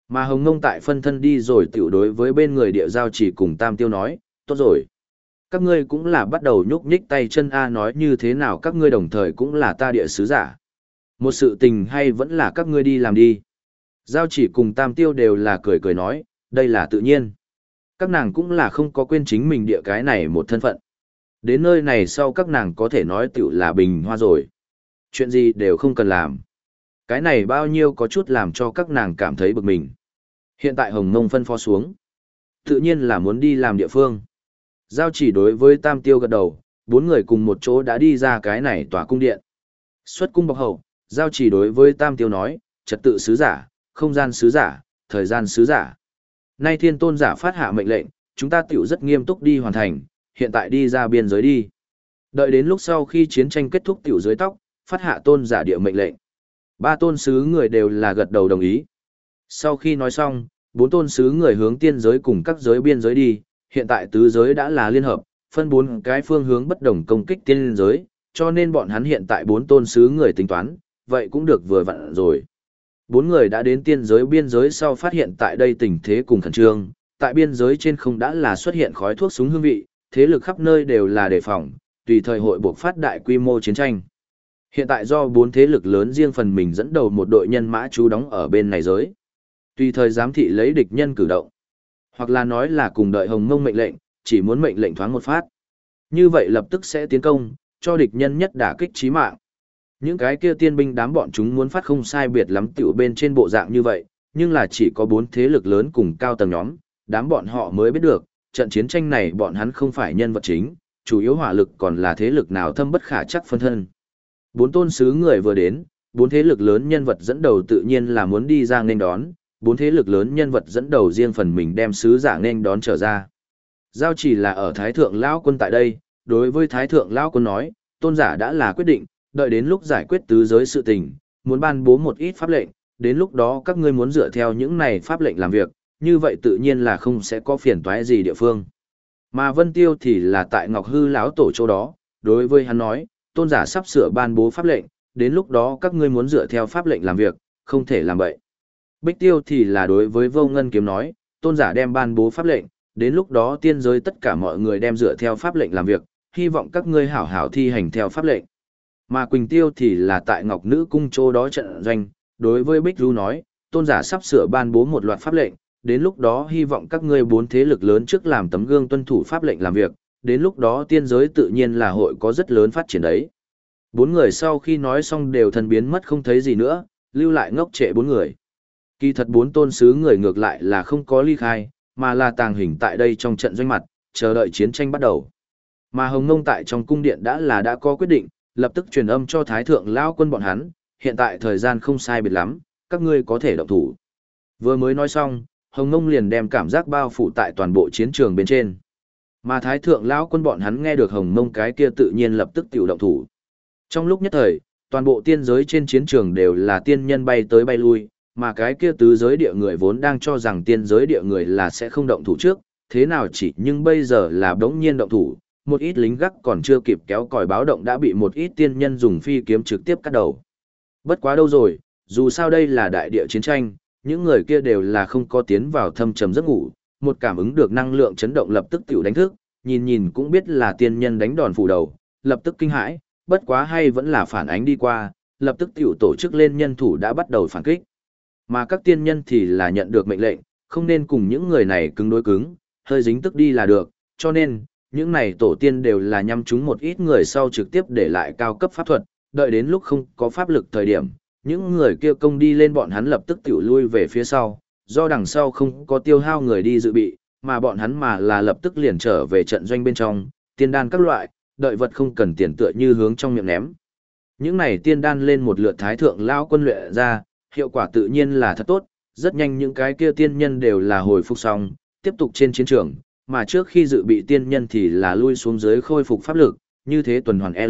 Mà Hồng Ngông tại phân thân đi rồi tiểu đối với bên người địa giao chỉ cùng Tam Tiêu nói, tốt rồi. Các ngươi cũng là bắt đầu nhúc nhích tay chân A, nói như thế nào các ngươi đồng thời cũng là ta địa sứ giả. Một sự tình hay vẫn là các ngươi đi làm đi. Giao chỉ cùng Tam Tiêu đều là cười cười nói, đây là tự nhiên. Các nàng cũng là không có quên chính mình địa cái này một thân phận. Đến nơi này sau các nàng có thể nói tiểu là bình hoa rồi. Chuyện gì đều không cần làm. Cái này bao nhiêu có chút làm cho các nàng cảm thấy bực mình. Hiện tại Hồng Mông phân phó xuống. Tự nhiên là muốn đi làm địa phương. Giao chỉ đối với Tam Tiêu gật đầu, bốn người cùng một chỗ đã đi ra cái này tòa cung điện. Xuất cung bọc hậu, Giao chỉ đối với Tam Tiêu nói, trật tự sứ giả, không gian sứ giả, thời gian sứ giả. Nay thiên tôn giả phát hạ mệnh lệnh, chúng ta tiểu rất nghiêm túc đi hoàn thành, hiện tại đi ra biên giới đi. Đợi đến lúc sau khi chiến tranh kết thúc tiểu dưới tóc, phát hạ tôn giả địa mệnh lệnh. Ba tôn sứ người đều là gật đầu đồng ý. Sau khi nói xong, bốn tôn sứ người hướng tiên giới cùng các giới biên giới đi, hiện tại tứ giới đã là liên hợp, phân bốn cái phương hướng bất đồng công kích tiên giới, cho nên bọn hắn hiện tại bốn tôn sứ người tính toán, vậy cũng được vừa vặn rồi. Bốn người đã đến tiên giới biên giới sau phát hiện tại đây tình thế cùng khẩn trương, tại biên giới trên không đã là xuất hiện khói thuốc súng hương vị, thế lực khắp nơi đều là đề phòng, tùy thời hội buộc phát đại quy mô chiến tranh. Hiện tại do bốn thế lực lớn riêng phần mình dẫn đầu một đội nhân mã trú đóng ở bên này giới. Tùy thời giám thị lấy địch nhân cử động. Hoặc là nói là cùng đợi Hồng Mông mệnh lệnh, chỉ muốn mệnh lệnh thoáng một phát. Như vậy lập tức sẽ tiến công, cho địch nhân nhất đả kích chí mạng. Những cái kia tiên binh đám bọn chúng muốn phát không sai biệt lắm tiểu bên trên bộ dạng như vậy, nhưng là chỉ có bốn thế lực lớn cùng cao tầng nhóm, đám bọn họ mới biết được, trận chiến tranh này bọn hắn không phải nhân vật chính, chủ yếu hỏa lực còn là thế lực nào thâm bất khả chắc phân thân. Bốn tôn sứ người vừa đến, bốn thế lực lớn nhân vật dẫn đầu tự nhiên là muốn đi ra nên đón, bốn thế lực lớn nhân vật dẫn đầu riêng phần mình đem sứ giả nên đón trở ra. Giao chỉ là ở Thái Thượng Lão Quân tại đây, đối với Thái Thượng Lão Quân nói, tôn giả đã là quyết định, đợi đến lúc giải quyết tứ giới sự tình, muốn ban bố một ít pháp lệnh, đến lúc đó các ngươi muốn dựa theo những này pháp lệnh làm việc, như vậy tự nhiên là không sẽ có phiền toái gì địa phương. Mà Vân Tiêu thì là tại Ngọc Hư lão tổ chỗ đó, đối với hắn nói, tôn giả sắp sửa ban bố pháp lệnh, đến lúc đó các ngươi muốn dựa theo pháp lệnh làm việc, không thể làm bậy. Bích Tiêu thì là đối với Vô Ngân Kiếm nói, tôn giả đem ban bố pháp lệnh, đến lúc đó tiên giới tất cả mọi người đem dựa theo pháp lệnh làm việc, hy vọng các ngươi hảo hảo thi hành theo pháp lệnh. Mà Quỳnh Tiêu thì là tại Ngọc Nữ Cung chỗ đó trận doanh, đối với Bích Du nói, tôn giả sắp sửa ban bố một loạt pháp lệnh, đến lúc đó hy vọng các ngươi bốn thế lực lớn trước làm tấm gương tuân thủ pháp lệnh làm việc, đến lúc đó tiên giới tự nhiên là hội có rất lớn phát triển đấy. Bốn người sau khi nói xong đều thần biến mất không thấy gì nữa, lưu lại ngốc trệ bốn người. Kỳ thật bốn tôn sứ người ngược lại là không có ly khai, mà là tàng hình tại đây trong trận doanh mặt, chờ đợi chiến tranh bắt đầu. Mà Hồng Ngông tại trong cung điện đã có quyết định, lập tức truyền âm cho Thái Thượng Lão Quân bọn hắn, hiện tại thời gian không sai biệt lắm, các ngươi có thể động thủ. Vừa mới nói xong, Hồng Ngông liền đem cảm giác bao phủ tại toàn bộ chiến trường bên trên. Mà Thái Thượng Lão Quân bọn hắn nghe được Hồng Ngông cái kia tự nhiên lập tức tiểu động thủ. Trong lúc nhất thời, toàn bộ tiên giới trên chiến trường đều là tiên nhân bay tới bay lui, mà cái kia tứ giới địa người vốn đang cho rằng tiên giới địa người là sẽ không động thủ trước, thế nào chỉ nhưng bây giờ là đống nhiên động thủ, một ít lính gác còn chưa kịp kéo còi báo động đã bị một ít tiên nhân dùng phi kiếm trực tiếp cắt đầu. Bất quá đâu rồi, dù sao đây là đại địa chiến tranh, những người kia đều là không có tiến vào thâm trầm giấc ngủ, một cảm ứng được năng lượng chấn động lập tức tiểu đánh thức, nhìn nhìn cũng biết là tiên nhân đánh đòn phủ đầu, lập tức kinh hãi, bất quá hay vẫn là phản ánh đi qua, lập tức tiểu tổ chức lên nhân thủ đã bắt đầu phản kích. Mà các tiên nhân thì là nhận được mệnh lệnh, không nên cùng những người này cứng đối cứng, hơi dính tức đi là được, cho nên, những này tổ tiên đều là nhắm chúng một ít người sau trực tiếp để lại cao cấp pháp thuật, đợi đến lúc không có pháp lực thời điểm, những người kia công đi lên bọn hắn lập tức tiểu lui về phía sau, do đằng sau không có tiêu hao người đi dự bị, mà bọn hắn mà là lập tức liền trở về trận doanh bên trong, tiên đan các loại, đợi vật không cần tiền tựa như hướng trong miệng ném. Những này tiên đan lên một lượt Thái Thượng Lão Quân luyện ra, hiệu quả tự nhiên là thật tốt, rất nhanh những cái kia tiên nhân đều là hồi phục xong, tiếp tục trên chiến trường, mà trước khi dự bị tiên nhân thì là lui xuống dưới khôi phục pháp lực, như thế tuần hoàn L.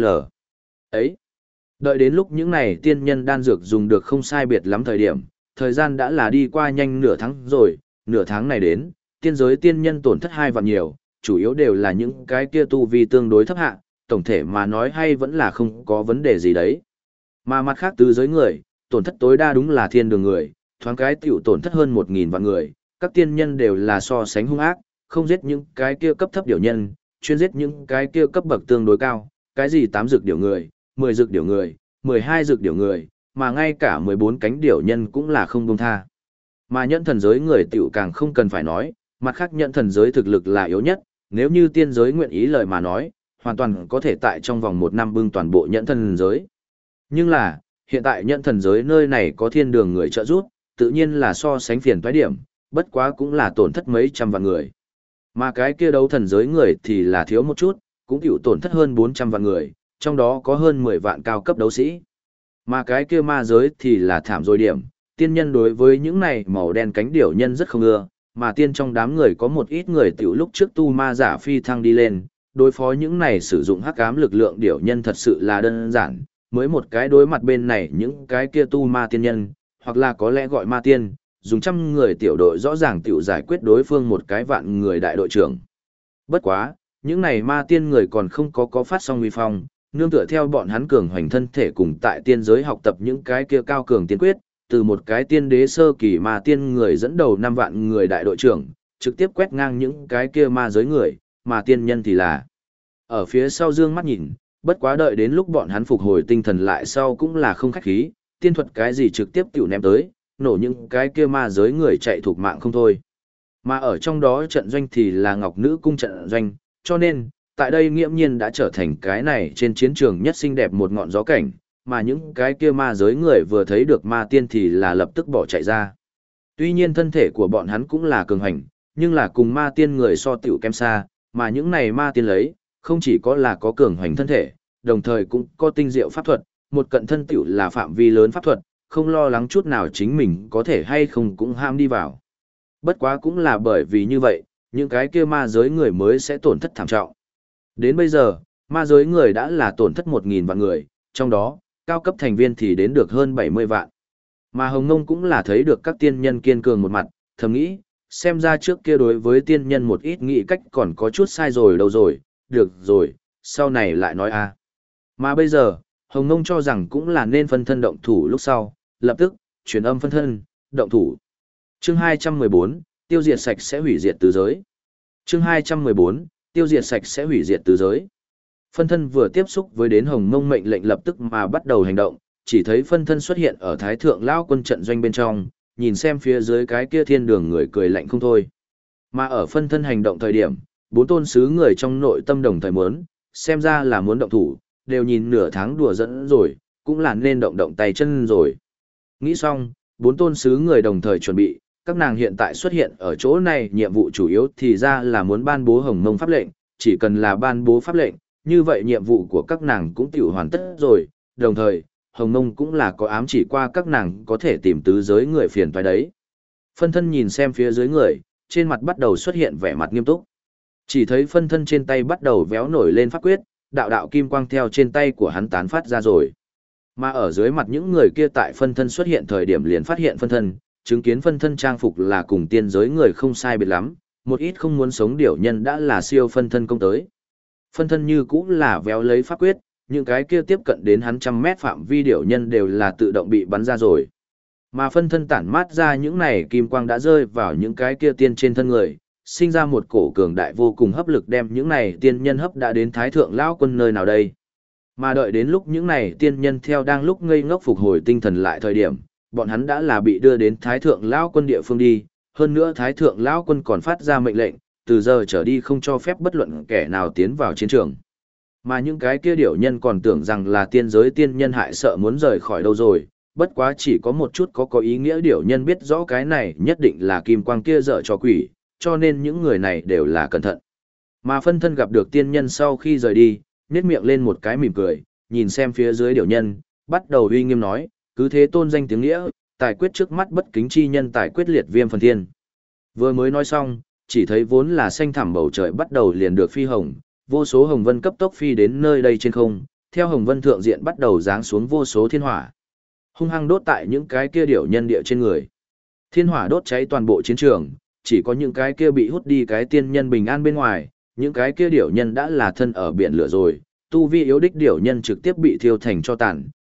Ấy, đợi đến lúc những này tiên nhân đan dược dùng được không sai biệt lắm thời điểm, thời gian đã là đi qua nhanh nửa tháng rồi, nửa tháng này đến, tiên giới tiên nhân tổn thất 2 vạn nhiều, chủ yếu đều là những cái kia tu vi tương đối thấp hạ, tổng thể mà nói hay vẫn là không có vấn đề gì đấy. Mà mặt khác tứ giới người, tổn thất tối đa đúng là thiên đường người, thoáng cái tiểu tổn thất hơn 1.000 vạn người, các tiên nhân đều là so sánh hung ác, không giết những cái kia cấp thấp điểu nhân, chuyên giết những cái kia cấp bậc tương đối cao, cái gì 8 dược điểu người, 10 dược điểu người, 12 dược điểu người, mà ngay cả 14 cánh điểu nhân cũng là không buông tha. Mà nhẫn thần giới người tiểu càng không cần phải nói, mặt khác nhẫn thần giới thực lực là yếu nhất, nếu như tiên giới nguyện ý lời mà nói, hoàn toàn có thể tại trong vòng 1 năm bưng toàn bộ nhẫn thần giới. Nhưng là, hiện tại nhẫn thần giới nơi này có thiên đường người trợ giúp, tự nhiên là so sánh phiền toái điểm, bất quá cũng là tổn thất mấy trăm vạn người. Mà cái kia đấu thần giới người thì là thiếu một chút, cũng chịu tổn thất hơn 400 vạn người, trong đó có hơn 10 vạn cao cấp đấu sĩ. Mà cái kia ma giới thì là thảm rồi điểm, tiên nhân đối với những này màu đen cánh điểu nhân rất không ưa, mà tiên trong đám người có một ít người tiểu lúc trước tu ma giả phi thăng đi lên, đối phó những này sử dụng hắc ám lực lượng điểu nhân thật sự là đơn giản, mới một cái đối mặt bên này những cái kia tu ma tiên nhân, hoặc là có lẽ gọi ma tiên, dùng 100 người tiểu đội rõ ràng tiểu giải quyết đối phương một cái vạn người đại đội trưởng. Bất quá, những này ma tiên người còn không có phát xong uy phong, nương tựa theo bọn hắn cường hoành thân thể cùng tại tiên giới học tập những cái kia cao cường tiên quyết, từ một cái tiên đế sơ kỳ ma tiên người dẫn đầu 5 vạn người đại đội trưởng, trực tiếp quét ngang những cái kia ma giới người, mà tiên nhân thì là ở phía sau dương mắt nhìn, bất quá đợi đến lúc bọn hắn phục hồi tinh thần lại sau cũng là không khách khí, tiên thuật cái gì trực tiếp tiểu ném tới, nổ những cái kia ma giới người chạy thuộc mạng không thôi. Mà ở trong đó trận doanh thì là Ngọc Nữ cung trận doanh, cho nên, tại đây nghiễm nhiên đã trở thành cái này trên chiến trường nhất xinh đẹp một ngọn gió cảnh, mà những cái kia ma giới người vừa thấy được ma tiên thì là lập tức bỏ chạy ra. Tuy nhiên thân thể của bọn hắn cũng là cường hành, nhưng là cùng ma tiên người so tiểu kém xa, mà những này ma tiên lấy, không chỉ có là có cường hành thân thể, đồng thời cũng có tinh diệu pháp thuật, một cận thân tiểu là phạm vi lớn pháp thuật, không lo lắng chút nào chính mình có thể hay không cũng ham đi vào. Bất quá cũng là bởi vì như vậy, những cái kia ma giới người mới sẽ tổn thất thảm trọng. Đến bây giờ, ma giới người đã là tổn thất 1.000 vạn người, trong đó, cao cấp thành viên thì đến được hơn 70 vạn. Mà Hồng Ngông cũng là thấy được các tiên nhân kiên cường một mặt, thầm nghĩ, xem ra trước kia đối với tiên nhân một ít nghĩ cách còn có chút sai rồi đâu rồi, được rồi, sau này lại nói a. Mà bây giờ, Hồng Ngông cho rằng cũng là nên phân thân động thủ lúc sau, lập tức, truyền âm phân thân, động thủ. Chương 214, tiêu diệt sạch sẽ hủy diệt tứ giới. Chương 214, tiêu diệt sạch sẽ hủy diệt tứ giới. Phân thân vừa tiếp xúc với đến Hồng Mông mệnh lệnh lập tức mà bắt đầu hành động, chỉ thấy phân thân xuất hiện ở Thái Thượng Lão quân trận doanh bên trong, nhìn xem phía dưới cái kia thiên đường người cười lạnh không thôi. Mà ở phân thân hành động thời điểm, 4 tôn sứ người trong nội tâm đồng thời muốn, xem ra là muốn động thủ, đều nhìn nửa tháng đùa dẫn rồi, cũng là nên động động tay chân rồi. Nghĩ xong, 4 tôn sứ người đồng thời chuẩn bị, các nàng hiện tại xuất hiện ở chỗ này nhiệm vụ chủ yếu thì ra là muốn ban bố Hồng Mông pháp lệnh, chỉ cần là ban bố pháp lệnh, như vậy nhiệm vụ của các nàng cũng tiểu hoàn tất rồi, đồng thời, Hồng Mông cũng là có ám chỉ qua các nàng có thể tìm tứ giới người phiền toái đấy. Phân thân nhìn xem phía dưới người, trên mặt bắt đầu xuất hiện vẻ mặt nghiêm túc. Chỉ thấy phân thân trên tay bắt đầu véo nổi lên pháp quyết, đạo đạo kim quang theo trên tay của hắn tán phát ra rồi. Mà ở dưới mặt những người kia tại phân thân xuất hiện thời điểm liền phát hiện phân thân, chứng kiến phân thân trang phục là cùng tiên giới người không sai biệt lắm, một ít không muốn sống điểu nhân đã là siêu phân thân công tới. Phân thân như cũng là véo lấy pháp quyết, những cái kia tiếp cận đến hắn 100 mét phạm vi điểu nhân đều là tự động bị bắn ra rồi. Mà phân thân tản mát ra những này kim quang đã rơi vào những cái kia tiên trên thân người, sinh ra một cổ cường đại vô cùng hấp lực đem những này tiên nhân hấp đã đến Thái Thượng Lão quân nơi nào đây. Mà đợi đến lúc những này tiên nhân theo đang lúc ngây ngốc phục hồi tinh thần lại thời điểm, bọn hắn đã là bị đưa đến Thái Thượng Lão quân địa phương đi, hơn nữa Thái Thượng Lão quân còn phát ra mệnh lệnh, từ giờ trở đi không cho phép bất luận kẻ nào tiến vào chiến trường. Mà những cái kia điểu nhân còn tưởng rằng là tiên giới tiên nhân hại sợ muốn rời khỏi đâu rồi, bất quá chỉ có một chút có ý nghĩa điểu nhân biết rõ cái này nhất định là kim quang kia dở cho quỷ, cho nên những người này đều là cẩn thận. Mà phân thân gặp được tiên nhân sau khi rời đi, nhếch miệng lên một cái mỉm cười, nhìn xem phía dưới điểu nhân, bắt đầu uy nghiêm nói, cứ thế tôn danh tiếng nghĩa, tài quyết trước mắt bất kính chi nhân tài quyết liệt viêm phần thiên. Vừa mới nói xong, chỉ thấy vốn là xanh thẳm bầu trời bắt đầu liền được phi hồng, vô số hồng vân cấp tốc phi đến nơi đây trên không, theo hồng vân thượng diện bắt đầu giáng xuống vô số thiên hỏa, hung hăng đốt tại những cái kia điểu nhân địa trên người. Thiên hỏa đốt cháy toàn bộ chiến trường, chỉ có những cái kia bị hút đi cái tiên nhân bình an bên ngoài, những cái kia điểu nhân đã là thân ở biển lửa rồi, tu vi yếu đích điểu nhân trực tiếp bị thiêu thành cho tàn,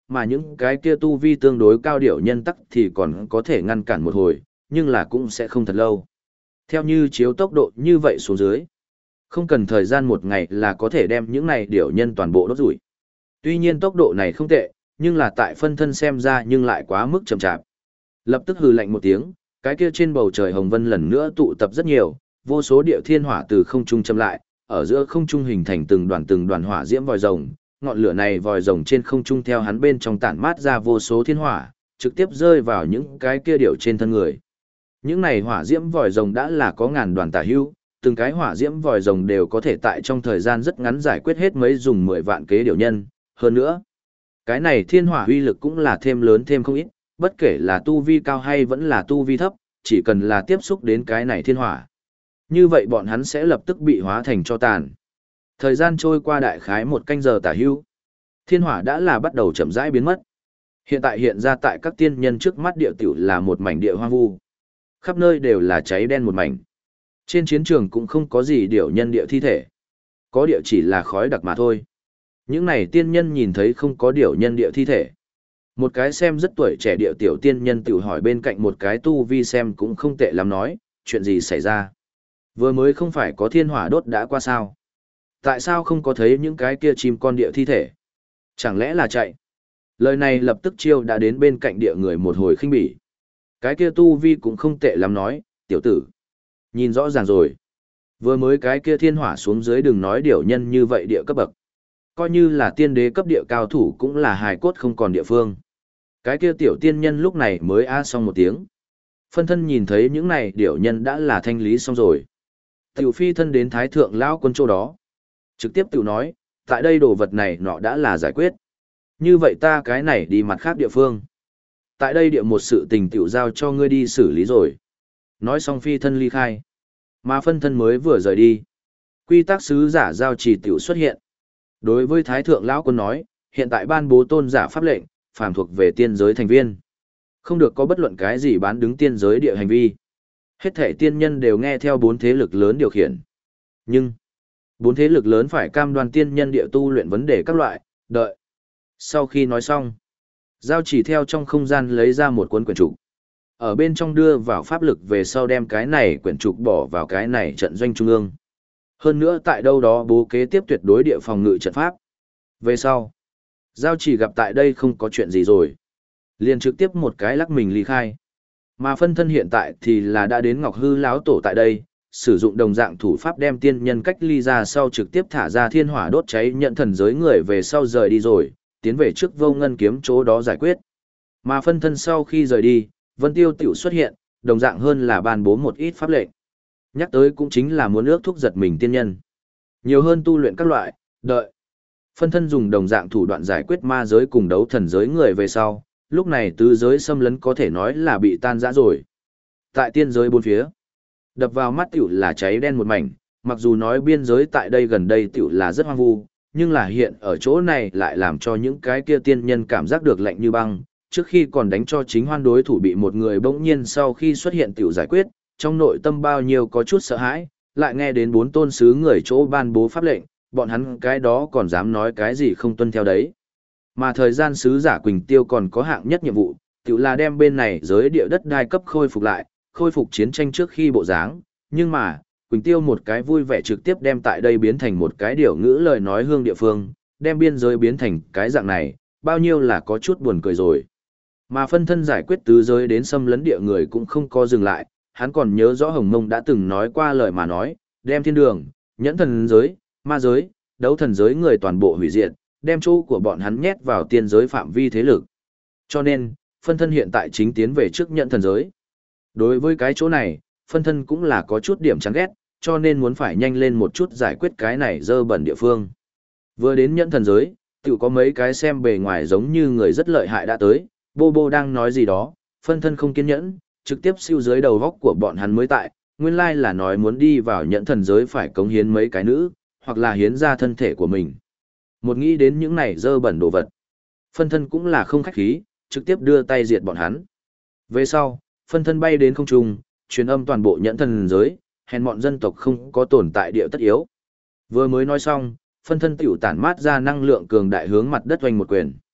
mà những cái kia tu vi tương đối cao điểu nhân tắc thì còn có thể ngăn cản một hồi, nhưng là cũng sẽ không thật lâu. Theo như chiếu tốc độ như vậy xuống dưới, không cần thời gian một ngày là có thể đem những này điểu nhân toàn bộ đốt rủi. Tuy nhiên tốc độ này không tệ, nhưng là tại phân thân xem ra nhưng lại quá mức chậm chạp. Lập tức hừ lạnh một tiếng, cái kia trên bầu trời hồng vân lần nữa tụ tập rất nhiều, vô số địa thiên hỏa từ không trung châm lại, ở giữa không trung hình thành từng đoàn hỏa diễm vòi rồng, ngọn lửa này vòi rồng trên không trung theo hắn bên trong tản mát ra vô số thiên hỏa, trực tiếp rơi vào những cái kia điểu trên thân người. Những này hỏa diễm vòi rồng đã là có ngàn đoàn tả hữu, từng cái hỏa diễm vòi rồng đều có thể tại trong thời gian rất ngắn giải quyết hết mấy dùng 10 vạn kế điểu nhân, hơn nữa, cái này thiên hỏa uy lực cũng là thêm lớn thêm không ít, bất kể là tu vi cao hay vẫn là tu vi thấp, chỉ cần là tiếp xúc đến cái này thiên hỏa. Như vậy bọn hắn sẽ lập tức bị hóa thành tro tàn. Thời gian trôi qua đại khái 1 canh giờ tả hữu, thiên hỏa đã là bắt đầu chậm rãi biến mất. Hiện tại hiện ra tại các tiên nhân trước mắt địa tiểu là một mảnh địa hoang vu. Khắp nơi đều là cháy đen một mảnh. Trên chiến trường cũng không có gì điểu nhân địa thi thể. Có địa chỉ là khói đặc mà thôi. Những này tiên nhân nhìn thấy không có điểu nhân địa thi thể. Một cái xem rất tuổi trẻ địa tiểu tiên nhân tiểu hỏi bên cạnh một cái tu vi xem cũng không tệ lắm nói, chuyện gì xảy ra. Vừa mới không phải có thiên hỏa đốt đã qua sao. Tại sao không có thấy những cái kia chim con địa thi thể? Chẳng lẽ là chạy? Lời này lập tức chiêu đã đến bên cạnh địa người một hồi khinh bỉ. Cái kia tu vi cũng không tệ lắm nói, tiểu tử. Nhìn rõ ràng rồi. Vừa mới cái kia thiên hỏa xuống dưới đừng nói điểu nhân như vậy địa cấp bậc. Coi như là tiên đế cấp địa cao thủ cũng là hài cốt không còn địa phương. Cái kia tiểu tiên nhân lúc này mới xong một tiếng. Phân thân nhìn thấy những này điểu nhân đã là thanh lý xong rồi. Tiểu phi thân đến thái thượng lão quân chỗ đó. Trực tiếp tiểu nói, tại đây đồ vật này nọ đã là giải quyết. Như vậy ta cái này đi mặt khác địa phương. Tại đây địa một sự tình tiểu giao cho ngươi đi xử lý rồi. Nói xong phi thân ly khai. Mà phân thân mới vừa rời đi. Quy tắc sứ giả giao trì tiểu xuất hiện. Đối với thái thượng lão quân nói, hiện tại ban bố tôn giả pháp lệnh, phàm thuộc về tiên giới thành viên. Không được có bất luận cái gì bán đứng tiên giới địa hành vi. Hết thể tiên nhân đều nghe theo 4 thế lực lớn điều khiển. Nhưng, 4 thế lực lớn phải cam đoan tiên nhân địa tu luyện vấn đề các loại, đợi. Sau khi nói xong, giao chỉ theo trong không gian lấy ra một cuốn quyển trục. Ở bên trong đưa vào pháp lực về sau đem cái này quyển trục bỏ vào cái này trận doanh trung ương. Hơn nữa tại đâu đó bố kế tiếp tuyệt đối địa phòng ngự trận pháp. Về sau, giao chỉ gặp tại đây không có chuyện gì rồi. Liền trực tiếp một cái lắc mình ly khai. Mà phân thân hiện tại thì là đã đến Ngọc Hư lão tổ tại đây, sử dụng đồng dạng thủ pháp đem tiên nhân cách ly ra sau trực tiếp thả ra thiên hỏa đốt cháy nhận thần giới người về sau rời đi rồi, tiến về trước Vô Ngân kiếm chỗ đó giải quyết. Mà phân thân sau khi rời đi, Vân Tiêu tiểu xuất hiện, đồng dạng hơn là ban bố một ít pháp lệnh. Nhắc tới cũng chính là muốn ước thúc giật mình tiên nhân. Nhiều hơn tu luyện các loại, đợi. Phân thân dùng đồng dạng thủ đoạn giải quyết ma giới cùng đấu thần giới người về sau, lúc này tứ giới xâm lấn có thể nói là bị tan rã rồi. Tại tiên giới bốn phía, đập vào mắt tiểu là cháy đen một mảnh, mặc dù nói biên giới tại đây gần đây tiểu là rất hoang vu, nhưng là hiện ở chỗ này lại làm cho những cái kia tiên nhân cảm giác được lạnh như băng, trước khi còn đánh cho chính hoan đối thủ bị một người bỗng nhiên sau khi xuất hiện tiểu giải quyết, trong nội tâm bao nhiêu có chút sợ hãi, lại nghe đến 4 tôn sứ người chỗ ban bố pháp lệnh, bọn hắn cái đó còn dám nói cái gì không tuân theo đấy. Mà thời gian sứ giả Quỳnh Tiêu còn có hạng nhất nhiệm vụ, tiểu là đem bên này giới địa đất đai cấp khôi phục lại, khôi phục chiến tranh trước khi bộ dáng, nhưng mà, Quỳnh Tiêu một cái vui vẻ trực tiếp đem tại đây biến thành một cái điều ngữ lời nói hương địa phương, đem biên giới biến thành cái dạng này, bao nhiêu là có chút buồn cười rồi. Mà phân thân giải quyết tứ giới đến xâm lấn địa người cũng không có dừng lại, hắn còn nhớ rõ Hồng Mông đã từng nói qua lời mà nói, đem thiên đường, nhẫn thần giới, ma giới, đấu thần giới người toàn bộ hủy diệt, đem chỗ của bọn hắn nhét vào tiên giới phạm vi thế lực. Cho nên, phân thân hiện tại chính tiến về trước nhẫn thần giới. Đối với cái chỗ này, phân thân cũng là có chút điểm chán ghét, cho nên muốn phải nhanh lên một chút giải quyết cái này dơ bẩn địa phương. Vừa đến nhẫn thần giới, tự có mấy cái xem bề ngoài giống như người rất lợi hại đã tới, Bô Bô đang nói gì đó, phân thân không kiên nhẫn, trực tiếp siêu dưới đầu góc của bọn hắn mới tại, nguyên lai là nói muốn đi vào nhẫn thần giới phải cống hiến mấy cái nữ, hoặc là hiến ra thân thể của mình. Một nghĩ đến những này dơ bẩn đồ vật. Phân thân cũng là không khách khí, trực tiếp đưa tay diệt bọn hắn. Về sau, phân thân bay đến không trung, truyền âm toàn bộ nhẫn thần giới, hèn mọn dân tộc không có tồn tại địa tất yếu. Vừa mới nói xong, phân thân tiểu tản mát ra năng lượng cường đại hướng mặt đất oanh một quyền.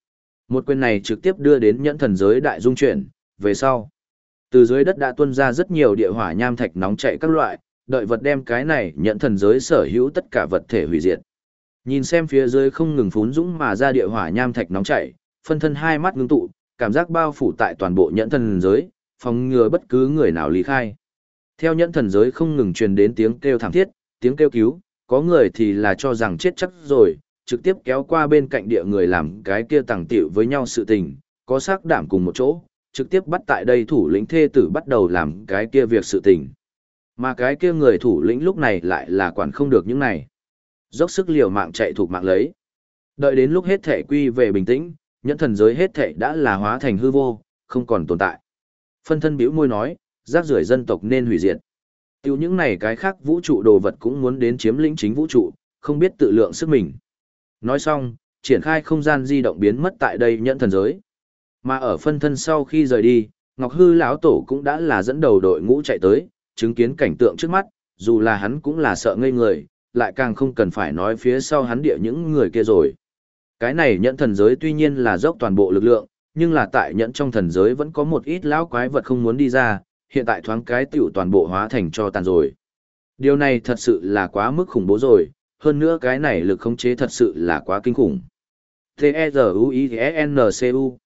Một quyền này trực tiếp đưa đến nhẫn thần giới đại dung chuyển, về sau. Từ dưới đất đã tuôn ra rất nhiều địa hỏa nham thạch nóng chảy các loại, đợi vật đem cái này nhẫn thần giới sở hữu tất cả vật thể hủy diệt. Nhìn xem phía dưới không ngừng phún dũng mà ra địa hỏa nham thạch nóng chảy, phân thân hai mắt ngưng tụ, cảm giác bao phủ tại toàn bộ nhẫn thần giới, phòng ngừa bất cứ người nào lý khai. Theo nhẫn thần giới không ngừng truyền đến tiếng kêu thảm thiết, tiếng kêu cứu, có người thì là cho rằng chết chắc rồi, trực tiếp kéo qua bên cạnh địa người làm cái kia tàng tiệu với nhau sự tình, có sắc đảm cùng một chỗ, trực tiếp bắt tại đây thủ lĩnh thê tử bắt đầu làm cái kia việc sự tình. Mà cái kia người thủ lĩnh lúc này lại là quản không được những này. Dốc sức liều mạng chạy thuộc mạng lấy. Đợi đến lúc hết thể quy về bình tĩnh, nhẫn thần giới hết thể đã là hóa thành hư vô, không còn tồn tại. Phân thân bĩu môi nói, rác rưởi dân tộc nên hủy diệt. Tiêu những này cái khác vũ trụ đồ vật cũng muốn đến chiếm lĩnh chính vũ trụ, không biết tự lượng sức mình. Nói xong, triển khai không gian di động biến mất tại đây nhẫn thần giới. Mà ở phân thân sau khi rời đi, Ngọc Hư lão tổ cũng đã là dẫn đầu đội ngũ chạy tới, chứng kiến cảnh tượng trước mắt, dù là hắn cũng là sợ ngây người, lại càng không cần phải nói phía sau hắn địa những người kia rồi. Cái này nhẫn thần giới tuy nhiên là dốc toàn bộ lực lượng, nhưng là tại nhẫn trong thần giới vẫn có một ít lão quái vật không muốn đi ra, hiện tại thoáng cái tiểu toàn bộ hóa thành cho tàn rồi. Điều này thật sự là quá mức khủng bố rồi, hơn nữa cái này lực khống chế thật sự là quá kinh khủng. T-E-Z-U-I-E-N-C-U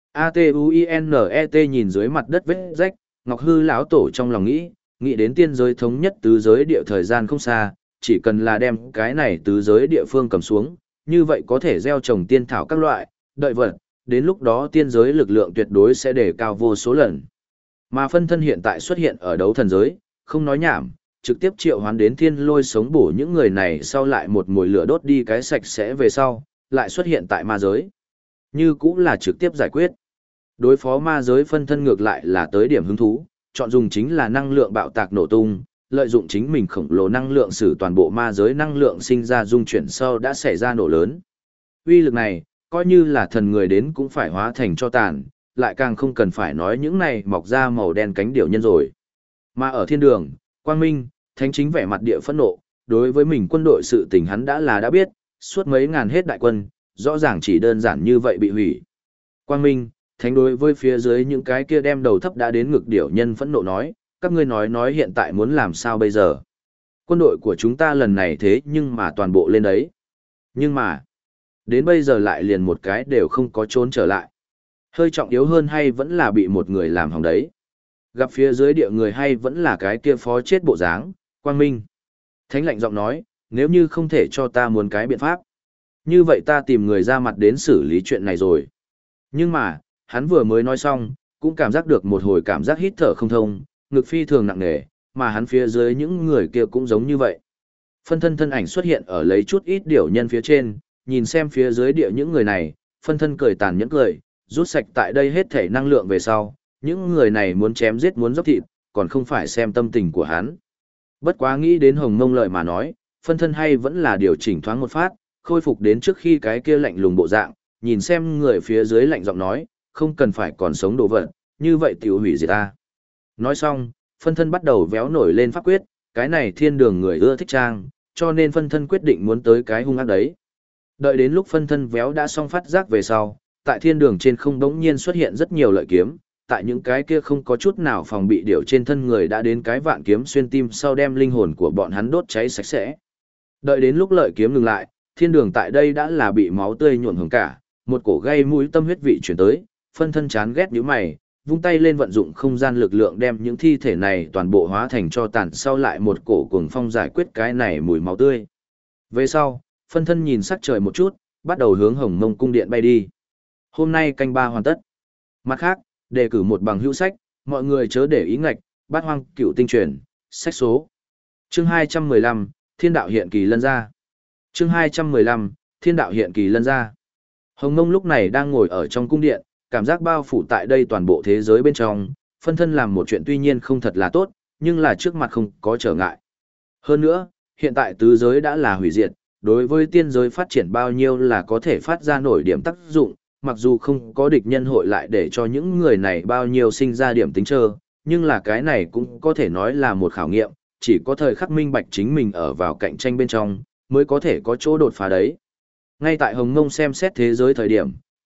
A-T-U-I-N-E-T nhìn dưới mặt đất vết rách, Ngọc Hư lão tổ trong lòng nghĩ đến tiên giới thống nhất tứ giới địa thời gian không xa, chỉ cần là đem cái này tứ giới địa phương cầm xuống, như vậy có thể gieo trồng tiên thảo các loại, đợi vật, đến lúc đó tiên giới lực lượng tuyệt đối sẽ đề cao vô số lần. Mà phân thân hiện tại xuất hiện ở đấu thần giới, không nói nhảm, trực tiếp triệu hoán đến thiên lôi sống bổ những người này sau lại một mùi lửa đốt đi cái sạch sẽ về sau, lại xuất hiện tại ma giới. Như cũng là trực tiếp giải quyết. Đối phó ma giới phân thân ngược lại là tới điểm hứng thú, chọn dùng chính là năng lượng bạo tạc nổ tung, lợi dụng chính mình khổng lồ năng lượng sử toàn bộ ma giới năng lượng sinh ra dung chuyển sau đã xảy ra nổ lớn. Uy lực này, coi như là thần người đến cũng phải hóa thành cho tàn, lại càng không cần phải nói những này mọc ra màu đen cánh điểu nhân rồi. Mà ở thiên đường, Quang Minh, Thánh Chính vẻ mặt địa phẫn nộ, đối với mình quân đội sự tình hắn đã biết, suốt mấy ngàn hết đại quân, rõ ràng chỉ đơn giản như vậy bị hủy. Quang Minh, Thánh đối với phía dưới những cái kia đem đầu thấp đã đến ngực điểu nhân phẫn nộ nói, các ngươi nói hiện tại muốn làm sao bây giờ. Quân đội của chúng ta lần này thế nhưng mà toàn bộ lên đấy. Nhưng mà, đến bây giờ lại liền một cái đều không có trốn trở lại. Hơi trọng yếu hơn hay vẫn là bị một người làm hỏng đấy. Gặp phía dưới địa người hay vẫn là cái kia phó chết bộ dáng, Quang Minh. Thánh lạnh giọng nói, nếu như không thể cho ta muốn cái biện pháp. Như vậy ta tìm người ra mặt đến xử lý chuyện này rồi. Nhưng mà, hắn vừa mới nói xong, cũng cảm giác được một hồi cảm giác hít thở không thông, ngực phi thường nặng nề, mà hắn phía dưới những người kia cũng giống như vậy. Phân thân thân ảnh xuất hiện ở lấy chút ít điều nhân phía trên, nhìn xem phía dưới địa những người này, phân thân cười tàn nhẫn cười, rút sạch tại đây hết thể năng lượng về sau, những người này muốn chém giết muốn dốc thịt, còn không phải xem tâm tình của hắn. Bất quá nghĩ đến Hồng Mông lợi mà nói, phân thân hay vẫn là điều chỉnh thoáng một phát, khôi phục đến trước khi cái kia lạnh lùng bộ dạng, nhìn xem người phía dưới lạnh giọng nói, không cần phải còn sống đồ vật, như vậy tiểu hủy diệt ta. Nói xong, phân thân bắt đầu véo nổi lên pháp quyết, cái này thiên đường người ưa thích trang, cho nên phân thân quyết định muốn tới cái hung ác đấy. Đợi đến lúc phân thân véo đã xong phát giác về sau, tại thiên đường trên không đống nhiên xuất hiện rất nhiều lợi kiếm, tại những cái kia không có chút nào phòng bị điều trên thân người đã đến cái vạn kiếm xuyên tim sau đem linh hồn của bọn hắn đốt cháy sạch sẽ. Đợi đến lúc lợi kiếm ngừng lại, thiên đường tại đây đã là bị máu tươi nhuộm hồng cả, một cổ gây mũi tâm huyết vị chuyển tới, phân thân chán ghét nhíu mày, vung tay lên vận dụng không gian lực lượng đem những thi thể này toàn bộ hóa thành cho tàn sau lại một cổ cuồng phong giải quyết cái này mùi máu tươi. Về sau, phân thân nhìn sắc trời một chút, bắt đầu hướng Hồng Mông cung điện bay đi. Hôm nay canh ba hoàn tất. Mặt khác, đề cử một bằng hữu sách, mọi người chớ để ý ngạch, Bát Hoang Cựu Tinh Truyền, sách số. Chương 215, Thiên đạo hiện kỳ lân ra. Chương 215, Thiên đạo hiện kỳ lân ra. Hồng Mông lúc này đang ngồi ở trong cung điện, cảm giác bao phủ tại đây toàn bộ thế giới bên trong, phân thân làm một chuyện tuy nhiên không thật là tốt, nhưng là trước mặt không có trở ngại. Hơn nữa, hiện tại tứ giới đã là hủy diệt, đối với tiên giới phát triển bao nhiêu là có thể phát ra nổi điểm tác dụng, mặc dù không có địch nhân hội lại để cho những người này bao nhiêu sinh ra điểm tính trơ, nhưng là cái này cũng có thể nói là một khảo nghiệm, chỉ có thời khắc minh bạch chính mình ở vào cạnh tranh bên trong, mới có thể có chỗ đột phá đấy. Ngay tại Hồng Mông xem xét thế giới thời điểm,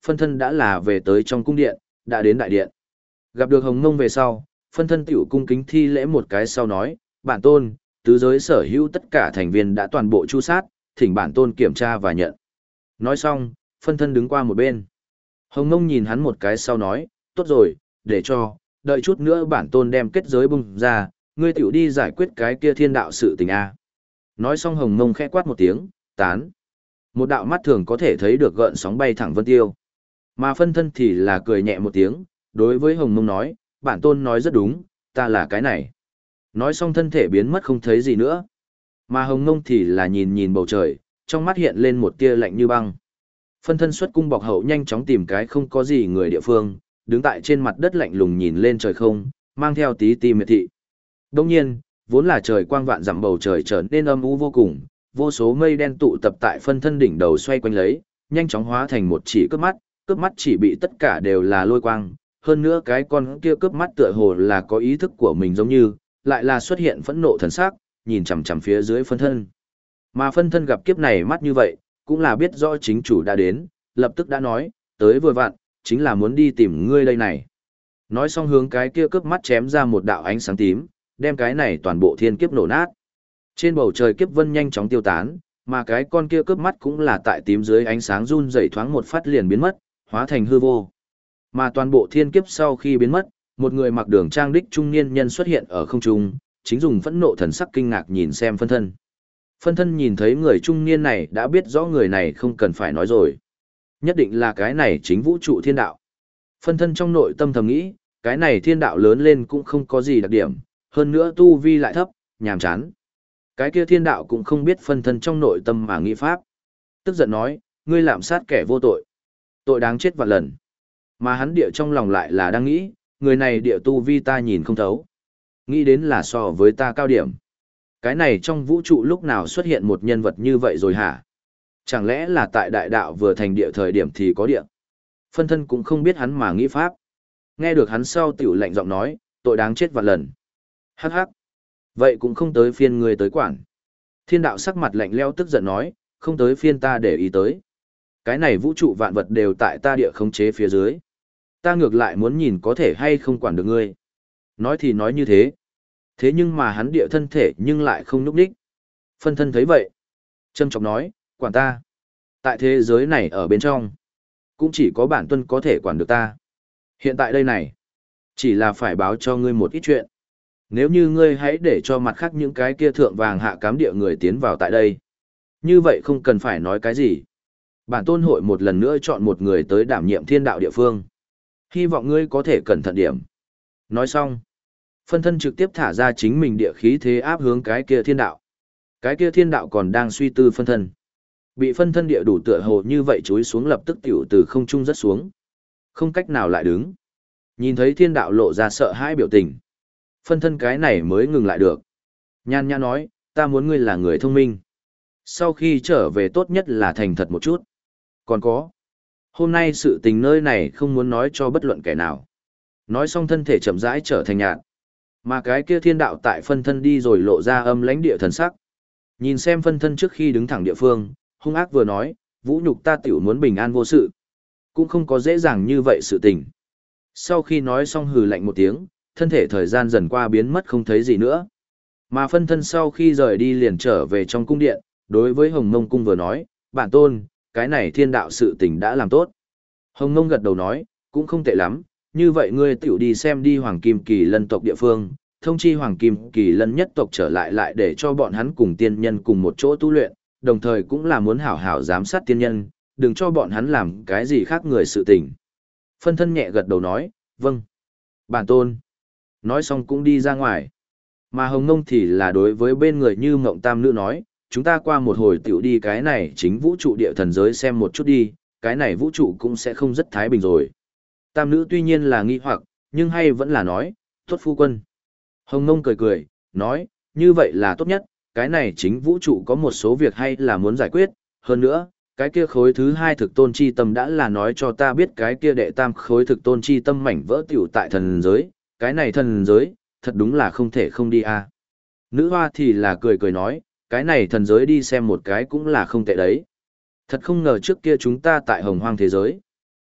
phân thân đã là về tới trong cung điện, đã đến đại điện. Gặp được Hồng Mông về sau, phân thân tiểu cung kính thi lễ một cái sau nói, bản tôn, tứ giới sở hữu tất cả thành viên đã toàn bộ chu sát, thỉnh bản tôn kiểm tra và nhận. Nói xong, phân thân đứng qua một bên. Hồng Mông nhìn hắn một cái sau nói, tốt rồi, để cho, đợi chút nữa bản tôn đem kết giới bung ra, ngươi tiểu đi giải quyết cái kia thiên đạo sự tình a. Nói xong Hồng Mông khẽ quát một tiếng, tán. Một đạo mắt thường có thể thấy được gợn sóng bay thẳng vân tiêu. Mà phân thân thì là cười nhẹ một tiếng, đối với Hồng Mông nói, bản tôn nói rất đúng, ta là cái này. Nói xong thân thể biến mất không thấy gì nữa. Mà Hồng Mông thì là nhìn nhìn bầu trời, trong mắt hiện lên một tia lạnh như băng. Phân thân xuất cung bọc hậu nhanh chóng tìm cái không có gì người địa phương, đứng tại trên mặt đất lạnh lùng nhìn lên trời không, mang theo tí ti miệt thị. Đông nhiên, vốn là trời quang vạn dặm bầu trời trở nên âm u vô cùng, vô số mây đen tụ tập tại phân thân đỉnh đầu xoay quanh lấy, nhanh chóng hóa thành một chỉ cướp mắt chỉ bị tất cả đều là lôi quang, hơn nữa cái con kia cướp mắt tựa hồ là có ý thức của mình giống như, lại là xuất hiện phẫn nộ thần sắc, nhìn chằm chằm phía dưới phân thân. Mà phân thân gặp kiếp này mắt như vậy, cũng là biết rõ chính chủ đã đến, lập tức đã nói, tới vừa vặn, chính là muốn đi tìm ngươi đây này. Nói xong hướng cái kia cướp mắt chém ra một đạo ánh sáng tím, đem cái này toàn bộ thiên kiếp nổ nát. Trên bầu trời kiếp vân nhanh chóng tiêu tán, mà cái con kia cướp mắt cũng là tại tím dưới ánh sáng run rẩy thoáng một phát liền biến mất, hóa thành hư vô. Mà toàn bộ thiên kiếp sau khi biến mất, một người mặc đường trang đích trung niên nhân xuất hiện ở không trung, chính dùng phẫn nộ thần sắc kinh ngạc nhìn xem phân thân. Phân thân nhìn thấy người trung niên này đã biết rõ người này không cần phải nói rồi. Nhất định là cái này chính vũ trụ thiên đạo. Phân thân trong nội tâm thầm nghĩ, cái này thiên đạo lớn lên cũng không có gì đặc điểm, hơn nữa tu vi lại thấp, nhàm chán. Cái kia thiên đạo cũng không biết phân thân trong nội tâm mà nghĩ pháp. Tức giận nói, ngươi lạm sát kẻ vô tội. Tội đáng chết vạn lần. Mà hắn địa trong lòng lại là đang nghĩ, người này địa tu vi ta nhìn không thấu. Nghĩ đến là so với ta cao điểm. Cái này trong vũ trụ lúc nào xuất hiện một nhân vật như vậy rồi hả? Chẳng lẽ là tại đại đạo vừa thành địa thời điểm thì có địa? Phân thân cũng không biết hắn mà nghĩ pháp. Nghe được hắn sau tiểu lạnh giọng nói, tội đáng chết vạn lần. Hắc hắc. Vậy cũng không tới phiên ngươi tới quản. Thiên đạo sắc mặt lạnh lẽo tức giận nói, không tới phiên ta để ý tới. Cái này vũ trụ vạn vật đều tại ta địa khống chế phía dưới. Ta ngược lại muốn nhìn có thể hay không quản được ngươi. Nói thì nói như thế. Thế nhưng mà hắn địa thân thể nhưng lại không núp đích. Phân thân thấy vậy. Trâm trọng nói, quản ta. Tại thế giới này ở bên trong. Cũng chỉ có bản tuân có thể quản được ta. Hiện tại đây này. Chỉ là phải báo cho ngươi một ít chuyện. Nếu như ngươi hãy để cho mặt khác những cái kia thượng vàng hạ cám địa người tiến vào tại đây. Như vậy không cần phải nói cái gì. Bản tôn hội một lần nữa chọn một người tới đảm nhiệm thiên đạo địa phương. Hy vọng ngươi có thể cẩn thận điểm. Nói xong. Phân thân trực tiếp thả ra chính mình địa khí thế áp hướng cái kia thiên đạo. Cái kia thiên đạo còn đang suy tư phân thân. Bị phân thân địa đủ tựa hồ như vậy chúi xuống lập tức tiểu từ không trung rất xuống. Không cách nào lại đứng. Nhìn thấy thiên đạo lộ ra sợ hãi biểu tình. Phân thân cái này mới ngừng lại được. Nhan nhã nói, ta muốn ngươi là người thông minh. Sau khi trở về tốt nhất là thành thật một chút. Còn có. Hôm nay sự tình nơi này không muốn nói cho bất luận kẻ nào. Nói xong thân thể chậm rãi trở thành nhạt. Mà cái kia thiên đạo tại phân thân đi rồi lộ ra âm lãnh địa thần sắc. Nhìn xem phân thân trước khi đứng thẳng địa phương, hung ác vừa nói, vũ nhục ta tiểu muốn bình an vô sự. Cũng không có dễ dàng như vậy sự tình. Sau khi nói xong hừ lạnh một tiếng, thân thể thời gian dần qua biến mất không thấy gì nữa. Mà phân thân sau khi rời đi liền trở về trong cung điện, đối với Hồng Mông Cung vừa nói, bản tôn, cái này thiên đạo sự tình đã làm tốt. Hồng Mông gật đầu nói, cũng không tệ lắm, như vậy ngươi tiểu đi xem đi Hoàng Kim Kỳ Lân tộc địa phương, thông chi Hoàng Kim Kỳ Lân nhất tộc trở lại để cho bọn hắn cùng tiên nhân cùng một chỗ tu luyện, đồng thời cũng là muốn hảo hảo giám sát tiên nhân, đừng cho bọn hắn làm cái gì khác người sự tình. Phân thân nhẹ gật đầu nói, vâng. Bản tôn. Nói xong cũng đi ra ngoài. Mà Hồng Mông thì là đối với bên người như Mộng Tam Nữ nói, chúng ta qua một hồi tiểu đi cái này chính vũ trụ địa thần giới xem một chút đi, cái này vũ trụ cũng sẽ không rất thái bình rồi. Tam Nữ tuy nhiên là nghi hoặc, nhưng hay vẫn là nói, tốt phu quân. Hồng Mông cười cười, nói, như vậy là tốt nhất, cái này chính vũ trụ có một số việc hay là muốn giải quyết, hơn nữa, cái kia khối thứ hai thực tôn chi tâm đã là nói cho ta biết cái kia đệ tam khối thực tôn chi tâm mảnh vỡ tiểu tại thần giới, cái này thần giới, thật đúng là không thể không đi à. Nữ hoa thì là cười cười nói, cái này thần giới đi xem một cái cũng là không tệ đấy. Thật không ngờ trước kia chúng ta tại hồng hoang thế giới.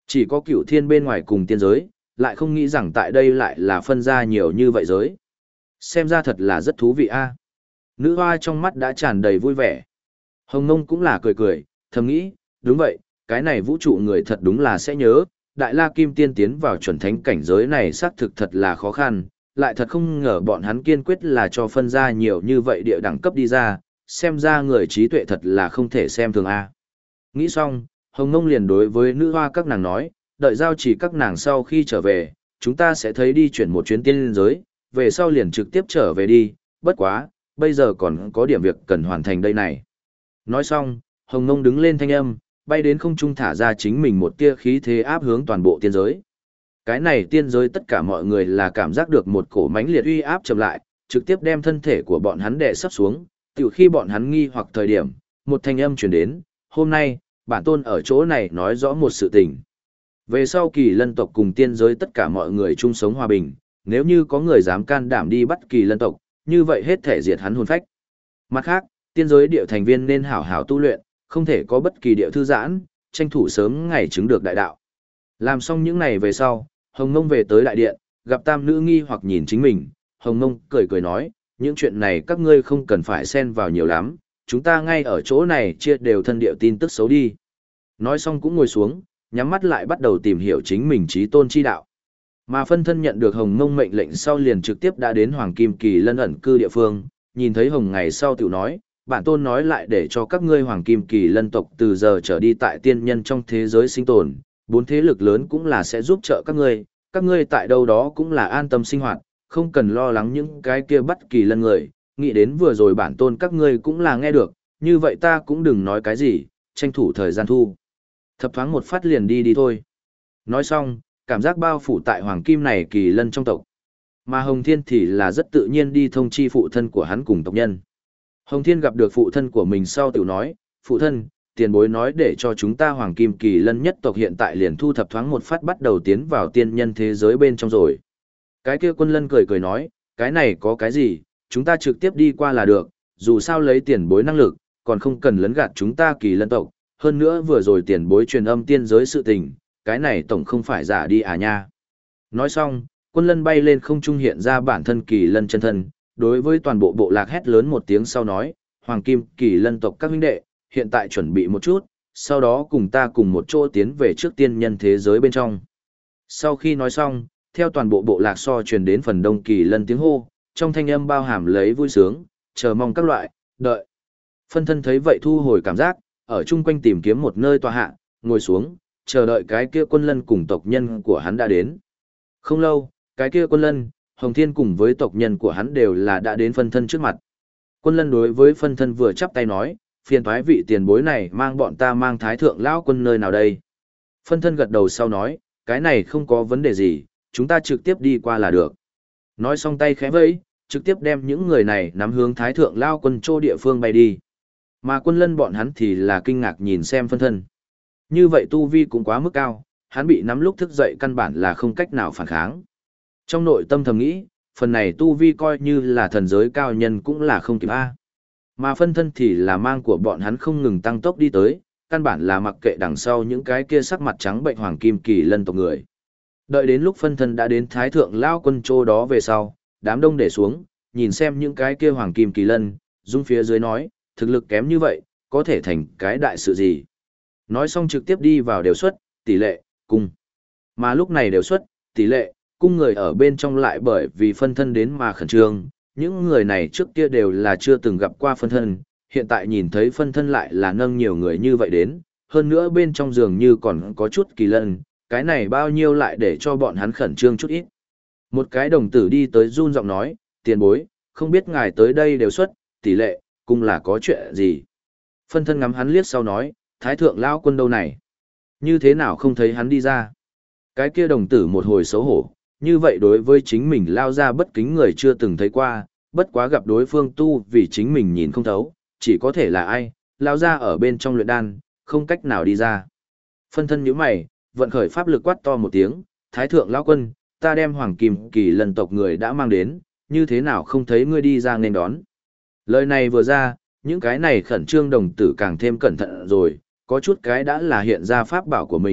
Chỉ có cửu thiên bên ngoài cùng tiên giới, lại không nghĩ rằng tại đây lại là phân ra nhiều như vậy giới. Xem ra thật là rất thú vị a. Nữ hoa trong mắt đã tràn đầy vui vẻ. Hồng Nông cũng là cười cười, thầm nghĩ, đúng vậy, cái này vũ trụ người thật đúng là sẽ nhớ, Đại La Kim Tiên tiến vào chuẩn thánh cảnh giới này xác thực thật là khó khăn, lại thật không ngờ bọn hắn kiên quyết là cho phân ra nhiều như vậy địa đẳng cấp đi ra, xem ra người trí tuệ thật là không thể xem thường a. Nghĩ xong, Hồng Nông liền đối với nữ hoa các nàng nói, đợi giao chỉ các nàng sau khi trở về, chúng ta sẽ thấy đi chuyển một chuyến tiên giới, về sau liền trực tiếp trở về đi, bất quá, bây giờ còn có điểm việc cần hoàn thành đây này. Nói xong, Hồng Nông đứng lên thanh âm, bay đến không trung thả ra chính mình một tia khí thế áp hướng toàn bộ tiên giới. Cái này tiên giới tất cả mọi người là cảm giác được một cổ mãnh liệt uy áp chậm lại, trực tiếp đem thân thể của bọn hắn đè sấp xuống, tiểu khi bọn hắn nghi hoặc thời điểm, một thanh âm truyền đến, hôm nay, bản tôn ở chỗ này nói rõ một sự tình. Về sau Kỳ Lân tộc cùng tiên giới tất cả mọi người chung sống hòa bình, nếu như có người dám can đảm đi bắt Kỳ Lân tộc, như vậy hết thể diệt hắn hồn phách. Mặt khác, tiên giới địa thành viên nên hảo hảo tu luyện, không thể có bất kỳ địa thư giãn, tranh thủ sớm ngày chứng được đại đạo. Làm xong những này về sau, Hồng Nông về tới đại điện, gặp tam nữ nghi hoặc nhìn chính mình, Hồng Nông cười cười nói, những chuyện này các ngươi không cần phải xen vào nhiều lắm, chúng ta ngay ở chỗ này chia đều thân địa tin tức xấu đi. Nói xong cũng ngồi xuống, nhắm mắt lại bắt đầu tìm hiểu chính mình trí tôn chi đạo. Mà phân thân nhận được Hồng Mông mệnh lệnh sau liền trực tiếp đã đến Hoàng Kim Kỳ Lân ẩn cư địa phương, nhìn thấy Hồng ngày sau tiểu nói, bản tôn nói lại để cho các ngươi Hoàng Kim Kỳ Lân tộc từ giờ trở đi tại tiên nhân trong thế giới sinh tồn, 4 thế lực lớn cũng là sẽ giúp trợ các ngươi tại đâu đó cũng là an tâm sinh hoạt, không cần lo lắng những cái kia bắt Kỳ Lân người, nghĩ đến vừa rồi bản tôn các ngươi cũng là nghe được, như vậy ta cũng đừng nói cái gì, tranh thủ thời gian thu. Thập thoáng một phát liền đi thôi. Nói xong, cảm giác bao phủ tại Hoàng Kim này Kỳ Lân trong tộc. Mà Hồng Thiên thì là rất tự nhiên đi thông chi phụ thân của hắn cùng tộc nhân. Hồng Thiên gặp được phụ thân của mình sau tiểu nói, phụ thân, tiền bối nói để cho chúng ta Hoàng Kim Kỳ Lân nhất tộc hiện tại liền thu thập thoáng một phát bắt đầu tiến vào tiên nhân thế giới bên trong rồi. Cái kia Quân Lân cười cười nói, cái này có cái gì, chúng ta trực tiếp đi qua là được, dù sao lấy tiền bối năng lực, còn không cần lấn gạt chúng ta Kỳ Lân tộc, hơn nữa vừa rồi tiền bối truyền âm tiên giới sự tình, cái này tổng không phải giả đi à nha. Nói xong, Quân Lân bay lên không trung hiện ra bản thân Kỳ Lân chân thân, đối với toàn bộ bộ lạc hét lớn một tiếng sau nói, Hoàng Kim Kỳ Lân tộc các huynh đệ, hiện tại chuẩn bị một chút, sau đó cùng ta cùng một chỗ tiến về trước tiên nhân thế giới bên trong. Sau khi nói xong, theo toàn bộ bộ lạc so truyền đến phần đông Kỳ Lân tiếng hô, trong thanh âm bao hàm lấy vui sướng, chờ mong các loại, đợi. Phân thân thấy vậy thu hồi cảm giác, ở chung quanh tìm kiếm một nơi tọa hạ, ngồi xuống, chờ đợi cái kia Quân Lân cùng tộc nhân của hắn đã đến. Không lâu, cái kia Quân Lân, Hồng Thiên cùng với tộc nhân của hắn đều là đã đến phân thân trước mặt. Quân Lân đối với phân thân vừa chắp tay nói, phiền toái vị tiền bối này mang bọn ta mang thái thượng lão quân nơi nào đây. Phân thân gật đầu sau nói, cái này không có vấn đề gì, chúng ta trực tiếp đi qua là được. Nói xong tay khẽ vẫy, trực tiếp đem những người này nắm hướng thái thượng lão quân chỗ địa phương bay đi. Mà Quân Lân bọn hắn thì là kinh ngạc nhìn xem phân thân. Như vậy tu vi cũng quá mức cao, hắn bị nắm lúc thức dậy căn bản là không cách nào phản kháng. Trong nội tâm thầm nghĩ, phần này tu vi coi như là thần giới cao nhân cũng là không kịp A. Mà phân thân thì là mang của bọn hắn không ngừng tăng tốc đi tới, căn bản là mặc kệ đằng sau những cái kia sắc mặt trắng bệnh Hoàng Kim Kỳ Lân tộc người. Đợi đến lúc phân thân đã đến thái thượng lao quân chỗ đó về sau, đám đông để xuống, nhìn xem những cái kia Hoàng Kim Kỳ Lân, dung phía dưới nói, thực lực kém như vậy, có thể thành cái đại sự gì. Nói xong trực tiếp đi vào đều xuất, tỷ lệ, cung. Mà lúc này đều xuất, tỷ lệ, cung người ở bên trong lại bởi vì phân thân đến mà khẩn trương, những người này trước kia đều là chưa từng gặp qua phân thân, hiện tại nhìn thấy phân thân lại là nâng nhiều người như vậy đến, hơn nữa bên trong giường như còn có chút Kỳ Lân, cái này bao nhiêu lại để cho bọn hắn khẩn trương chút ít. Một cái đồng tử đi tới run giọng nói, tiền bối, không biết ngài tới đây đều xuất, tỷ lệ, cung là có chuyện gì. Phân thân ngắm hắn liếc sau nói, thái thượng lão quân đâu này? Như thế nào không thấy hắn đi ra? Cái kia đồng tử một hồi xấu hổ, như vậy đối với chính mình lao ra bất kính người chưa từng thấy qua, bất quá gặp đối phương tu vì chính mình nhìn không thấu, chỉ có thể là ai, lao ra ở bên trong luyện đan, không cách nào đi ra. Phân thân nhíu mày, vận khởi pháp lực quát to một tiếng, thái thượng lão quân, ta đem Hoàng Kim Kỳ Lân tộc người đã mang đến, như thế nào không thấy ngươi đi ra nên đón. Lời này vừa ra, những cái này khẩn trương đồng tử càng thêm cẩn thận rồi, có chút cái đã là hiện ra pháp bảo của mình,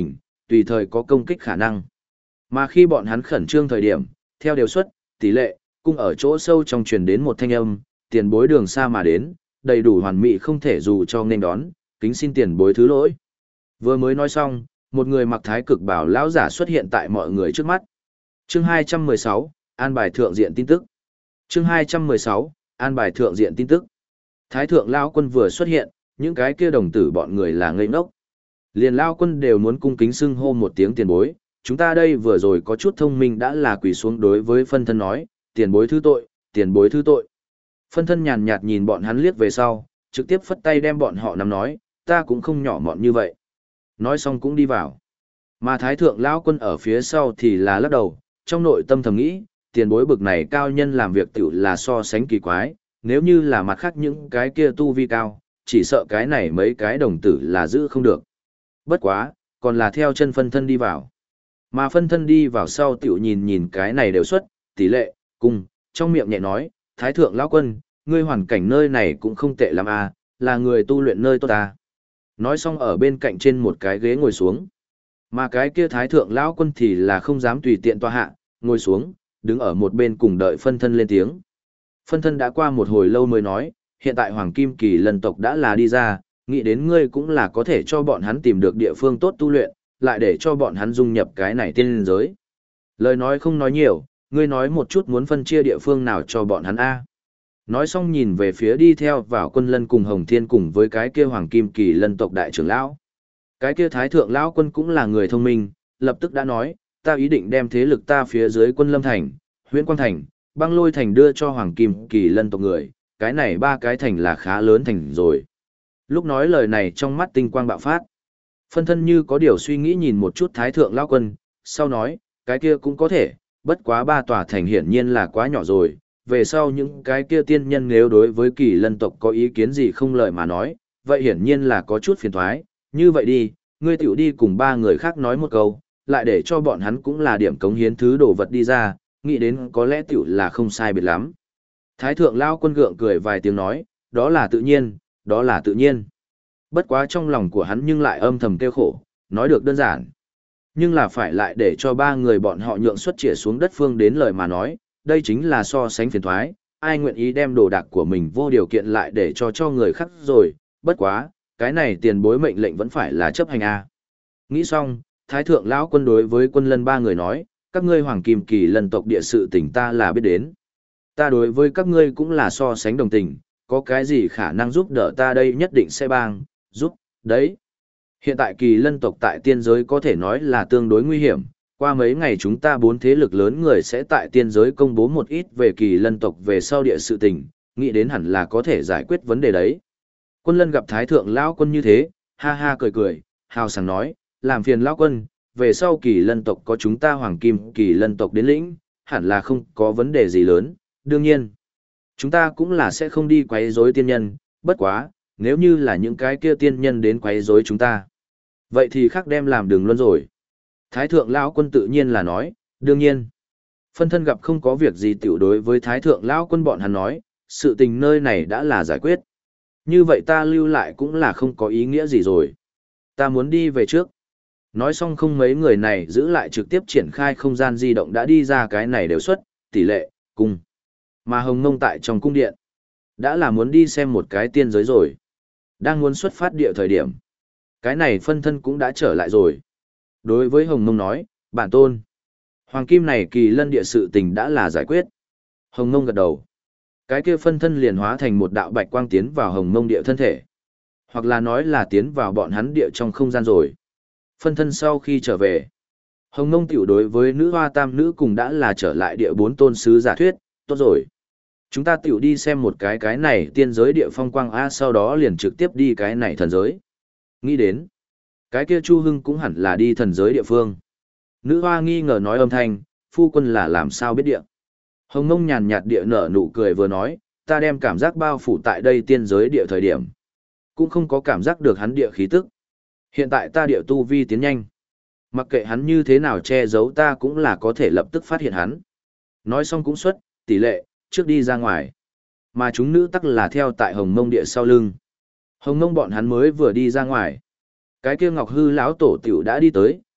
tùy thời có công kích khả năng. Mà khi bọn hắn khẩn trương thời điểm, theo điều suất, tỷ lệ, cung ở chỗ sâu trong truyền đến một thanh âm, tiền bối đường xa mà đến, đầy đủ hoàn mỹ không thể dù cho nên đón, kính xin tiền bối thứ lỗi. Vừa mới nói xong, một người mặc thái cực bảo lão giả xuất hiện tại mọi người trước mắt. Chương 216, an bài thượng diện tin tức. Chương 216, an bài thượng diện tin tức. Thái thượng lão quân vừa xuất hiện, những cái kia đồng tử bọn người là ngây ngốc. Liền lão quân đều muốn cung kính xưng hô một tiếng tiền bối, chúng ta đây vừa rồi có chút thông minh đã là quỳ xuống đối với phân thân nói, tiền bối thứ tội, tiền bối thứ tội. Phân thân nhàn nhạt nhìn bọn hắn liếc về sau, trực tiếp phất tay đem bọn họ nắm nói, ta cũng không nhỏ mọn như vậy. Nói xong cũng đi vào. Mà thái thượng lão quân ở phía sau thì là lắc đầu, trong nội tâm thầm nghĩ, tiền bối bực này cao nhân làm việc tiểu là so sánh kỳ quái, nếu như là mặt khác những cái kia tu vi cao, chỉ sợ cái này mấy cái đồng tử là giữ không được. Bất quá, còn là theo chân phân thân đi vào. Mà phân thân đi vào sau tiểu nhìn nhìn cái này đều xuất, tỷ lệ, cung, trong miệng nhẹ nói, thái thượng lão quân, ngươi hoàn cảnh nơi này cũng không tệ lắm à, là người tu luyện nơi tốt à. Nói xong ở bên cạnh trên một cái ghế ngồi xuống. Mà cái kia thái thượng lão quân thì là không dám tùy tiện tòa hạ, ngồi xuống, đứng ở một bên cùng đợi phân thân lên tiếng. Phân thân đã qua một hồi lâu mới nói, hiện tại Hoàng Kim Kỳ Lân tộc đã là đi ra, nghĩ đến ngươi cũng là có thể cho bọn hắn tìm được địa phương tốt tu luyện, lại để cho bọn hắn dung nhập cái này tiên giới. Lời nói không nói nhiều, ngươi nói một chút muốn phân chia địa phương nào cho bọn hắn a. Nói xong nhìn về phía đi theo vào Quân Lân cùng Hồng Thiên cùng với cái kia Hoàng Kim Kỳ Lân tộc đại trưởng lão. Cái kia Thái thượng lão quân cũng là người thông minh, lập tức đã nói, ta ý định đem thế lực ta phía dưới Quân Lâm thành, Huyễn Quang thành, Băng Lôi thành đưa cho Hoàng Kim Kỳ Lân tộc người, cái này ba cái thành là khá lớn thành rồi. Lúc nói lời này trong mắt tinh quang bạo phát. Phân thân như có điều suy nghĩ nhìn một chút Thái thượng lão quân, sau nói, cái kia cũng có thể, bất quá ba tòa thành hiển nhiên là quá nhỏ rồi, về sau những cái kia tiên nhân nếu đối với Kỳ Lân tộc có ý kiến gì không lời mà nói, vậy hiển nhiên là có chút phiền toái, như vậy đi, ngươi tiểu đi cùng ba người khác nói một câu, lại để cho bọn hắn cũng là điểm cống hiến thứ đồ vật đi ra, nghĩ đến có lẽ tiểu là không sai biệt lắm. Thái thượng lão quân gượng cười vài tiếng nói, đó là tự nhiên, đó là tự nhiên. Bất quá trong lòng của hắn nhưng lại âm thầm kêu khổ, nói được đơn giản. Nhưng là phải lại để cho ba người bọn họ nhượng xuất chĩa xuống đất phương đến lời mà nói, đây chính là so sánh phiền thoái, ai nguyện ý đem đồ đạc của mình vô điều kiện lại để cho người khác rồi, bất quá, cái này tiền bối mệnh lệnh vẫn phải là chấp hành a. Nghĩ xong, Thái thượng lão quân đối với Quân Lân ba người nói, các ngươi Hoàng Kim Kỳ Lân tộc địa sự tình ta là biết đến. Ta đối với các ngươi cũng là so sánh đồng tình, có cái gì khả năng giúp đỡ ta đây nhất định sẽ bang, giúp, đấy. Hiện tại Kỳ Lân tộc tại tiên giới có thể nói là tương đối nguy hiểm, qua mấy ngày chúng ta bốn thế lực lớn người sẽ tại tiên giới công bố một ít về Kỳ Lân tộc về sau địa sự tình, nghĩ đến hẳn là có thể giải quyết vấn đề đấy. Quân Lân gặp Thái thượng lão quân như thế, ha ha cười cười, hào sảng nói, làm phiền lão quân, về sau Kỳ Lân tộc có chúng ta Hoàng Kim Kỳ Lân tộc đến lĩnh, hẳn là không có vấn đề gì lớn, đương nhiên. Chúng ta cũng là sẽ không đi quấy rối tiên nhân, bất quá, nếu như là những cái kia tiên nhân đến quấy rối chúng ta. Vậy thì khác đem làm đường luân rồi. Thái thượng lão quân tự nhiên là nói, đương nhiên. Phân thân gặp không có việc gì tiểu đối với Thái thượng lão quân bọn hắn nói, sự tình nơi này đã là giải quyết. Như vậy ta lưu lại cũng là không có ý nghĩa gì rồi. Ta muốn đi về trước. Nói xong không mấy người này giữ lại trực tiếp triển khai không gian di động đã đi ra cái này đều xuất, tỷ lệ, cung. Mà Hồng Mông tại trong cung điện. Đã là muốn đi xem một cái tiên giới rồi. Đang muốn xuất phát địa thời điểm. Cái này phân thân cũng đã trở lại rồi. Đối với Hồng Mông nói, bản tôn. Hoàng kim này Kỳ Lân địa sự tình đã là giải quyết. Hồng Mông gật đầu. Cái kia phân thân liền hóa thành một đạo bạch quang tiến vào Hồng Mông địa thân thể. Hoặc là nói là tiến vào bọn hắn địa trong không gian rồi. Phân thân sau khi trở về. Hồng Mông tiểu đối với nữ hoa tam nữ cùng đã là trở lại địa bốn tôn sứ giả thuyết, tốt rồi. Chúng ta tiểu đi xem một cái này tiên giới địa phong quang A sau đó liền trực tiếp đi cái này thần giới. Nghĩ đến, cái kia Chu Hưng cũng hẳn là đi thần giới địa phương. Nữ hoa nghi ngờ nói âm thanh, phu quân là làm sao biết địa. Hồng Mông nhàn nhạt địa nở nụ cười vừa nói, ta đem cảm giác bao phủ tại đây tiên giới địa thời điểm. Cũng không có cảm giác được hắn địa khí tức. Hiện tại ta địa tu vi tiến nhanh. Mặc kệ hắn như thế nào che giấu ta cũng là có thể lập tức phát hiện hắn. Nói xong cũng xuất, tỷ lệ, trước đi ra ngoài. Mà chúng nữ tắc là theo tại Hồng Mông địa sau lưng. Hồng Mông bọn hắn mới vừa đi ra ngoài. Cái kia Ngọc Hư lão tổ tiểu đã đi tới,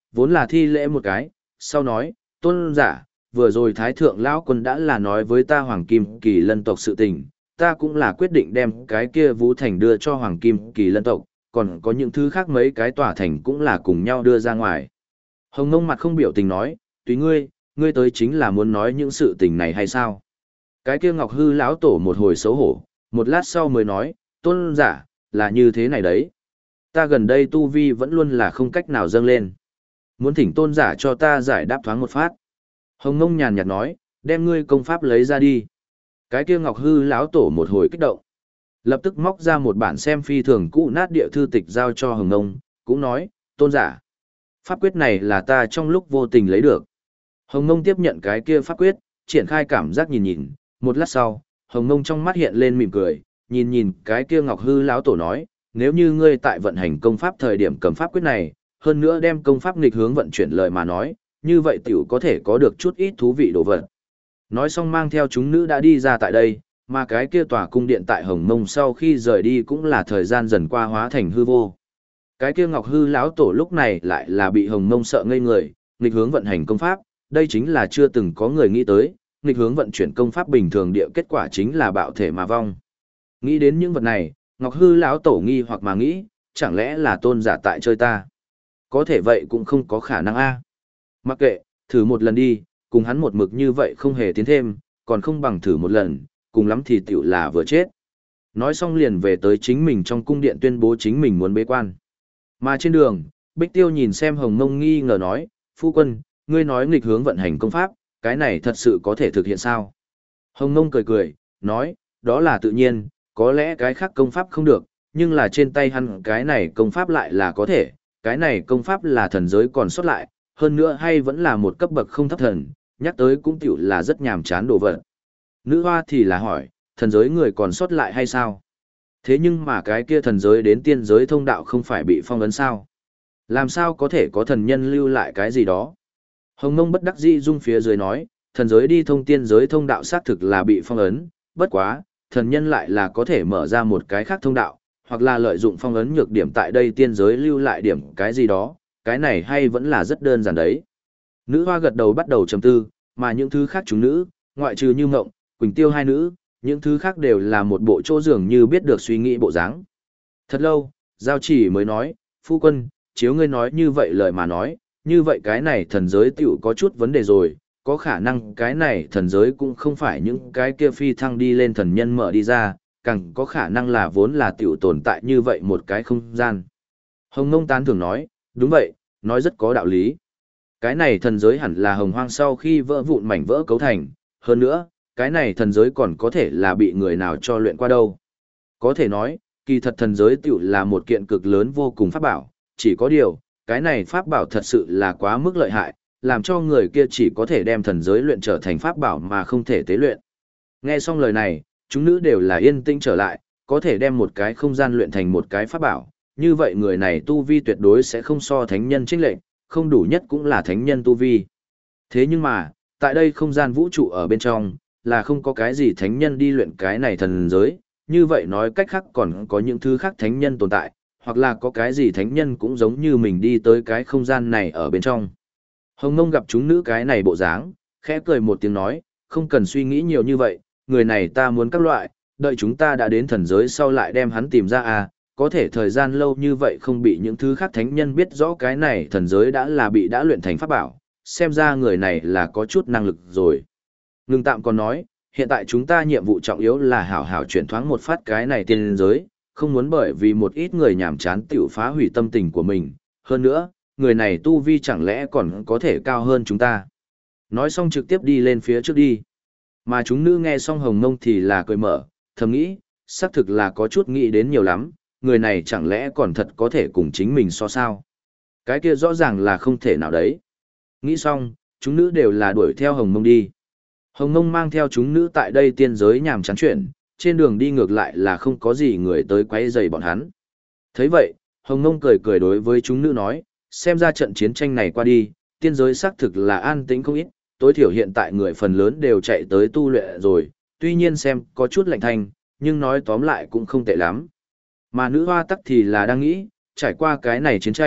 vốn là thi lễ một cái, sau nói, tôn giả, vừa rồi Thái Thượng Lão Quân đã là nói với ta Hoàng Kim Kỳ Lân tộc sự tình, ta cũng là quyết định đem cái kia Vũ Thành đưa cho Hoàng Kim Kỳ Lân tộc, còn có những thứ khác mấy cái tòa thành cũng là cùng nhau đưa ra ngoài. Hồng Ngông mặt không biểu tình nói, tùy ngươi, ngươi tới chính là muốn nói những sự tình này hay sao? Cái kia Ngọc Hư lão tổ một hồi xấu hổ, một lát sau mới nói, tôn giả, là như thế này đấy. Ta gần đây tu vi vẫn luôn là không cách nào dâng lên. Muốn thỉnh tôn giả cho ta giải đáp thoáng một phát. Hồng Ngông nhàn nhạt nói, đem ngươi công pháp lấy ra đi. Cái kia Ngọc Hư lão tổ một hồi kích động. Lập tức móc ra một bản xem phi thường cũ nát địa thư tịch giao cho Hồng Ngông, cũng nói, tôn giả. Pháp quyết này là ta trong lúc vô tình lấy được. Hồng Ngông tiếp nhận cái kia pháp quyết, triển khai cảm giác nhìn nhìn, một lát sau, Hồng Ngông trong mắt hiện lên mỉm cười, nhìn nhìn cái kia Ngọc Hư lão tổ nói, nếu như ngươi tại vận hành công pháp thời điểm cầm pháp quyết này, hơn nữa đem công pháp nghịch hướng vận chuyển lời mà nói, như vậy tiểu có thể có được chút ít thú vị đồ vật. Nói xong mang theo chúng nữ đã đi ra tại đây, mà cái kia tòa cung điện tại Hồng Mông sau khi rời đi cũng là thời gian dần qua hóa thành hư vô. Cái kia Ngọc Hư lão tổ lúc này lại là bị Hồng Mông sợ ngây người, nghịch hướng vận hành công pháp, đây chính là chưa từng có người nghĩ tới, nghịch hướng vận chuyển công pháp bình thường địa kết quả chính là bạo thể mà vong. Nghĩ đến những vật này, Ngọc Hư lão tổ nghi hoặc mà nghĩ, chẳng lẽ là tôn giả tại chơi ta? Có thể vậy cũng không có khả năng a. Mặc kệ, thử một lần đi, cùng hắn một mực như vậy không hề tiến thêm, còn không bằng thử một lần, cùng lắm thì tiểu là vừa chết. Nói xong liền về tới chính mình trong cung điện tuyên bố chính mình muốn bế quan. Mà trên đường, Bích Tiêu nhìn xem Hồng Mông nghi ngờ nói, phu quân, ngươi nói nghịch hướng vận hành công pháp, cái này thật sự có thể thực hiện sao? Hồng Mông cười cười, nói, đó là tự nhiên, có lẽ cái khác công pháp không được, nhưng là trên tay hắn cái này công pháp lại là có thể, cái này công pháp là thần giới còn xuất lại, hơn nữa hay vẫn là một cấp bậc không thấp thần, nhắc tới cũng tiểu là rất nhàm chán đồ vật. Nữ hoa thì là hỏi, thần giới người còn xuất lại hay sao? Thế nhưng mà cái kia thần giới đến tiên giới thông đạo không phải bị phong ấn sao? Làm sao có thể có thần nhân lưu lại cái gì đó? Hồng Mông bất đắc dĩ rung phía dưới nói, thần giới đi thông tiên giới thông đạo xác thực là bị phong ấn, bất quá, thần nhân lại là có thể mở ra một cái khác thông đạo, hoặc là lợi dụng phong ấn nhược điểm tại đây tiên giới lưu lại điểm cái gì đó, cái này hay vẫn là rất đơn giản đấy. Nữ hoa gật đầu bắt đầu trầm tư, mà những thứ khác chúng nữ, ngoại trừ Như Mộng, Quỳnh Tiêu hai nữ, những thứ khác đều là một bộ chỗ dường như biết được suy nghĩ bộ dáng. Thật lâu, Giao Chỉ mới nói, phu quân, chiếu ngươi nói như vậy lời mà nói, như vậy cái này thần giới tiểu có chút vấn đề rồi, có khả năng cái này thần giới cũng không phải những cái kia phi thăng đi lên thần nhân mở đi ra, càng có khả năng là vốn là tiểu tồn tại như vậy một cái không gian. Hồng Mông tán thường nói, đúng vậy, nói rất có đạo lý. Cái này thần giới hẳn là hồng hoang sau khi vỡ vụn mảnh vỡ cấu thành, hơn nữa, cái này thần giới còn có thể là bị người nào cho luyện qua đâu. Có thể nói, kỳ thật thần giới tiểu là một kiện cực lớn vô cùng pháp bảo, chỉ có điều, cái này pháp bảo thật sự là quá mức lợi hại, làm cho người kia chỉ có thể đem thần giới luyện trở thành pháp bảo mà không thể tế luyện. Nghe xong lời này, chúng nữ đều là yên tĩnh trở lại, có thể đem một cái không gian luyện thành một cái pháp bảo, như vậy người này tu vi tuyệt đối sẽ không so thánh nhân chênh lệch, không đủ nhất cũng là thánh nhân tu vi. Thế nhưng mà, tại đây không gian vũ trụ ở bên trong, là không có cái gì thánh nhân đi luyện cái này thần giới, như vậy nói cách khác còn có những thứ khác thánh nhân tồn tại, hoặc là có cái gì thánh nhân cũng giống như mình đi tới cái không gian này ở bên trong. Hồng Mông gặp chúng nữ cái này bộ dáng, khẽ cười một tiếng nói, không cần suy nghĩ nhiều như vậy, người này ta muốn các loại, đợi chúng ta đã đến thần giới sau lại đem hắn tìm ra à, có thể thời gian lâu như vậy không bị những thứ khác thánh nhân biết rõ cái này thần giới đã luyện thành pháp bảo, xem ra người này là có chút năng lực rồi. Ngưng tạm còn nói, hiện tại chúng ta nhiệm vụ trọng yếu là hảo hảo chuyển thoáng một phát cái này tiên giới, không muốn bởi vì một ít người nhảm chán tiểu phá hủy tâm tình của mình, hơn nữa, người này tu vi chẳng lẽ còn có thể cao hơn chúng ta. Nói xong trực tiếp đi lên phía trước đi. Mà chúng nữ nghe xong Hồng Mông thì là cười mở, thầm nghĩ, xác thực là có chút nghĩ đến nhiều lắm, người này chẳng lẽ còn thật có thể cùng chính mình so sao. Cái kia rõ ràng là không thể nào đấy. Nghĩ xong, chúng nữ đều là đuổi theo Hồng Mông đi. Hồng Mông mang theo chúng nữ tại đây tiên giới nhàm chán chuyện, trên đường đi ngược lại là không có gì người tới quấy rầy bọn hắn. Thấy vậy, Hồng Mông cười cười đối với chúng nữ nói, xem ra trận chiến tranh này qua đi, tiên giới xác thực là an tĩnh không ít, tối thiểu hiện tại người phần lớn đều chạy tới tu luyện rồi, tuy nhiên xem có chút lạnh thanh, nhưng nói tóm lại cũng không tệ lắm. Mà nữ hoa tắc thì là đang nghĩ, trải qua cái này chiến tranh,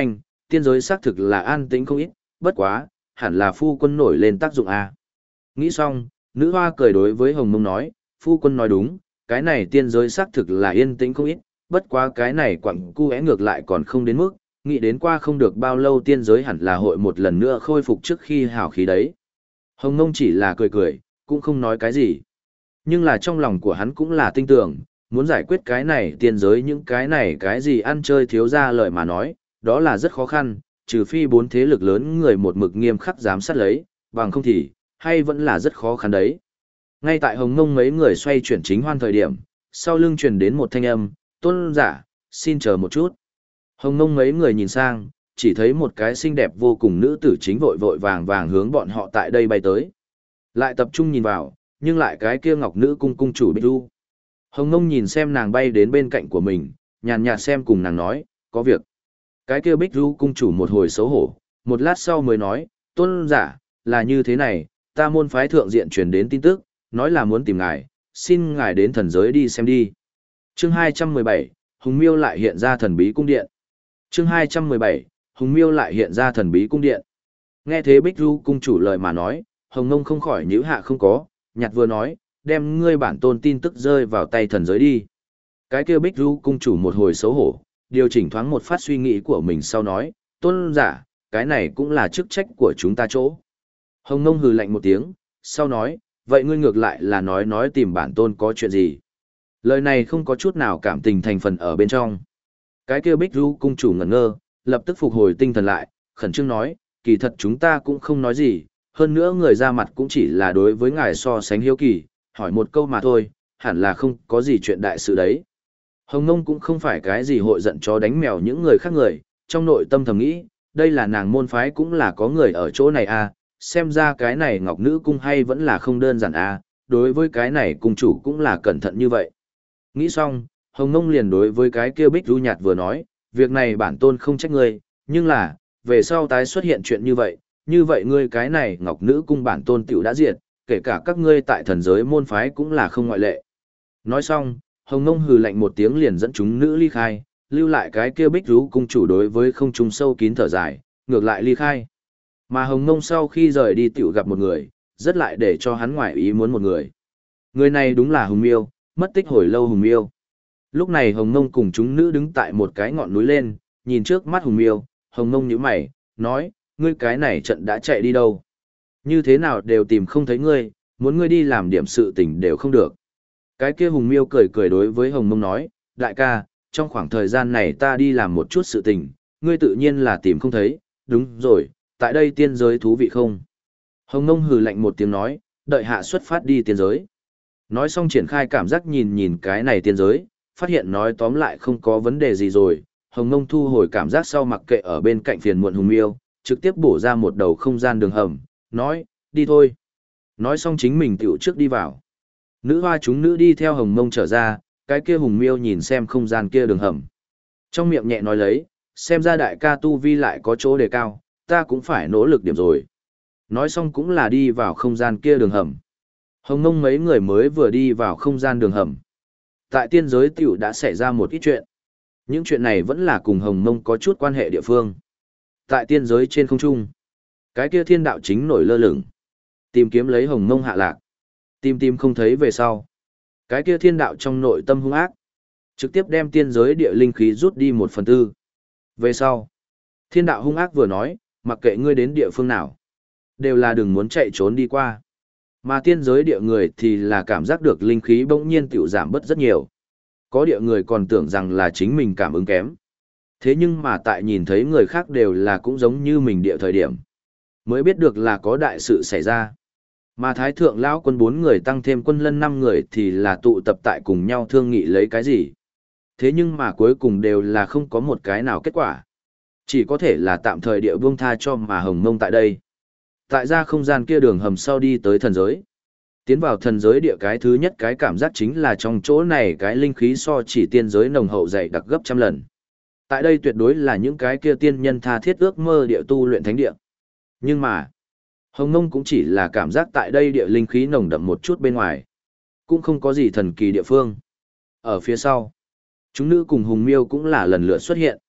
tiên giới xác thực là an tĩnh không ít, bất quá, hẳn là phu quân nổi lên tác dụng a. Nghĩ xong, nữ hoa cười đối với Hồng Mông nói, phu quân nói đúng, cái này tiên giới xác thực là yên tĩnh không ít, bất quá cái này quặng cu é ngược lại còn không đến mức, nghĩ đến qua không được bao lâu tiên giới hẳn là hội một lần nữa khôi phục trước khi hào khí đấy. Hồng Mông chỉ là cười cười, cũng không nói cái gì. Nhưng là trong lòng của hắn cũng là tin tưởng, muốn giải quyết cái này tiên giới những cái này cái gì ăn chơi thiếu ra lời mà nói, đó là rất khó khăn, trừ phi bốn thế lực lớn người một mực nghiêm khắc giám sát lấy, bằng không thì, hay vẫn là rất khó khăn đấy. Ngay tại Hồng Mông mấy người xoay chuyển chính hoan thời điểm, sau lưng truyền đến một thanh âm, tôn giả, xin chờ một chút. Hồng Mông mấy người nhìn sang, chỉ thấy một cái xinh đẹp vô cùng nữ tử chính vội vội vàng vàng hướng bọn họ tại đây bay tới. Lại tập trung nhìn vào, nhưng lại cái kia ngọc nữ cung cung chủ Bích Du. Hồng Mông nhìn xem nàng bay đến bên cạnh của mình, nhàn nhạt xem cùng nàng nói, có việc. Cái kia Bích Du cung chủ một hồi xấu hổ, một lát sau mới nói, tôn giả, là như thế này, ta môn phái thượng diện truyền đến tin tức, nói là muốn tìm ngài, xin ngài đến thần giới đi xem đi. Chương 217, Hùng Miêu lại hiện ra thần bí cung điện. Chương 217, Hùng Miêu lại hiện ra thần bí cung điện. Nghe thế Bích Du cung chủ lời mà nói, Hồng Mông không khỏi nhíu hạ không có, nhặt vừa nói, đem ngươi bản tôn tin tức rơi vào tay thần giới đi. Cái kia Bích Du cung chủ một hồi xấu hổ, điều chỉnh thoáng một phát suy nghĩ của mình sau nói, tôn giả, cái này cũng là chức trách của chúng ta chỗ. Hồng Mông hừ lạnh một tiếng, sau nói, vậy ngươi ngược lại là nói tìm bản tôn có chuyện gì. Lời này không có chút nào cảm tình thành phần ở bên trong. Cái kia Bích Du cung chủ ngẩn ngơ, lập tức phục hồi tinh thần lại, khẩn trương nói, kỳ thật chúng ta cũng không nói gì, hơn nữa người ra mặt cũng chỉ là đối với ngài so sánh hiếu kỳ, hỏi một câu mà thôi, hẳn là không có gì chuyện đại sự đấy. Hồng Nông cũng không phải cái gì hội giận chó đánh mèo những người khác người, trong nội tâm thầm nghĩ, đây là nàng môn phái cũng là có người ở chỗ này à, xem ra cái này ngọc nữ cung hay vẫn là không đơn giản à, đối với cái này cung chủ cũng là cẩn thận như vậy. Nghĩ xong, Hồng Nông liền đối với cái kia Bích Du Nhạt vừa nói, việc này bản tôn không trách ngươi, nhưng là, về sau tái xuất hiện chuyện như vậy ngươi cái này ngọc nữ cung bản tôn tiểu đã diệt, kể cả các ngươi tại thần giới môn phái cũng là không ngoại lệ. Nói xong, Hồng Nông hừ lạnh một tiếng liền dẫn chúng nữ ly khai, lưu lại cái kia Bích Du cung chủ đối với không trung sâu kín thở dài, ngược lại ly khai. Mà Hồng Nông sau khi rời đi tiểu gặp một người, rất lại để cho hắn ngoại ý muốn một người. Người này đúng là Hùng Miêu, mất tích hồi lâu Hùng Miêu. Lúc này Hồng Nông cùng chúng nữ đứng tại một cái ngọn núi lên, nhìn trước mắt Hùng Miêu, Hồng Nông nhíu mày, nói, ngươi cái này trận đã chạy đi đâu? Như thế nào đều tìm không thấy ngươi, muốn ngươi đi làm điểm sự tình đều không được. Cái kia Hùng Miêu cười cười đối với Hồng Nông nói, đại ca, trong khoảng thời gian này ta đi làm một chút sự tình, ngươi tự nhiên là tìm không thấy, đúng rồi, tại đây tiên giới thú vị không? Hồng Nông hừ lạnh một tiếng nói, đợi hạ xuất phát đi tiên giới. Nói xong triển khai cảm giác nhìn cái này tiên giới, phát hiện nói tóm lại không có vấn đề gì rồi, Hồng Nông thu hồi cảm giác sau mặc kệ ở bên cạnh phiền muộn Hùng Miêu, trực tiếp bổ ra một đầu không gian đường hầm, nói, đi thôi. Nói xong chính mình tiểu trước đi vào. Nữ hoa chúng nữ đi theo Hồng Nông trở ra, cái kia Hùng Miêu nhìn xem không gian kia đường hầm. Trong miệng nhẹ nói lấy, xem ra đại ca tu vi lại có chỗ đề cao, ta cũng phải nỗ lực điểm rồi. Nói xong cũng là đi vào không gian kia đường hầm. Hồng Nông mấy người mới vừa đi vào không gian đường hầm. Tại tiên giới tiểu đã xảy ra một ít chuyện. Những chuyện này vẫn là cùng Hồng Nông có chút quan hệ địa phương. Tại tiên giới trên không trung, cái kia thiên đạo chính nổi lơ lửng, tìm kiếm lấy Hồng Nông hạ lạc. Tìm không thấy về sau. Cái kia thiên đạo trong nội tâm hung ác, trực tiếp đem tiên giới địa linh khí rút đi 1/4. Về sau, thiên đạo hung ác vừa nói, mặc kệ ngươi đến địa phương nào, đều là đừng muốn chạy trốn đi qua. Mà tiên giới địa người thì là cảm giác được linh khí bỗng nhiên tiểu giảm bớt rất nhiều. Có địa người còn tưởng rằng là chính mình cảm ứng kém. Thế nhưng mà tại nhìn thấy người khác đều là cũng giống như mình địa thời điểm, mới biết được là có đại sự xảy ra. Mà Thái Thượng Lão quân 4 người tăng thêm quân lân 5 người thì là tụ tập tại cùng nhau thương nghị lấy cái gì. Thế nhưng mà cuối cùng đều là không có một cái nào kết quả. Chỉ có thể là tạm thời địa buông tha cho mà Hồng Mông tại đây. Tại ra không gian kia đường hầm sau đi tới thần giới. Tiến vào thần giới địa cái thứ nhất cái cảm giác chính là trong chỗ này cái linh khí so chỉ tiên giới nồng hậu dày đặc gấp trăm lần. Tại đây tuyệt đối là những cái kia tiên nhân tha thiết ước mơ địa tu luyện thánh địa. Nhưng mà, Hồng Nông cũng chỉ là cảm giác tại đây địa linh khí nồng đậm một chút bên ngoài. Cũng không có gì thần kỳ địa phương. Ở phía sau, chúng nữ cùng Hùng Miêu cũng là lần lượt xuất hiện.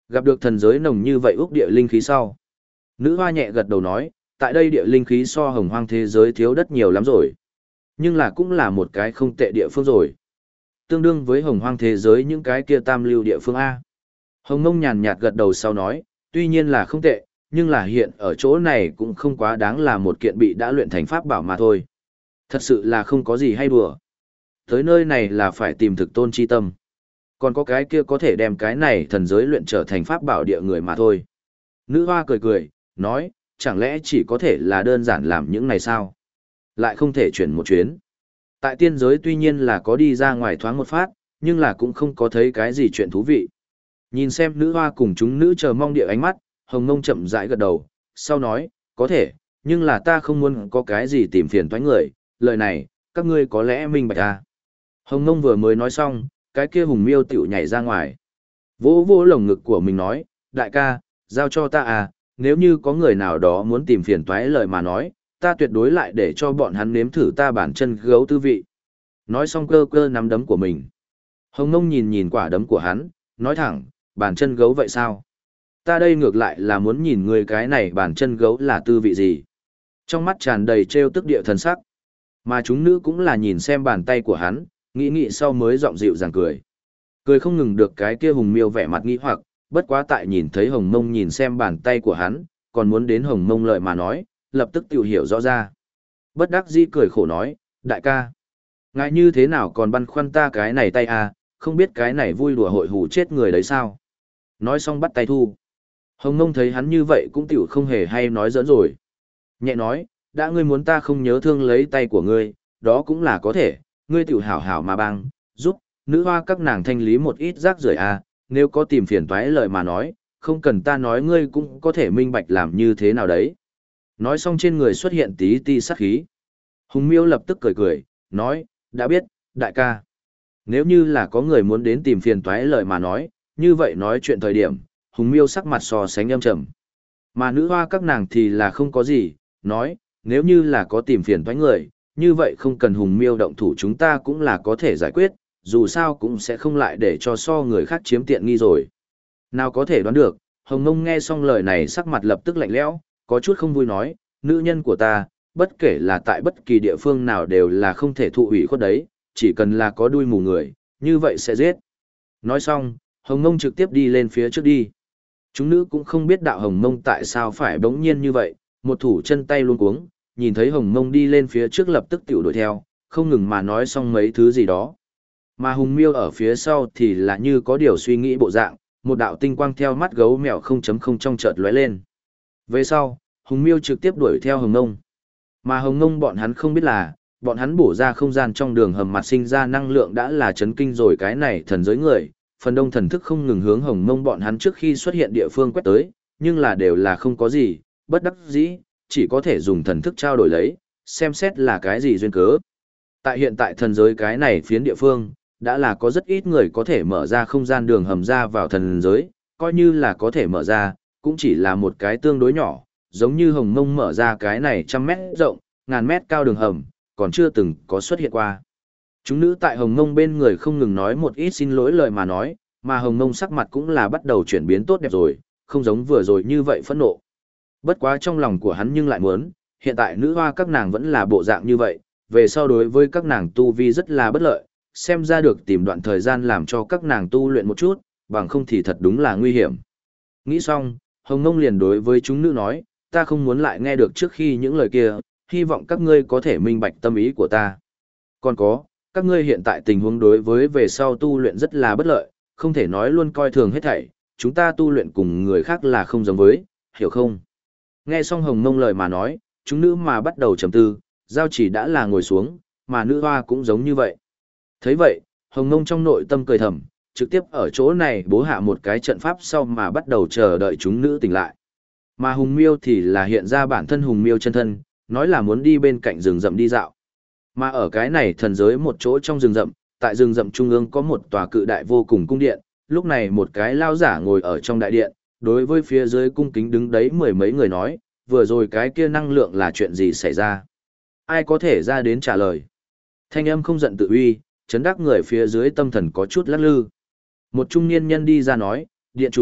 Gặp được thần giới nồng như vậy úc địa linh khí sau. Nữ hoa nhẹ gật đầu nói, tại đây địa linh khí so hồng hoang thế giới thiếu đất nhiều lắm rồi. Nhưng là cũng là một cái không tệ địa phương rồi. Tương đương với hồng hoang thế giới những cái kia tam lưu địa phương A. Hồng Mông nhàn nhạt gật đầu sau nói, tuy nhiên là không tệ, nhưng là hiện ở chỗ này cũng không quá đáng là một kiện bị đã luyện thành pháp bảo mà thôi. Thật sự là không có gì hay đùa. Tới nơi này là phải tìm thực tôn chi tâm. Còn có cái kia có thể đem cái này thần giới luyện trở thành pháp bảo địa người mà thôi. Nữ hoa cười cười, nói, chẳng lẽ chỉ có thể là đơn giản làm những này sao? Lại không thể chuyển một chuyến. Tại tiên giới tuy nhiên là có đi ra ngoài thoáng một phát, nhưng là cũng không có thấy cái gì chuyện thú vị. Nhìn xem nữ hoa cùng chúng nữ chờ mong địa ánh mắt, Hồng Mông chậm rãi gật đầu, sau nói, có thể, nhưng là ta không muốn có cái gì tìm phiền toái người, lời này, các ngươi có lẽ minh bạch à. Hồng Mông vừa mới nói xong, cái kia hùng miêu tiểu nhảy ra ngoài. Vỗ vỗ lồng ngực của mình nói, đại ca, giao cho ta à, nếu như có người nào đó muốn tìm phiền toái lời mà nói, ta tuyệt đối lại để cho bọn hắn nếm thử ta bản chân gấu tư vị. Nói xong cơ cơ nắm đấm của mình. Hồng Mông nhìn nhìn quả đấm của hắn, nói thẳng, bản chân gấu vậy sao? Ta đây ngược lại là muốn nhìn người cái này bản chân gấu là tư vị gì. Trong mắt tràn đầy trêu tức địa thần sắc. Mà chúng nữ cũng là nhìn xem bàn tay của hắn, nghĩ sau mới giọng dịu dàng cười. Cười không ngừng được cái kia hùng miêu vẻ mặt nghi hoặc, bất quá tại nhìn thấy Hồng Mông nhìn xem bàn tay của hắn, còn muốn đến Hồng Mông lợi mà nói, lập tức tiểu hiểu rõ ra. Bất đắc dĩ cười khổ nói, đại ca, ngại như thế nào còn băn khoăn ta cái này tay à, không biết cái này vui đùa hội hù chết người đấy sao. Nói xong bắt tay thu. Hồng Mông thấy hắn như vậy cũng tiểu không hề hay nói giỡn rồi. Nhẹ nói, đã ngươi muốn ta không nhớ thương lấy tay của ngươi, đó cũng là có thể, ngươi tiểu hảo hảo mà băng, giúp, nữ hoa các nàng thanh lý một ít rác rưởi à, nếu có tìm phiền toái lời mà nói, không cần ta nói ngươi cũng có thể minh bạch làm như thế nào đấy. Nói xong trên người xuất hiện tí ti sát khí. Hùng miêu lập tức cười cười, nói, đã biết, đại ca. Nếu như là có người muốn đến tìm phiền toái lời mà nói, như vậy nói chuyện thời điểm, Hùng miêu sắc mặt so sánh âm trầm. Mà nữ hoa các nàng thì là không có gì, nói, nếu như là có tìm phiền toái người, như vậy không cần Hùng miêu động thủ chúng ta cũng là có thể giải quyết, dù sao cũng sẽ không lại để cho so người khác chiếm tiện nghi rồi. Nào có thể đoán được, Hồng Mông nghe xong lời này sắc mặt lập tức lạnh lẽo, có chút không vui nói, nữ nhân của ta, bất kể là tại bất kỳ địa phương nào đều là không thể thụ ủy khuất đấy, chỉ cần là có đuôi mù người, như vậy sẽ giết. Nói xong, Hồng Mông trực tiếp đi lên phía trước đi. Chúng nữ cũng không biết đạo Hồng Mông tại sao phải bỗng nhiên như vậy, một thủ chân tay luôn cuống, nhìn thấy Hồng Mông đi lên phía trước lập tức tiểu đuổi theo, không ngừng mà nói xong mấy thứ gì đó. Mà Hùng Miêu ở phía sau thì là như có điều suy nghĩ bộ dạng, một đạo tinh quang theo mắt gấu mèo 0.0 trong chợt lóe lên. Về sau, Hùng Miêu trực tiếp đuổi theo Hồng Ngông. Mà Hồng Ngông bọn hắn không biết là, bọn hắn bổ ra không gian trong đường hầm mặt sinh ra năng lượng đã là chấn kinh rồi cái này thần giới người, phần đông thần thức không ngừng hướng Hồng Ngông bọn hắn trước khi xuất hiện địa phương quét tới, nhưng là đều là không có gì, bất đắc dĩ, chỉ có thể dùng thần thức trao đổi lấy, xem xét là cái gì duyên cớ. Tại hiện tại thần giới cái này phiến địa phương, đã là có rất ít người có thể mở ra không gian đường hầm ra vào thần giới, coi như là có thể mở ra, cũng chỉ là một cái tương đối nhỏ, giống như Hồng Mông mở ra cái này 100 mét rộng, ngàn mét cao đường hầm, còn chưa từng có xuất hiện qua. Chúng nữ tại Hồng Mông bên người không ngừng nói một ít xin lỗi lời mà nói, mà Hồng Mông sắc mặt cũng là bắt đầu chuyển biến tốt đẹp rồi, không giống vừa rồi như vậy phẫn nộ. Bất quá trong lòng của hắn nhưng lại muốn, hiện tại nữ hoa các nàng vẫn là bộ dạng như vậy, về sau đối với các nàng tu vi rất là bất lợi, xem ra được tìm đoạn thời gian làm cho các nàng tu luyện một chút, bằng không thì thật đúng là nguy hiểm. Nghĩ xong, Hồng Mông liền đối với chúng nữ nói, ta không muốn lại nghe được trước khi những lời kia, hy vọng các ngươi có thể minh bạch tâm ý của ta. Còn có, các ngươi hiện tại tình huống đối với về sau tu luyện rất là bất lợi, không thể nói luôn coi thường hết thảy, chúng ta tu luyện cùng người khác là không giống với, hiểu không? Nghe xong Hồng Mông lời mà nói, chúng nữ mà bắt đầu trầm tư, giao chỉ đã là ngồi xuống, mà nữ hoa cũng giống như vậy. Thấy vậy, Hồng Mông trong nội tâm cười thầm, trực tiếp ở chỗ này bố hạ một cái trận pháp sau mà bắt đầu chờ đợi chúng nữ tỉnh lại. Mà Hùng Miêu thì là hiện ra bản thân Hùng Miêu chân thân, nói là muốn đi bên cạnh rừng rậm đi dạo. Mà ở cái này thần giới một chỗ trong rừng rậm, tại rừng rậm trung ương có một tòa cự đại vô cùng cung điện, lúc này một cái lao giả ngồi ở trong đại điện, đối với phía dưới cung kính đứng đấy mười mấy người nói, vừa rồi cái kia năng lượng là chuyện gì xảy ra? Ai có thể ra đến trả lời? Thanh âm không giận tự uy, chấn đắc người phía dưới tâm thần có chút lắc lư. Một trung niên nhân đi ra nói, điện chủ,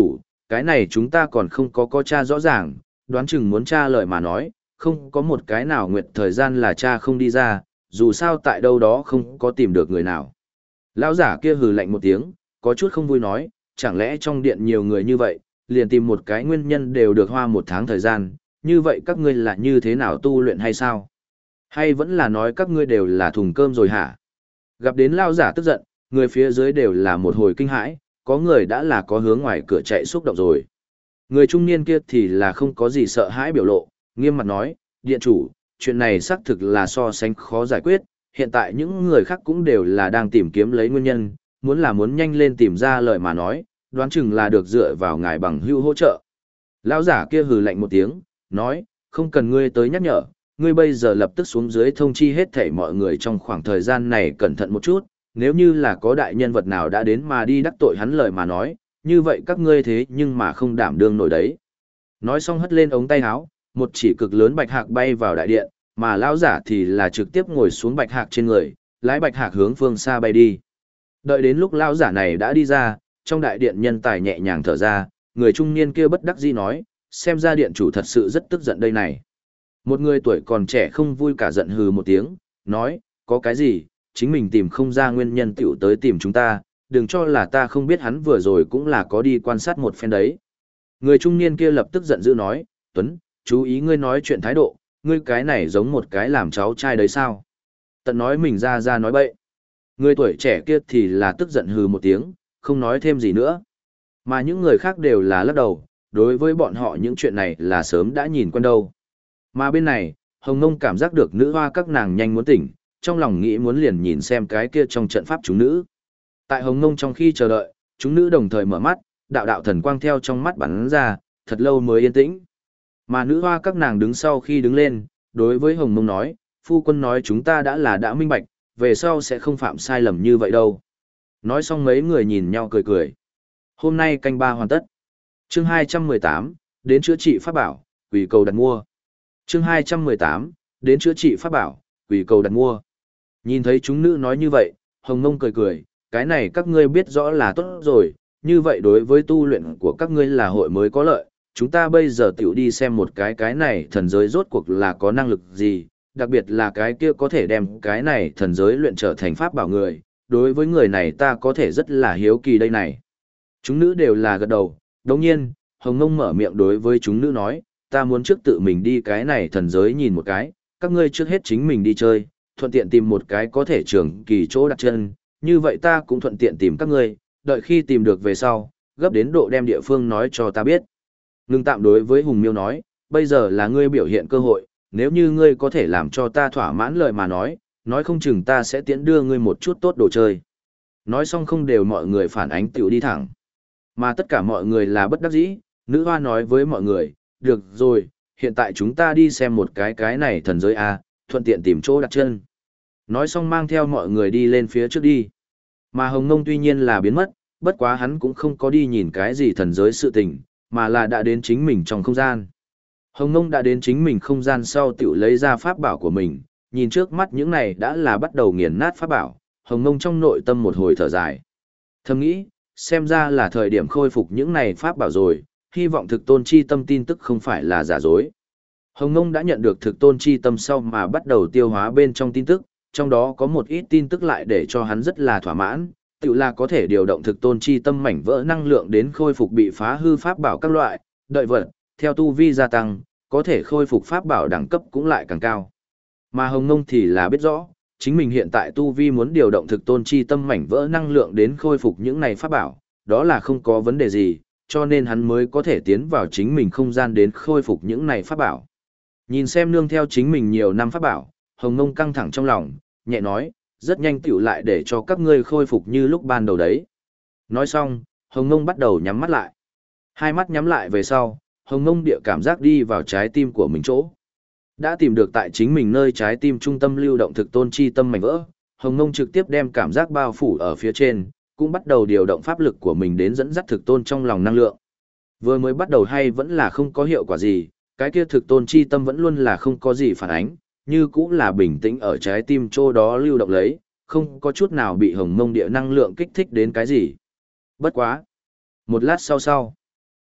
cái này chúng ta còn không có tra rõ ràng, đoán chừng muốn tra lời mà nói, không có một cái nào nguyện thời gian là tra không đi ra, dù sao tại đâu đó không có tìm được người nào. Lão giả kia hừ lạnh một tiếng, có chút không vui nói, chẳng lẽ trong điện nhiều người như vậy, liền tìm một cái nguyên nhân đều được hoa 1 tháng thời gian, như vậy các ngươi là như thế nào tu luyện hay sao? Hay vẫn là nói các ngươi đều là thùng cơm rồi hả? Gặp đến lão giả tức giận, người phía dưới đều là một hồi kinh hãi, có người đã là có hướng ngoài cửa chạy xúc động rồi. Người trung niên kia thì là không có gì sợ hãi biểu lộ, nghiêm mặt nói, điện chủ, chuyện này xác thực là so sánh khó giải quyết, hiện tại những người khác cũng đều là đang tìm kiếm lấy nguyên nhân, muốn nhanh lên tìm ra lời mà nói, đoán chừng là được dựa vào ngài bằng hữu hỗ trợ. Lão giả kia hừ lạnh một tiếng, nói, không cần ngươi tới nhắc nhở, ngươi bây giờ lập tức xuống dưới thông chi hết thảy mọi người trong khoảng thời gian này cẩn thận một chút, nếu như là có đại nhân vật nào đã đến mà đi đắc tội hắn lời mà nói, như vậy các ngươi thế nhưng mà không đảm đương nổi đấy. Nói xong hất lên ống tay áo, một chỉ cực lớn bạch hạc bay vào đại điện, mà lão giả thì là trực tiếp ngồi xuống bạch hạc trên người, lái bạch hạc hướng phương xa bay đi. Đợi đến lúc lão giả này đã đi ra, trong đại điện nhân tài nhẹ nhàng thở ra, người trung niên kia bất đắc dĩ nói, xem ra điện chủ thật sự rất tức giận đây này. Một người tuổi còn trẻ không vui cả giận hừ một tiếng, nói, có cái gì, chính mình tìm không ra nguyên nhân tiểu tới tìm chúng ta, đừng cho là ta không biết hắn vừa rồi cũng là có đi quan sát một phen đấy. Người trung niên kia lập tức giận dữ nói, Tuấn, chú ý ngươi nói chuyện thái độ, ngươi cái này giống một cái làm cháu trai đấy sao? Tận nói mình ra nói bậy. Người tuổi trẻ kia thì là tức giận hừ một tiếng, không nói thêm gì nữa. Mà những người khác đều là lắc đầu, đối với bọn họ những chuyện này là sớm đã nhìn quen đâu. Mà bên này, Hồng Nông cảm giác được nữ hoa các nàng nhanh muốn tỉnh, trong lòng nghĩ muốn liền nhìn xem cái kia trong trận pháp chúng nữ. Tại Hồng Nông trong khi chờ đợi, chúng nữ đồng thời mở mắt, đạo đạo thần quang theo trong mắt bắn ra, thật lâu mới yên tĩnh. Mà nữ hoa các nàng đứng sau khi đứng lên, đối với Hồng Nông nói, phu quân nói chúng ta đã minh bạch, về sau sẽ không phạm sai lầm như vậy đâu. Nói xong mấy người nhìn nhau cười cười. Hôm nay canh ba hoàn tất. Chương 218, đến chữa trị pháp bảo, quỷ cầu đặt mua. Chương 218, đến chữa trị pháp bảo, quỷ cầu đặt mua. Nhìn thấy chúng nữ nói như vậy, Hồng Nông cười cười, cái này các ngươi biết rõ là tốt rồi, như vậy đối với tu luyện của các ngươi là hội mới có lợi, chúng ta bây giờ tiểu đi xem một cái này thần giới rốt cuộc là có năng lực gì, đặc biệt là cái kia có thể đem cái này thần giới luyện trở thành pháp bảo người, đối với người này ta có thể rất là hiếu kỳ đây này. Chúng nữ đều là gật đầu, đồng nhiên, Hồng Nông mở miệng đối với chúng nữ nói, ta muốn trước tự mình đi cái này thần giới nhìn một cái, các ngươi trước hết chính mình đi chơi, thuận tiện tìm một cái có thể trường kỳ chỗ đặt chân, như vậy ta cũng thuận tiện tìm các ngươi, đợi khi tìm được về sau, gấp đến độ đem địa phương nói cho ta biết. Ngưng tạm đối với Hùng Miêu nói, bây giờ là ngươi biểu hiện cơ hội, nếu như ngươi có thể làm cho ta thỏa mãn lời mà nói không chừng ta sẽ tiễn đưa ngươi một chút tốt đồ chơi. Nói xong không đều mọi người phản ánh tiểu đi thẳng. Mà tất cả mọi người là bất đắc dĩ, nữ hoa nói với mọi người, được rồi, hiện tại chúng ta đi xem một cái này thần giới A, thuận tiện tìm chỗ đặt chân. Nói xong mang theo mọi người đi lên phía trước đi. Mà Hồng Nông tuy nhiên là biến mất, bất quá hắn cũng không có đi nhìn cái gì thần giới sự tình, mà là đã đến chính mình trong không gian. Hồng Nông đã đến chính mình không gian sau tiểu lấy ra pháp bảo của mình, nhìn trước mắt những này đã là bắt đầu nghiền nát pháp bảo, Hồng Nông trong nội tâm một hồi thở dài. Thầm nghĩ, xem ra là thời điểm khôi phục những này pháp bảo rồi, hy vọng thực tôn chi tâm tin tức không phải là giả dối. Hồng Nông đã nhận được thực tôn chi tâm sau mà bắt đầu tiêu hóa bên trong tin tức, trong đó có một ít tin tức lại để cho hắn rất là thỏa mãn, tự là có thể điều động thực tôn chi tâm mảnh vỡ năng lượng đến khôi phục bị phá hư pháp bảo các loại, đợi vật, theo tu vi gia tăng, có thể khôi phục pháp bảo đẳng cấp cũng lại càng cao. Mà Hồng Nông thì là biết rõ, chính mình hiện tại tu vi muốn điều động thực tôn chi tâm mảnh vỡ năng lượng đến khôi phục những này pháp bảo, đó là không có vấn đề gì, cho nên hắn mới có thể tiến vào chính mình không gian đến khôi phục những này pháp bảo. Nhìn xem nương theo chính mình nhiều năm pháp bảo, Hồng Nông căng thẳng trong lòng, nhẹ nói, rất nhanh tiểu lại để cho các ngươi khôi phục như lúc ban đầu đấy. Nói xong, Hồng Nông bắt đầu nhắm mắt lại. Hai mắt nhắm lại về sau, Hồng Nông địa cảm giác đi vào trái tim của mình chỗ. Đã tìm được tại chính mình nơi trái tim trung tâm lưu động thực tôn chi tâm mảnh vỡ, Hồng Nông trực tiếp đem cảm giác bao phủ ở phía trên, cũng bắt đầu điều động pháp lực của mình đến dẫn dắt thực tôn trong lòng năng lượng. Vừa mới bắt đầu hay vẫn là không có hiệu quả gì, cái kia thực tôn chi tâm vẫn luôn là không có gì phản ánh, như cũng là bình tĩnh ở trái tim chỗ đó lưu động lấy, không có chút nào bị Hồng Mông địa năng lượng kích thích đến cái gì. Bất quá. Một lát sau,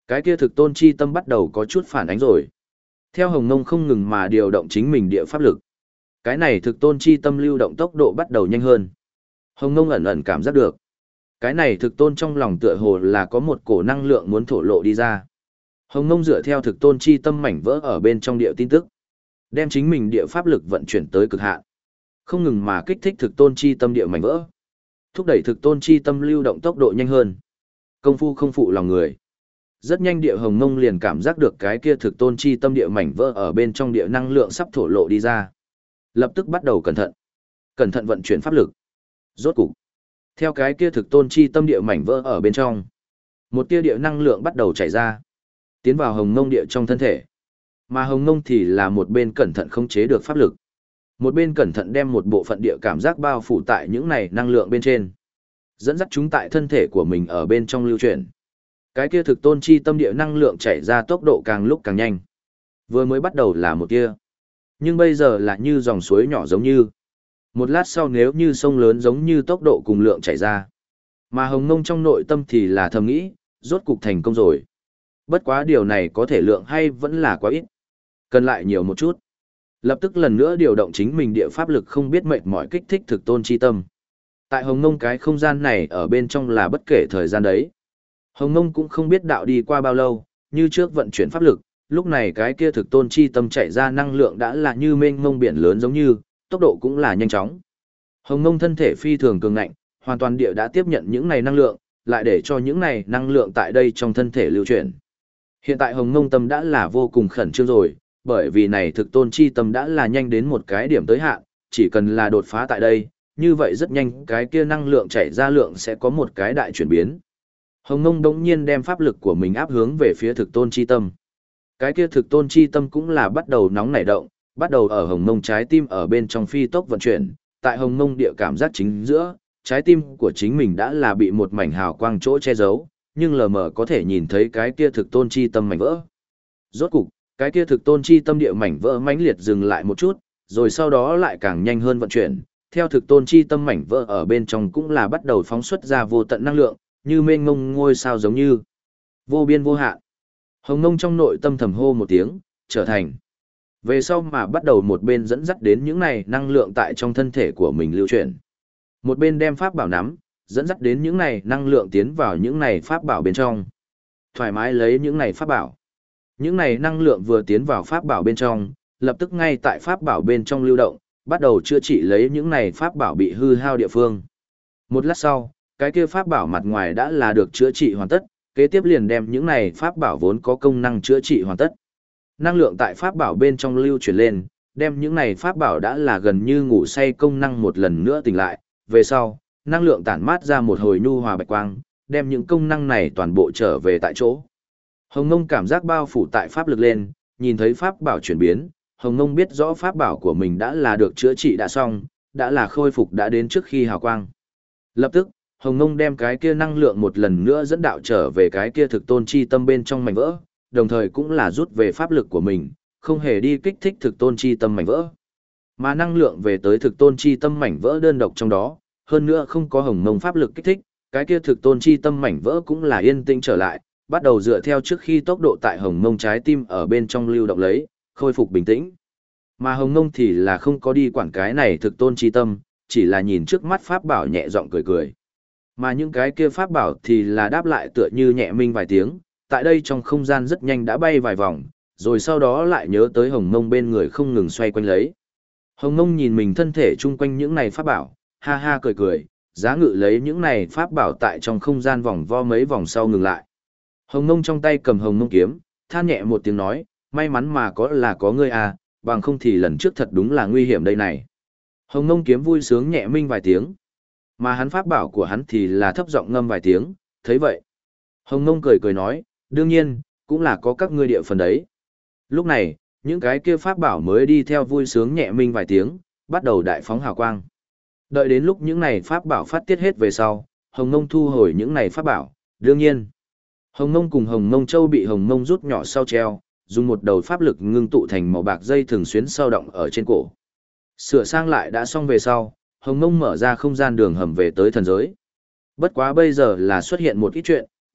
Cái kia thực tôn chi tâm bắt đầu có chút phản ánh rồi. Theo Hồng Ngông không ngừng mà điều động chính mình địa pháp lực. Cái này thực tôn chi tâm lưu động tốc độ bắt đầu nhanh hơn. Hồng Ngông ẩn ẩn cảm giác được. Cái này thực tôn trong lòng tựa hồ là có một cổ năng lượng muốn thổ lộ đi ra. Hồng Ngông dựa theo thực tôn chi tâm mảnh vỡ ở bên trong địa tin tức, đem chính mình địa pháp lực vận chuyển tới cực hạn, không ngừng mà kích thích thực tôn chi tâm địa mảnh vỡ, thúc đẩy thực tôn chi tâm lưu động tốc độ nhanh hơn. Công phu không phụ lòng người. Rất nhanh địa Hồng Ngông liền cảm giác được cái kia thực tôn chi tâm địa mảnh vỡ ở bên trong địa năng lượng sắp thổ lộ đi ra. Lập tức bắt đầu cẩn thận vận chuyển pháp lực. Rốt cục, theo cái kia thực tôn chi tâm địa mảnh vỡ ở bên trong, một tia địa năng lượng bắt đầu chảy ra, tiến vào Hồng Ngông địa trong thân thể. Mà Hồng Ngông thì là một bên cẩn thận khống chế được pháp lực, một bên cẩn thận đem một bộ phận địa cảm giác bao phủ tại những này năng lượng bên trên, dẫn dắt chúng tại thân thể của mình ở bên trong lưu chuyển. Cái kia thực tôn chi tâm địa năng lượng chảy ra tốc độ càng lúc càng nhanh. Vừa mới bắt đầu là một tia, nhưng bây giờ là như dòng suối nhỏ giống như. Một lát sau nếu như sông lớn giống như tốc độ cùng lượng chảy ra. Mà Hồng Ngông trong nội tâm thì là thầm nghĩ, rốt cục thành công rồi. Bất quá điều này có thể lượng hay vẫn là quá ít. Cần lại nhiều một chút. Lập tức lần nữa điều động chính mình địa pháp lực không biết mệt mỏi kích thích thực tôn chi tâm. Tại Hồng Ngông cái không gian này ở bên trong là bất kể thời gian đấy. Hồng Ngông cũng không biết đạo đi qua bao lâu, như trước vận chuyển pháp lực, lúc này cái kia thực tôn chi tâm chạy ra năng lượng đã là như mênh mông biển lớn giống như, tốc độ cũng là nhanh chóng. Hồng Ngông thân thể phi thường cường ngạnh, hoàn toàn địa đã tiếp nhận những này năng lượng, lại để cho những này năng lượng tại đây trong thân thể lưu chuyển. Hiện tại Hồng Ngông tâm đã là vô cùng khẩn trương rồi, bởi vì này thực tôn chi tâm đã là nhanh đến một cái điểm tới hạn, chỉ cần là đột phá tại đây, như vậy rất nhanh cái kia năng lượng chảy ra lượng sẽ có một cái đại chuyển biến. Hồng Ngông đống nhiên đem pháp lực của mình áp hướng về phía thực tôn chi tâm. Cái kia thực tôn chi tâm cũng là bắt đầu nóng nảy động, bắt đầu ở Hồng Ngông trái tim ở bên trong phi tốc vận chuyển, tại Hồng Ngông địa cảm giác chính giữa, trái tim của chính mình đã là bị một mảnh hào quang chỗ che giấu, nhưng lờ mờ có thể nhìn thấy cái kia thực tôn chi tâm mảnh vỡ. Rốt cục, cái kia thực tôn chi tâm địa mảnh vỡ mãnh liệt dừng lại một chút, rồi sau đó lại càng nhanh hơn vận chuyển, theo thực tôn chi tâm mảnh vỡ ở bên trong cũng là bắt đầu phóng xuất ra vô tận năng lượng, như mênh mông ngôi sao giống như vô biên vô hạn. Hồng Ngông trong nội tâm thầm hô một tiếng, trở thành. Về sau mà bắt đầu một bên dẫn dắt đến những này năng lượng tại trong thân thể của mình lưu chuyển. Một bên đem pháp bảo nắm, dẫn dắt đến những này năng lượng tiến vào những này pháp bảo bên trong. Thoải mái lấy những này pháp bảo. Những này năng lượng vừa tiến vào pháp bảo bên trong, lập tức ngay tại pháp bảo bên trong lưu động, bắt đầu chữa trị lấy những này pháp bảo bị hư hao địa phương. Một lát sau, cái kia pháp bảo mặt ngoài đã là được chữa trị hoàn tất, kế tiếp liền đem những này pháp bảo vốn có công năng chữa trị hoàn tất. Năng lượng tại pháp bảo bên trong lưu chuyển lên, đem những này pháp bảo đã là gần như ngủ say công năng một lần nữa tỉnh lại, về sau, năng lượng tản mát ra một hồi nhu hòa bạch quang, đem những công năng này toàn bộ trở về tại chỗ. Hồng Ngông cảm giác bao phủ tại pháp lực lên, nhìn thấy pháp bảo chuyển biến, Hồng Ngông biết rõ pháp bảo của mình đã là được chữa trị đã xong, đã là khôi phục đã đến trước khi hào quang. Lập tức, Hồng Ngông đem cái kia năng lượng một lần nữa dẫn đạo trở về cái kia thực tôn chi tâm bên trong mảnh vỡ, đồng thời cũng là rút về pháp lực của mình, không hề đi kích thích thực tôn chi tâm mảnh vỡ. Mà năng lượng về tới thực tôn chi tâm mảnh vỡ đơn độc trong đó, hơn nữa không có Hồng Ngông pháp lực kích thích, cái kia thực tôn chi tâm mảnh vỡ cũng là yên tĩnh trở lại, bắt đầu dựa theo trước khi tốc độ tại Hồng Ngông trái tim ở bên trong lưu động lấy, khôi phục bình tĩnh. Mà Hồng Ngông thì là không có đi quản cái này thực tôn chi tâm, chỉ là nhìn trước mắt pháp bảo nhẹ giọng cười cười. Mà những cái kia pháp bảo thì là đáp lại tựa như nhẹ minh vài tiếng, tại đây trong không gian rất nhanh đã bay vài vòng, rồi sau đó lại nhớ tới Hồng Ngông bên người không ngừng xoay quanh lấy. Hồng Ngông nhìn mình thân thể chung quanh những này pháp bảo, ha ha cười cười, giá ngự lấy những này pháp bảo tại trong không gian vòng vo mấy vòng sau ngừng lại. Hồng Ngông trong tay cầm Hồng Ngông kiếm, than nhẹ một tiếng nói, may mắn mà có ngươi à, bằng không thì lần trước thật đúng là nguy hiểm đây này. Hồng Ngông kiếm vui sướng nhẹ minh vài tiếng, mà hắn pháp bảo của hắn thì là thấp giọng ngâm vài tiếng, thấy vậy. Hồng Ngông cười cười nói, đương nhiên, cũng là có các ngươi địa phần đấy. Lúc này, những cái kia pháp bảo mới đi theo vui sướng nhẹ minh vài tiếng, bắt đầu đại phóng hào quang. Đợi đến lúc những này pháp bảo phát tiết hết về sau, Hồng Ngông thu hồi những này pháp bảo, đương nhiên. Hồng Ngông cùng Hồng Ngông Châu bị Hồng Ngông rút nhỏ sau treo, dùng một đầu pháp lực ngưng tụ thành màu bạc dây thường xuyến sao động ở trên cổ. Sửa sang lại đã xong về sau, Hồng Ngông mở ra không gian đường hầm về tới thần giới. Bất quá bây giờ là xuất hiện một ít chuyện,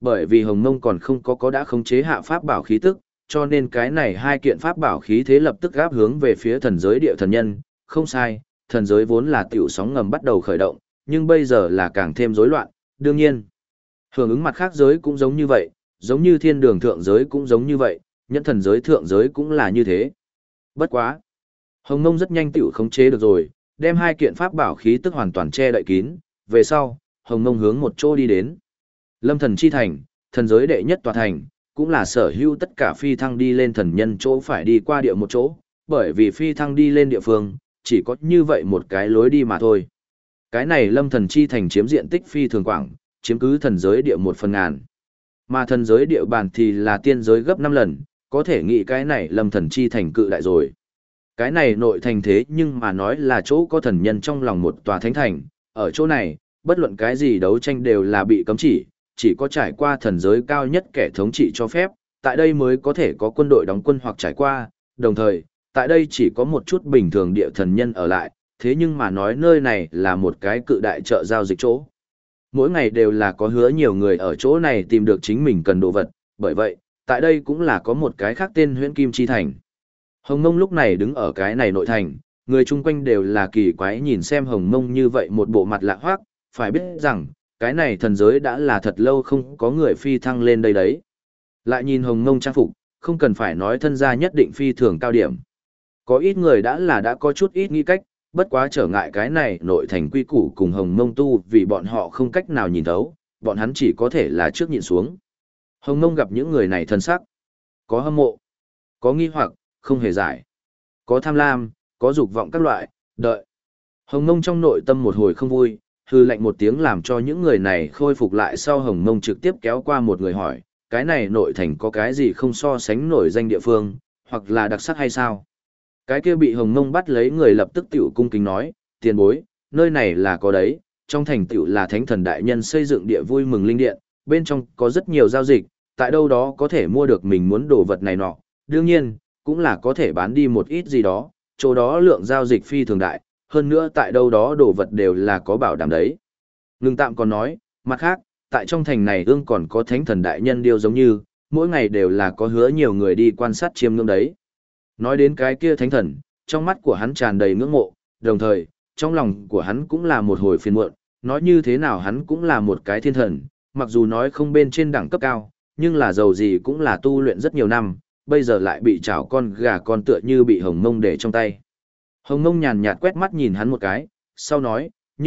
Bởi vì Hồng Mông còn không có đã khống chế hạ pháp bảo khí tức, cho nên cái này hai kiện pháp bảo khí thế lập tức gáp hướng về phía thần giới địa thần nhân, không sai, thần giới vốn là tiểu sóng ngầm bắt đầu khởi động, nhưng bây giờ là càng thêm rối loạn, đương nhiên. Hưởng ứng mặt khác giới cũng giống như vậy, giống như thiên đường thượng giới cũng giống như vậy, nhẫn thần giới thượng giới cũng là như thế. Bất quá. Hồng Mông rất nhanh tiểu khống chế được rồi, đem hai kiện pháp bảo khí tức hoàn toàn che đậy kín, về sau, Hồng Mông hướng một chỗ đi đến. Lâm Thần Chi Thành, thần giới đệ nhất tòa thành, cũng là sở hữu tất cả phi thăng đi lên thần nhân chỗ phải đi qua địa một chỗ, bởi vì phi thăng đi lên địa phương, chỉ có như vậy một cái lối đi mà thôi. Cái này Lâm Thần Chi Thành chiếm diện tích phi thường quảng, chiếm cứ thần giới địa 1/1000. Mà thần giới địa bàn thì là tiên giới gấp 5 lần, có thể nghĩ cái này Lâm Thần Chi Thành cự đại rồi. Cái này nội thành thế nhưng mà nói là chỗ có thần nhân trong lòng một tòa thánh thành, ở chỗ này, bất luận cái gì đấu tranh đều là bị cấm chỉ có trải qua thần giới cao nhất kẻ thống trị cho phép, tại đây mới có thể có quân đội đóng quân hoặc trải qua, đồng thời, tại đây chỉ có một chút bình thường địa thần nhân ở lại, thế nhưng mà nói nơi này là một cái cự đại chợ giao dịch chỗ. Mỗi ngày đều là có hứa nhiều người ở chỗ này tìm được chính mình cần đồ vật, bởi vậy, tại đây cũng là có một cái khác tên Huyễn Kim Chi Thành. Hồng Mông lúc này đứng ở cái này nội thành, người chung quanh đều là kỳ quái nhìn xem Hồng Mông như vậy một bộ mặt lạ hoắc, phải biết rằng, cái này thần giới đã là thật lâu không có người phi thăng lên đây đấy. Lại nhìn Hồng Mông trang phục, không cần phải nói thân gia nhất định phi thường cao điểm. Có ít người đã có chút ít nghĩ cách, bất quá trở ngại cái này nội thành quy củ cùng Hồng Mông tu vì bọn họ không cách nào nhìn thấu, bọn hắn chỉ có thể là trước nhìn xuống. Hồng Mông gặp những người này thân sắc, có hâm mộ, có nghi hoặc, không hề giải, có tham lam, có dục vọng các loại, đợi. Hồng Mông trong nội tâm một hồi không vui, hư lạnh một tiếng làm cho những người này khôi phục lại sau Hồng Mông trực tiếp kéo qua một người hỏi, cái này nội thành có cái gì không so sánh nổi danh địa phương, hoặc là đặc sắc hay sao? Cái kia bị Hồng Mông bắt lấy người lập tức tiểu cung kính nói, tiền bối, nơi này là có đấy, trong thành tiểu là thánh thần đại nhân xây dựng địa vui mừng linh điện, bên trong có rất nhiều giao dịch, tại đâu đó có thể mua được mình muốn đồ vật này nọ, đương nhiên, cũng là có thể bán đi một ít gì đó, chỗ đó lượng giao dịch phi thường đại, hơn nữa tại đâu đó đồ vật đều là có bảo đảm đấy. Ngưng tạm còn nói, mặt khác, tại trong thành này ương còn có thánh thần đại nhân điều giống như, mỗi ngày đều là có hứa nhiều người đi quan sát chiêm ngưỡng đấy. Nói đến cái kia thánh thần, trong mắt của hắn tràn đầy ngưỡng mộ, đồng thời, trong lòng của hắn cũng là một hồi phiền muộn, nói như thế nào hắn cũng là một cái thiên thần, mặc dù nói không bên trên đẳng cấp cao, nhưng là giàu gì cũng là tu luyện rất nhiều năm, bây giờ lại bị chảo con gà con tựa như bị Hồng Mông để trong tay. Hồng Mông nhàn nhạt quét mắt nhìn hắn một cái, sau nói,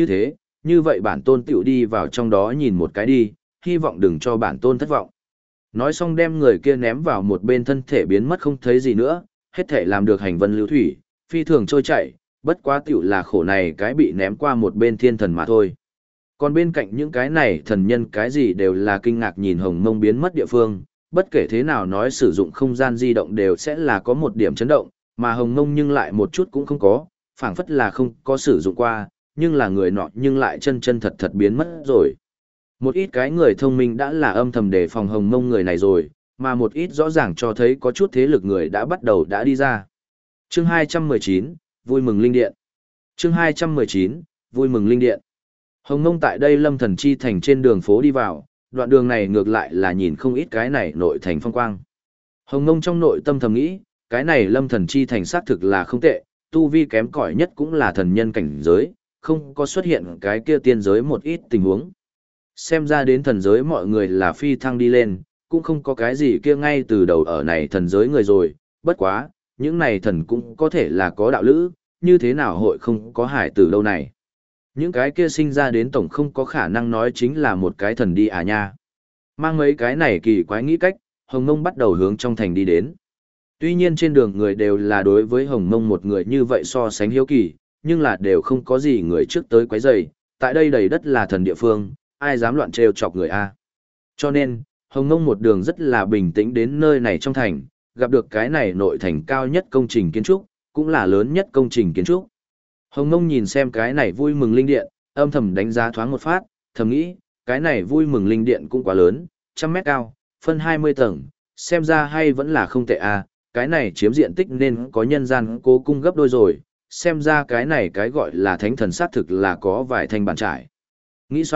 như vậy bản tôn tiểu đi vào trong đó nhìn một cái đi, hy vọng đừng cho bản tôn thất vọng. Nói xong đem người kia ném vào một bên thân thể biến mất không thấy gì nữa, hết thể làm được hành vân lưu thủy, phi thường trôi chảy, bất quá tiểu là khổ này cái bị ném qua một bên thiên thần mà thôi. Còn bên cạnh những cái này thần nhân cái gì đều là kinh ngạc nhìn Hồng Mông biến mất địa phương, bất kể thế nào nói sử dụng không gian di động đều sẽ là có một điểm chấn động, mà Hồng Mông nhưng lại một chút cũng không có, phảng phất là không có sử dụng qua, nhưng là người nọ nhưng lại chân chân thật thật biến mất rồi. Một ít cái người thông minh đã là âm thầm đề phòng Hồng Mông người này rồi, mà một ít rõ ràng cho thấy có chút thế lực người đã bắt đầu đã đi ra. Chương 219, vui mừng linh điện. Chương 219, vui mừng linh điện. Hồng Mông tại đây Lâm Thần Chi Thành trên đường phố đi vào, đoạn đường này ngược lại là nhìn không ít cái này nội thành phong quang. Hồng Mông trong nội tâm thầm nghĩ, cái này Lâm Thần Chi Thành xác thực là không tệ, tu vi kém cỏi nhất cũng là thần nhân cảnh giới, không có xuất hiện cái kia tiên giới một ít tình huống. Xem ra đến thần giới mọi người là phi thăng đi lên, cũng không có cái gì kia ngay từ đầu ở này thần giới người rồi, bất quá, những này thần cũng có thể là có đạo lữ, như thế nào hội không có hải tử đâu này. Những cái kia sinh ra đến tổng không có khả năng nói chính là một cái thần đi à nha. Mang mấy cái này kỳ quái nghĩ cách, Hồng Mông bắt đầu hướng trong thành đi đến. Tuy nhiên trên đường người đều là đối với Hồng Mông một người như vậy so sánh hiếu kỳ, nhưng là đều không có gì người trước tới quấy rầy, tại đây đầy đất là thần địa phương, ai dám loạn trêu chọc người a. Cho nên, Hồng Mông một đường rất là bình tĩnh đến nơi này trong thành, gặp được cái này nội thành cao nhất công trình kiến trúc, cũng là lớn nhất công trình kiến trúc. Hồng Mông nhìn xem cái này vui mừng linh điện, âm thầm đánh giá thoáng một phát, thầm nghĩ, cái này vui mừng linh điện cũng quá lớn, 100 mét cao, phân 20 tầng, xem ra hay vẫn là không tệ a, cái này chiếm diện tích nên có nhân gian cố cung gấp đôi rồi, xem ra cái này cái gọi là thánh thần sát thực là có vài thanh bàn trải. Nghĩ xong,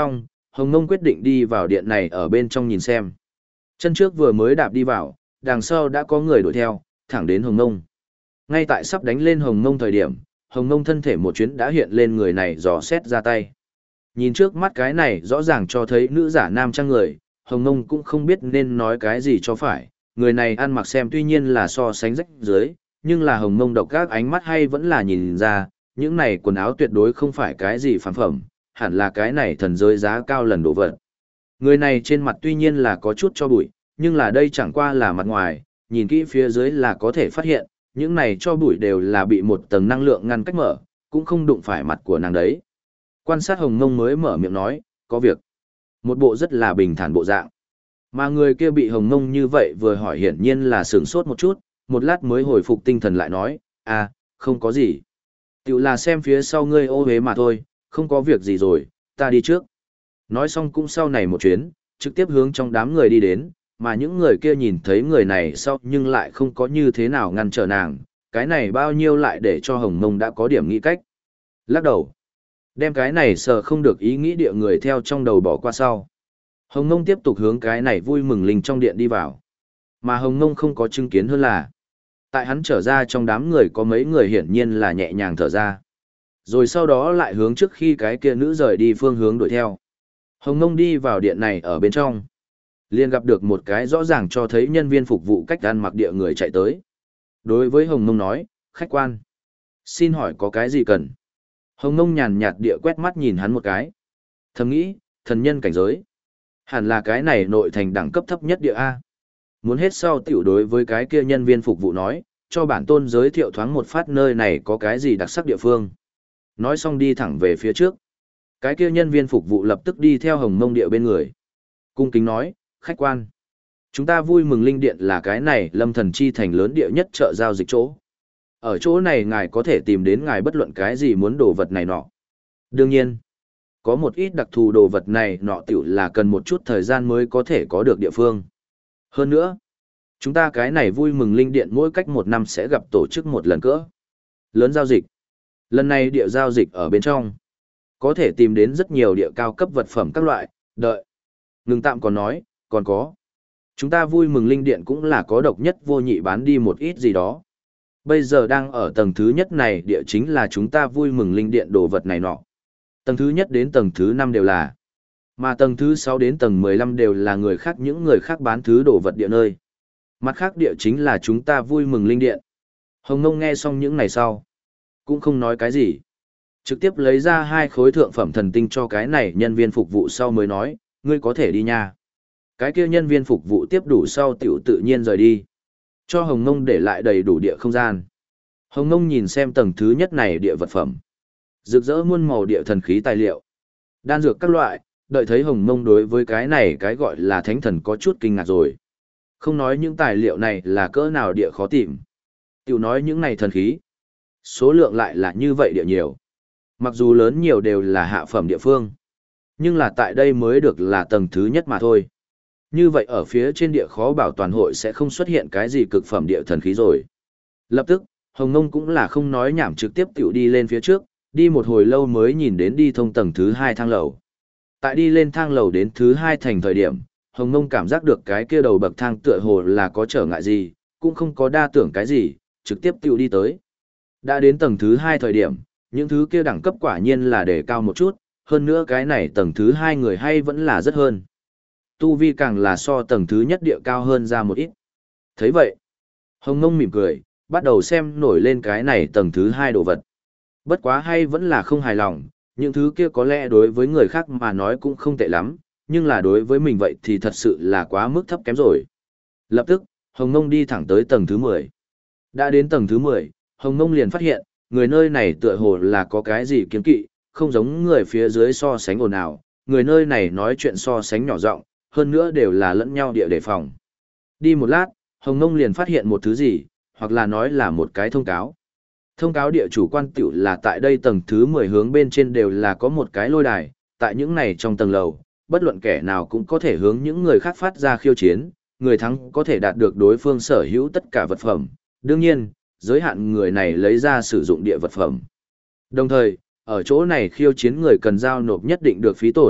Hồng Ngông quyết định đi vào điện này ở bên trong nhìn xem. Chân trước vừa mới đạp đi vào, đằng sau đã có người đuổi theo, thẳng đến Hồng Ngông. Ngay tại sắp đánh lên Hồng Ngông thời điểm, Hồng Ngông thân thể một chuyến đã hiện lên người này dò xét ra tay. Nhìn trước mắt cái này rõ ràng cho thấy nữ giả nam trang người, Hồng Ngông cũng không biết nên nói cái gì cho phải. Người này ăn mặc xem tuy nhiên là so sánh rách dưới, nhưng là Hồng Ngông độc các ánh mắt hay vẫn là nhìn ra, những này quần áo tuyệt đối không phải cái gì phàm phẩm, hẳn là cái này thần giới giá cao lần đổ vật. Người này trên mặt tuy nhiên là có chút cho bụi, nhưng là đây chẳng qua là mặt ngoài, nhìn kỹ phía dưới là có thể phát hiện, những này cho bụi đều là bị một tầng năng lượng ngăn cách mở, cũng không đụng phải mặt của nàng đấy. Quan sát Hồng Ngông mới mở miệng nói, có việc. Một bộ rất là bình thản bộ dạng. Mà người kia bị Hồng Ngông như vậy vừa hỏi hiển nhiên là sửng sốt một chút, một lát mới hồi phục tinh thần lại nói, à, không có gì. Tiểu là xem phía sau ngươi ô hế mà thôi, không có việc gì rồi, ta đi trước. Nói xong cũng sau này một chuyến, trực tiếp hướng trong đám người đi đến, mà những người kia nhìn thấy người này sau nhưng lại không có như thế nào ngăn trở nàng, cái này bao nhiêu lại để cho Hồng Mông đã có điểm nghĩ cách. Lắc đầu, đem cái này sợ không được ý nghĩ địa người theo trong đầu bỏ qua sau. Hồng Mông tiếp tục hướng cái này vui mừng linh trong điện đi vào. Mà Hồng Mông không có chứng kiến hơn là, tại hắn trở ra trong đám người có mấy người hiển nhiên là nhẹ nhàng thở ra. Rồi sau đó lại hướng trước khi cái kia nữ rời đi phương hướng đuổi theo. Hồng Mông đi vào điện này ở bên trong. Liền gặp được một cái rõ ràng cho thấy nhân viên phục vụ cách ăn mặc địa người chạy tới. Đối với Hồng Mông nói, khách quan. Xin hỏi có cái gì cần? Hồng Mông nhàn nhạt địa quét mắt nhìn hắn một cái. Thầm nghĩ, thần nhân cảnh giới. Hẳn là cái này nội thành đẳng cấp thấp nhất địa A. Muốn hết sau tiểu đối với cái kia nhân viên phục vụ nói, cho bản tôn giới thiệu thoáng một phát nơi này có cái gì đặc sắc địa phương. Nói xong đi thẳng về phía trước. Cái kia nhân viên phục vụ lập tức đi theo Hồng Mông địa bên người. Cung kính nói, khách quan. Chúng ta vui mừng linh điện là cái này lâm thần chi thành lớn địa nhất chợ giao dịch chỗ. Ở chỗ này ngài có thể tìm đến ngài bất luận cái gì muốn đồ vật này nọ. Đương nhiên, có một ít đặc thù đồ vật này nọ tiểu là cần một chút thời gian mới có thể có được địa phương. Hơn nữa, chúng ta cái này vui mừng linh điện mỗi cách một năm sẽ gặp tổ chức một lần cỡ lớn giao dịch. Lần này địa giao dịch ở bên trong, có thể tìm đến rất nhiều địa cao cấp vật phẩm các loại, đợi. Ngừng tạm còn nói, còn có. Chúng ta vui mừng linh điện cũng là có độc nhất vô nhị bán đi một ít gì đó. Bây giờ đang ở tầng thứ nhất này địa chính là chúng ta vui mừng linh điện đồ vật này nọ. Tầng thứ nhất đến tầng thứ 5 đều là. Mà tầng thứ 6 đến tầng 15 đều là người khác những người khác bán thứ đồ vật địa nơi. Mặt khác địa chính là chúng ta vui mừng linh điện. Hồng Ngông nghe xong những này sau. Cũng không nói cái gì. Trực tiếp lấy ra 2 khối thượng phẩm thần tinh cho cái này nhân viên phục vụ sau mới nói, ngươi có thể đi nha. Cái kia nhân viên phục vụ tiếp đủ sau tiểu tự nhiên rời đi. Cho Hồng Ngông để lại đầy đủ địa không gian. Hồng Ngông nhìn xem tầng thứ nhất này địa vật phẩm. Rực rỡ muôn màu địa thần khí tài liệu. Đan dược các loại, đợi thấy Hồng Ngông đối với cái này cái gọi là thánh thần có chút kinh ngạc rồi. Không nói những tài liệu này là cỡ nào địa khó tìm. Tiểu nói những này thần khí. Số lượng lại là như vậy địa nhiều. Mặc dù lớn nhiều đều là hạ phẩm địa phương. Nhưng là tại đây mới được là tầng thứ nhất mà thôi. Như vậy ở phía trên địa khó bảo toàn hội sẽ không xuất hiện cái gì cực phẩm địa thần khí rồi. Lập tức, Hồng Ngông cũng là không nói nhảm trực tiếp tiểu đi lên phía trước, đi một hồi lâu mới nhìn đến đi thông tầng thứ 2 thang lầu. Tại đi lên thang lầu đến thứ 2 thành thời điểm, Hồng Ngông cảm giác được cái kia đầu bậc thang tựa hồ là có trở ngại gì, cũng không có đa tưởng cái gì, trực tiếp tiểu đi tới. Đã đến tầng thứ 2 thời điểm, những thứ kia đẳng cấp quả nhiên là đề cao một chút, hơn nữa cái này tầng thứ 2 người hay vẫn là rất hơn. Tu vi càng là so tầng thứ nhất địa cao hơn ra một ít. Thấy vậy, Hồng Ngông mỉm cười, bắt đầu xem nổi lên cái này tầng thứ 2 đồ vật. Bất quá hay vẫn là không hài lòng, những thứ kia có lẽ đối với người khác mà nói cũng không tệ lắm, nhưng là đối với mình vậy thì thật sự là quá mức thấp kém rồi. Lập tức, Hồng Ngông đi thẳng tới tầng thứ 10. Đã đến tầng thứ 10, Hồng Ngông liền phát hiện, người nơi này tựa hồ là có cái gì kiêng kỵ, không giống người phía dưới so sánh ồn ào, người nơi này nói chuyện so sánh nhỏ giọng, hơn nữa đều là lẫn nhau địa đề phòng. Đi một lát, Hồng Ngông liền phát hiện một thứ gì, hoặc là nói là một cái thông cáo. Thông cáo địa chủ quan tiểu là tại đây tầng thứ 10 hướng bên trên đều là có một cái lôi đài, tại những này trong tầng lầu, bất luận kẻ nào cũng có thể hướng những người khác phát ra khiêu chiến, người thắng có thể đạt được đối phương sở hữu tất cả vật phẩm. Đương nhiên, giới hạn người này lấy ra sử dụng địa vật phẩm. Đồng thời, ở chỗ này khiêu chiến người cần giao nộp nhất định được phí tổn,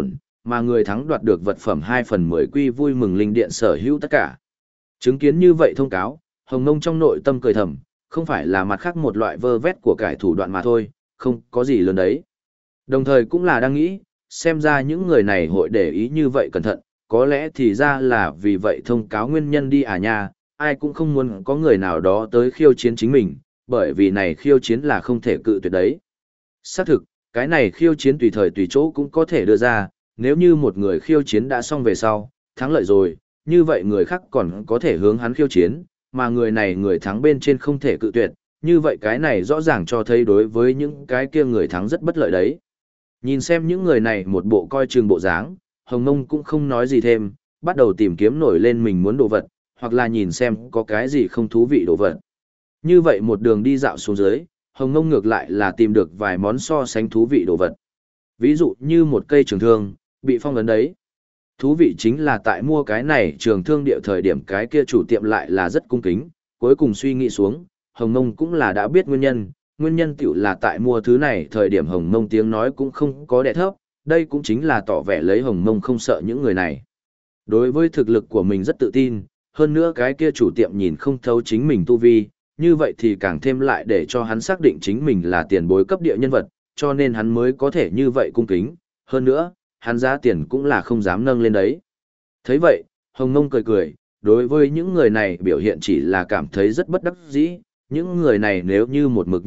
mà người thắng đoạt được vật phẩm 2/10 quy vui mừng linh điện sở hữu tất cả. Chứng kiến như vậy thông cáo, Hồng Nông trong nội tâm cười thầm, không phải là mặt khác một loại vơ vét của cải thủ đoạn mà thôi, không có gì lớn đấy. Đồng thời cũng là đang nghĩ, xem ra những người này hội để ý như vậy cẩn thận, có lẽ thì ra là vì vậy thông cáo nguyên nhân đi à nha, ai cũng không muốn có người nào đó tới khiêu chiến chính mình, bởi vì này khiêu chiến là không thể cự tuyệt đấy. Xác thực, cái này khiêu chiến tùy thời tùy chỗ cũng có thể đưa ra, nếu như một người khiêu chiến đã xong về sau, thắng lợi rồi, như vậy người khác còn có thể hướng hắn khiêu chiến, mà người này người thắng bên trên không thể cự tuyệt, như vậy cái này rõ ràng cho thấy đối với những cái kia người thắng rất bất lợi đấy. Nhìn xem những người này một bộ coi chừng bộ dáng, Hồng Nông cũng không nói gì thêm, bắt đầu tìm kiếm nổi lên mình muốn đồ vật, hoặc là nhìn xem có cái gì không thú vị đồ vật. Như vậy một đường đi dạo xuống dưới, Hồng Nông ngược lại là tìm được vài món so sánh thú vị đồ vật. Ví dụ như một cây trường thương, bị phong ấn đấy. Thú vị chính là tại mua cái này trường thương địa thời điểm cái kia chủ tiệm lại là rất cung kính, cuối cùng suy nghĩ xuống, Hồng Nông cũng là đã biết nguyên nhân tiểu là tại mua thứ này thời điểm Hồng Nông tiếng nói cũng không có đẻ thấp, đây cũng chính là tỏ vẻ lấy Hồng Nông không sợ những người này. Đối với thực lực của mình rất tự tin, hơn nữa cái kia chủ tiệm nhìn không thấu chính mình tu vi, như vậy thì càng thêm lại để cho hắn xác định chính mình là tiền bối cấp địa nhân vật, cho nên hắn mới có thể như vậy cung kính, hơn nữa, hắn giá tiền cũng là không dám nâng lên đấy. Thấy vậy, Hồng Nông cười cười, đối với những người này biểu hiện chỉ là cảm thấy rất bất đắc dĩ, những người này nếu như một mực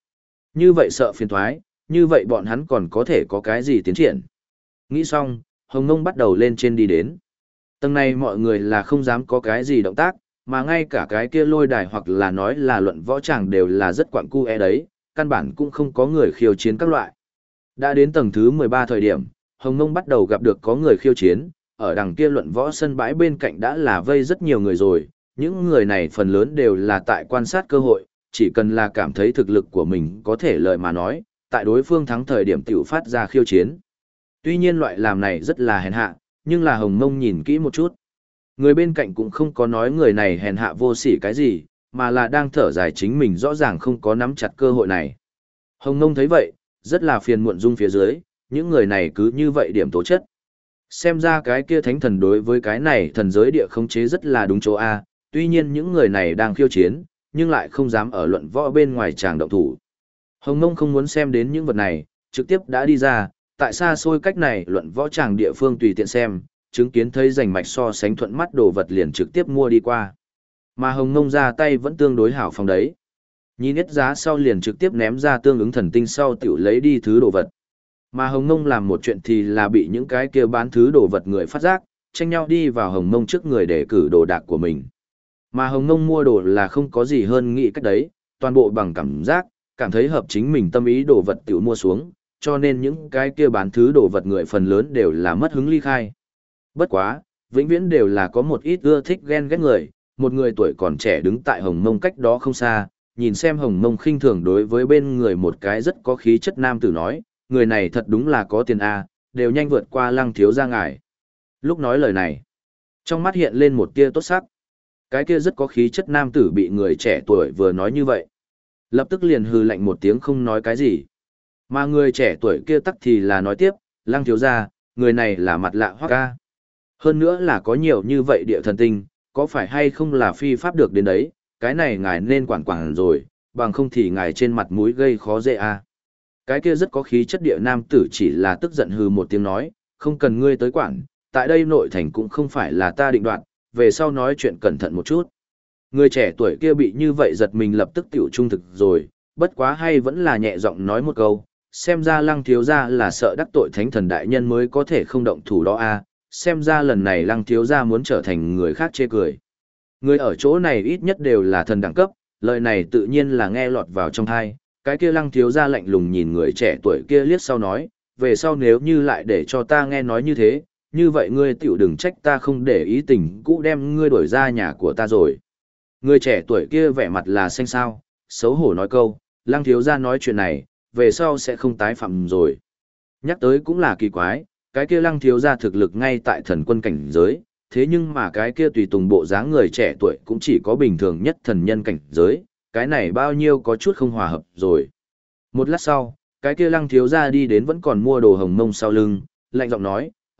như vậy sợ phiền thoái, như vậy bọn hắn còn có thể có cái gì tiến triển. Nghĩ xong, Hồng Nông bắt đầu lên trên đi đến. Tầng này mọi người là không dám có cái gì động tác, mà ngay cả cái kia lôi đài hoặc là nói là luận võ tràng đều là rất quặng cu đấy, căn bản cũng không có người khiêu chiến các loại. Đã đến tầng thứ 13 thời điểm, Hồng Nông bắt đầu gặp được có người khiêu chiến, ở đằng kia luận võ sân bãi bên cạnh đã là vây rất nhiều người rồi, những người này phần lớn đều là tại quan sát cơ hội, chỉ cần là cảm thấy thực lực của mình có thể lợi mà nói, tại đối phương thắng thời điểm tiểu phát ra khiêu chiến. Tuy nhiên loại làm này rất là hèn hạ, nhưng là Hồng Nông nhìn kỹ một chút. Người bên cạnh cũng không có nói người này hèn hạ vô sỉ cái gì, mà là đang thở dài chính mình rõ ràng không có nắm chặt cơ hội này. Hồng Nông thấy vậy, rất là phiền muộn rung phía dưới, những người này cứ như vậy điểm tố chất. Xem ra cái kia thánh thần đối với cái này thần giới địa khống chế rất là đúng chỗ A, tuy nhiên những người này đang khiêu chiến, nhưng lại không dám ở luận võ bên ngoài tràng động thủ. Hồng Nông không muốn xem đến những vật này, trực tiếp đã đi ra, tại xa xôi cách này luận võ tràng địa phương tùy tiện xem, chứng kiến thấy rành mạch so sánh thuận mắt đồ vật liền trực tiếp mua đi qua. Mà Hồng Nông ra tay vẫn tương đối hảo phóng đấy. Nhìn ít giá sau liền trực tiếp ném ra tương ứng thần tinh sau tiểu lấy đi thứ đồ vật. Mà Hồng Nông làm một chuyện thì là bị những cái kia bán thứ đồ vật người phát giác, tranh nhau đi vào Hồng Nông trước người để cử đồ đạc của mình. Mà Hồng Nông mua đồ là không có gì hơn nghĩ cách đấy, toàn bộ bằng cảm giác, cảm thấy hợp chính mình tâm ý đồ vật tiểu mua xuống, cho nên những cái kia bán thứ đồ vật người phần lớn đều là mất hứng ly khai. Bất quá, vĩnh viễn đều là có một ít ưa thích ghen ghét người, một người tuổi còn trẻ đứng tại Hồng Mông cách đó không xa, nhìn xem Hồng Mông khinh thường đối với bên người một cái rất có khí chất nam tử nói, người này thật đúng là có tiền a, đều nhanh vượt qua Lăng thiếu gia ngài. Lúc nói lời này, trong mắt hiện lên một tia tốt sắc. Cái kia rất có khí chất nam tử bị người trẻ tuổi vừa nói như vậy, lập tức liền hừ lạnh một tiếng không nói cái gì. Mà người trẻ tuổi kia tắc thì là nói tiếp, Lăng thiếu gia, người này là mặt lạ hoắc ca. Hơn nữa là có nhiều như vậy địa thần tinh, có phải hay không là phi pháp được đến đấy, cái này ngài nên quản rồi, bằng không thì ngài trên mặt mũi gây khó dễ a. Cái kia rất có khí chất địa nam tử chỉ là tức giận hừ một tiếng nói, không cần ngươi tới quản, tại đây nội thành cũng không phải là ta định đoạt, về sau nói chuyện cẩn thận một chút. Người trẻ tuổi kia bị như vậy giật mình lập tức tiểu trung thực rồi, bất quá hay vẫn là nhẹ giọng nói một câu, xem ra Lăng thiếu gia là sợ đắc tội thánh thần đại nhân mới có thể không động thủ đó a, xem ra lần này Lăng thiếu gia muốn trở thành người khác chê cười. Người ở chỗ này ít nhất đều là thần đẳng cấp, lời này tự nhiên là nghe lọt vào trong tai, cái kia Lăng thiếu gia lạnh lùng nhìn người trẻ tuổi kia liếc sau nói, về sau nếu như lại để cho ta nghe nói như thế, như vậy ngươi tiểu đừng trách ta không để ý tình cũ đem ngươi đuổi ra nhà của ta rồi. Người trẻ tuổi kia vẻ mặt là xanh xao, xấu hổ nói câu, Lăng thiếu gia nói chuyện này, về sau sẽ không tái phạm rồi. Nhắc tới cũng là kỳ quái, cái kia Lăng thiếu gia thực lực ngay tại thần quân cảnh giới, thế nhưng mà cái kia tùy tùng bộ dáng người trẻ tuổi cũng chỉ có bình thường nhất thần nhân cảnh giới, cái này bao nhiêu có chút không hòa hợp rồi. Một lát sau, cái kia Lăng thiếu gia đi đến vẫn còn mua đồ Hồng Mông sau lưng, lạnh giọng nói,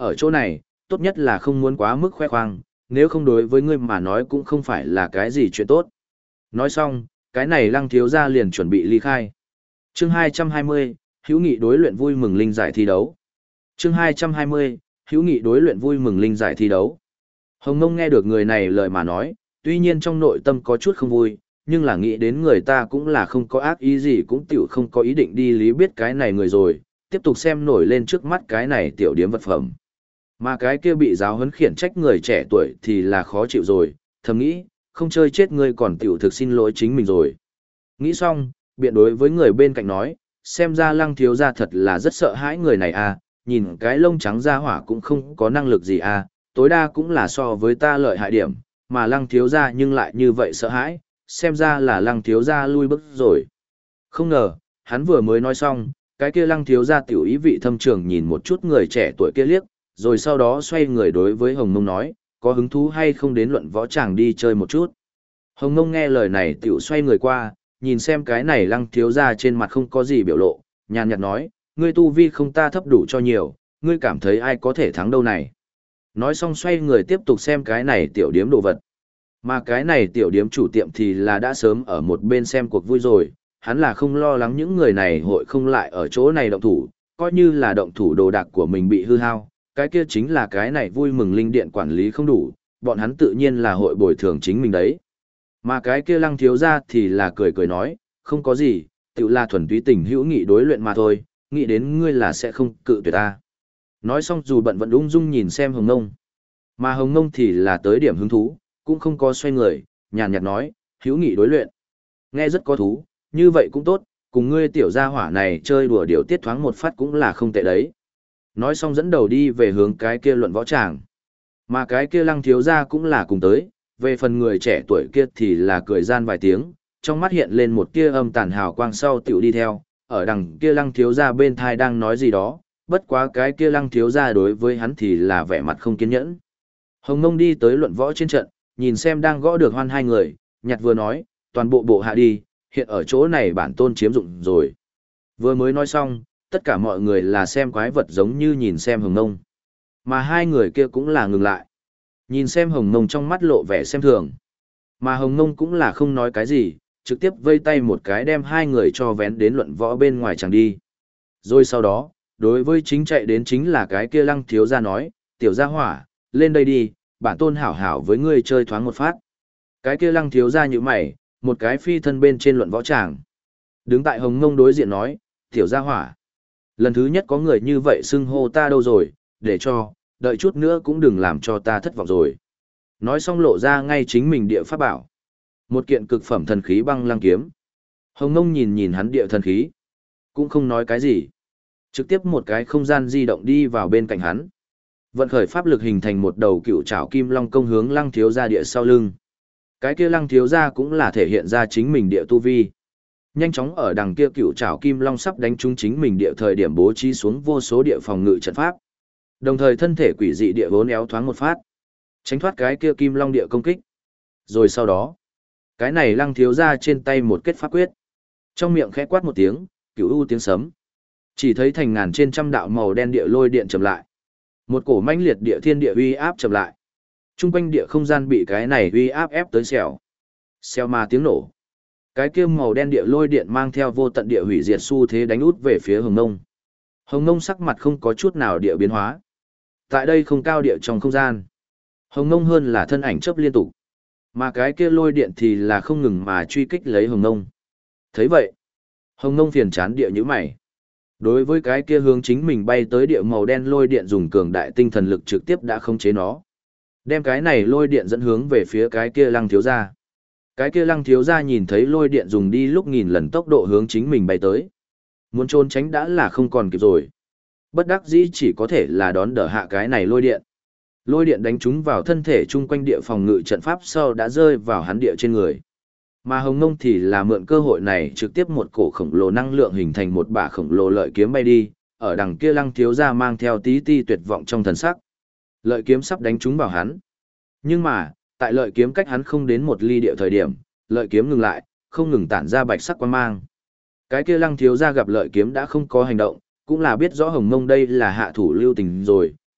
ở chỗ này, tốt nhất là không muốn quá mức khoe khoang, nếu không đối với ngươi mà nói cũng không phải là cái gì chuyện tốt. Nói xong, cái này Lăng thiếu gia liền chuẩn bị ly khai. Chương 220, hữu nghị đối luyện vui mừng linh giải thi đấu. Chương 220, hữu nghị đối luyện vui mừng linh giải thi đấu. Hồng Ngông nghe được người này lời mà nói, tuy nhiên trong nội tâm có chút không vui, nhưng là nghĩ đến người ta cũng là không có ác ý gì, cũng tiểu không có ý định đi lý biết cái này người rồi, tiếp tục xem nổi lên trước mắt cái này tiểu điếm vật phẩm. Mà cái kia bị giáo huấn khiển trách người trẻ tuổi thì là khó chịu rồi, thầm nghĩ, không chơi chết ngươi còn tiểu thực xin lỗi chính mình rồi. Nghĩ xong, biện đối với người bên cạnh nói, xem ra Lăng thiếu gia thật là rất sợ hãi người này à, nhìn cái lông trắng ra hỏa cũng không có năng lực gì à, tối đa cũng là so với ta lợi hại điểm, mà Lăng thiếu gia nhưng lại như vậy sợ hãi, xem ra là Lăng thiếu gia lui bước rồi. Không ngờ, hắn vừa mới nói xong, cái kia Lăng thiếu gia tiểu ý vị thâm trường nhìn một chút người trẻ tuổi kia liếc, rồi sau đó xoay người đối với Hồng Mông nói, có hứng thú hay không đến luận võ tràng đi chơi một chút. Hồng Mông nghe lời này tiểu xoay người qua, nhìn xem cái này Lăng thiếu gia trên mặt không có gì biểu lộ, nhàn nhạt nói, ngươi tu vi không ta thấp đủ cho nhiều, ngươi cảm thấy ai có thể thắng đâu này. Nói xong xoay người tiếp tục xem cái này tiểu điếm đồ vật. Mà cái này tiểu điếm chủ tiệm thì là đã sớm ở một bên xem cuộc vui rồi, hắn là không lo lắng những người này hội không lại ở chỗ này động thủ, coi như là động thủ đồ đạc của mình bị hư hao, cái kia chính là cái này vui mừng linh điện quản lý không đủ, bọn hắn tự nhiên là hội bồi thường chính mình đấy. Mà cái kia Lăng thiếu gia thì là cười cười nói, không có gì, tự là thuần túy tình hữu nghị đối luyện mà thôi, nghĩ đến ngươi là sẽ không cự tuyệt ta. Nói xong dù bận vẫn ung dung nhìn xem Hồng Ngông. Mà Hồng Ngông thì là tới điểm hứng thú, cũng không có xoay người, nhàn nhạt nói, hữu nghị đối luyện. Nghe rất có thú, như vậy cũng tốt, cùng ngươi tiểu gia hỏa này chơi đùa điều tiết thoáng một phát cũng là không tệ đấy. Nói xong dẫn đầu đi về hướng cái kia luận võ tràng. Mà cái kia Lăng thiếu gia cũng là cùng tới, về phần người trẻ tuổi kia thì là cười gian vài tiếng, trong mắt hiện lên một tia âm tàn hào quang sau tiểu đi theo, ở đằng kia Lăng thiếu gia bên thai đang nói gì đó, bất quá cái kia Lăng thiếu gia đối với hắn thì là vẻ mặt không kiên nhẫn. Hồng Mông đi tới luận võ trên trận, nhìn xem đang gõ được hoan hai người, nhặt vừa nói, toàn bộ bộ hạ đi, hiện ở chỗ này bản tôn chiếm dụng rồi. Vừa mới nói xong, tất cả mọi người là xem quái vật giống như nhìn xem Hồng Mông. Mà hai người kia cũng là ngừng lại. Nhìn xem Hồng Mông trong mắt lộ vẻ xem thường. Mà Hồng Mông cũng là không nói cái gì, trực tiếp vây tay một cái đem hai người cho vén đến luận võ bên ngoài chẳng đi. Rồi sau đó, đối với chính chạy đến chính là cái kia Lăng thiếu gia nói, tiểu gia hỏa, lên đây đi, bản tôn hảo hảo với ngươi chơi thoáng một phát. Cái kia Lăng thiếu gia như mày, một cái phi thân bên trên luận võ tràng. Đứng tại Hồng Mông đối diện nói, tiểu gia hỏa. Lần thứ nhất có người như vậy xưng hô ta đâu rồi, để cho, đợi chút nữa cũng đừng làm cho ta thất vọng rồi. Nói xong lộ ra ngay chính mình địa pháp bảo. Một kiện cực phẩm thần khí băng lăng kiếm. Hồng Mông nhìn nhìn hắn địa thần khí. Cũng không nói cái gì. Trực tiếp một cái không gian di động đi vào bên cạnh hắn. Vận khởi pháp lực hình thành một đầu cựu trảo kim long công hướng Lăng thiếu gia địa sau lưng. Cái kia Lăng thiếu gia cũng là thể hiện ra chính mình địa tu vi. Nhanh chóng ở đằng kia cựu trảo kim long sắp đánh trúng chính mình địa thời điểm bố trí xuống vô số địa phòng ngự trận pháp. Đồng thời thân thể quỷ dị địa vốn éo thoáng một phát, tránh thoát cái kia kim long địa công kích. Rồi sau đó, cái này Lăng thiếu gia trên tay một kết pháp quyết. Trong miệng khẽ quát một tiếng, cửu u tiếng sấm. Chỉ thấy thành ngàn trên trăm đạo màu đen địa lôi điện chậm lại. Một cổ mãnh liệt địa thiên địa uy áp chậm lại. Trung quanh địa không gian bị cái này uy áp ép tới xèo. Xèo mà tiếng nổ. Cái kia màu đen địa lôi điện mang theo vô tận địa hủy diệt xu thế đánh út về phía Hồng Ngông. Hồng Ngông sắc mặt không có chút nào địa biến hóa. Tại đây không cao địa trong không gian. Hồng Ngông hơn là thân ảnh chớp liên tục. Mà cái kia lôi điện thì là không ngừng mà truy kích lấy Hồng Ngông. Thấy vậy, Hồng Ngông phiền chán địa như mày. Đối với cái kia hướng chính mình bay tới địa màu đen lôi điện dùng cường đại tinh thần lực trực tiếp đã khống chế nó. Đem cái này lôi điện dẫn hướng về phía cái kia Lăng thiếu gia. Cái kia Lăng thiếu gia nhìn thấy lôi điện dùng đi lúc nghìn lần tốc độ hướng chính mình bay tới. Muốn trốn tránh đã là không còn kịp rồi. Bất đắc dĩ chỉ có thể là đón đỡ hạ cái này lôi điện. Lôi điện đánh trúng vào thân thể chung quanh địa phòng ngự trận pháp sau đã rơi vào hắn địa trên người. Mà Hồng Ngông thì là mượn cơ hội này trực tiếp một cổ khổng lồ năng lượng hình thành một bả khổng lồ lợi kiếm bay đi, ở đằng kia Lăng thiếu gia mang theo tí ti tuyệt vọng trong thần sắc. Lợi kiếm sắp đánh trúng vào hắn. Nhưng mà, tại lợi kiếm cách hắn không đến một ly địa thời điểm, lợi kiếm ngừng lại, không ngừng tản ra bạch sắc quang mang. Cái kia Lăng thiếu gia gặp lợi kiếm đã không có hành động, cũng là biết rõ Hồng Mông đây là hạ thủ lưu tình rồi,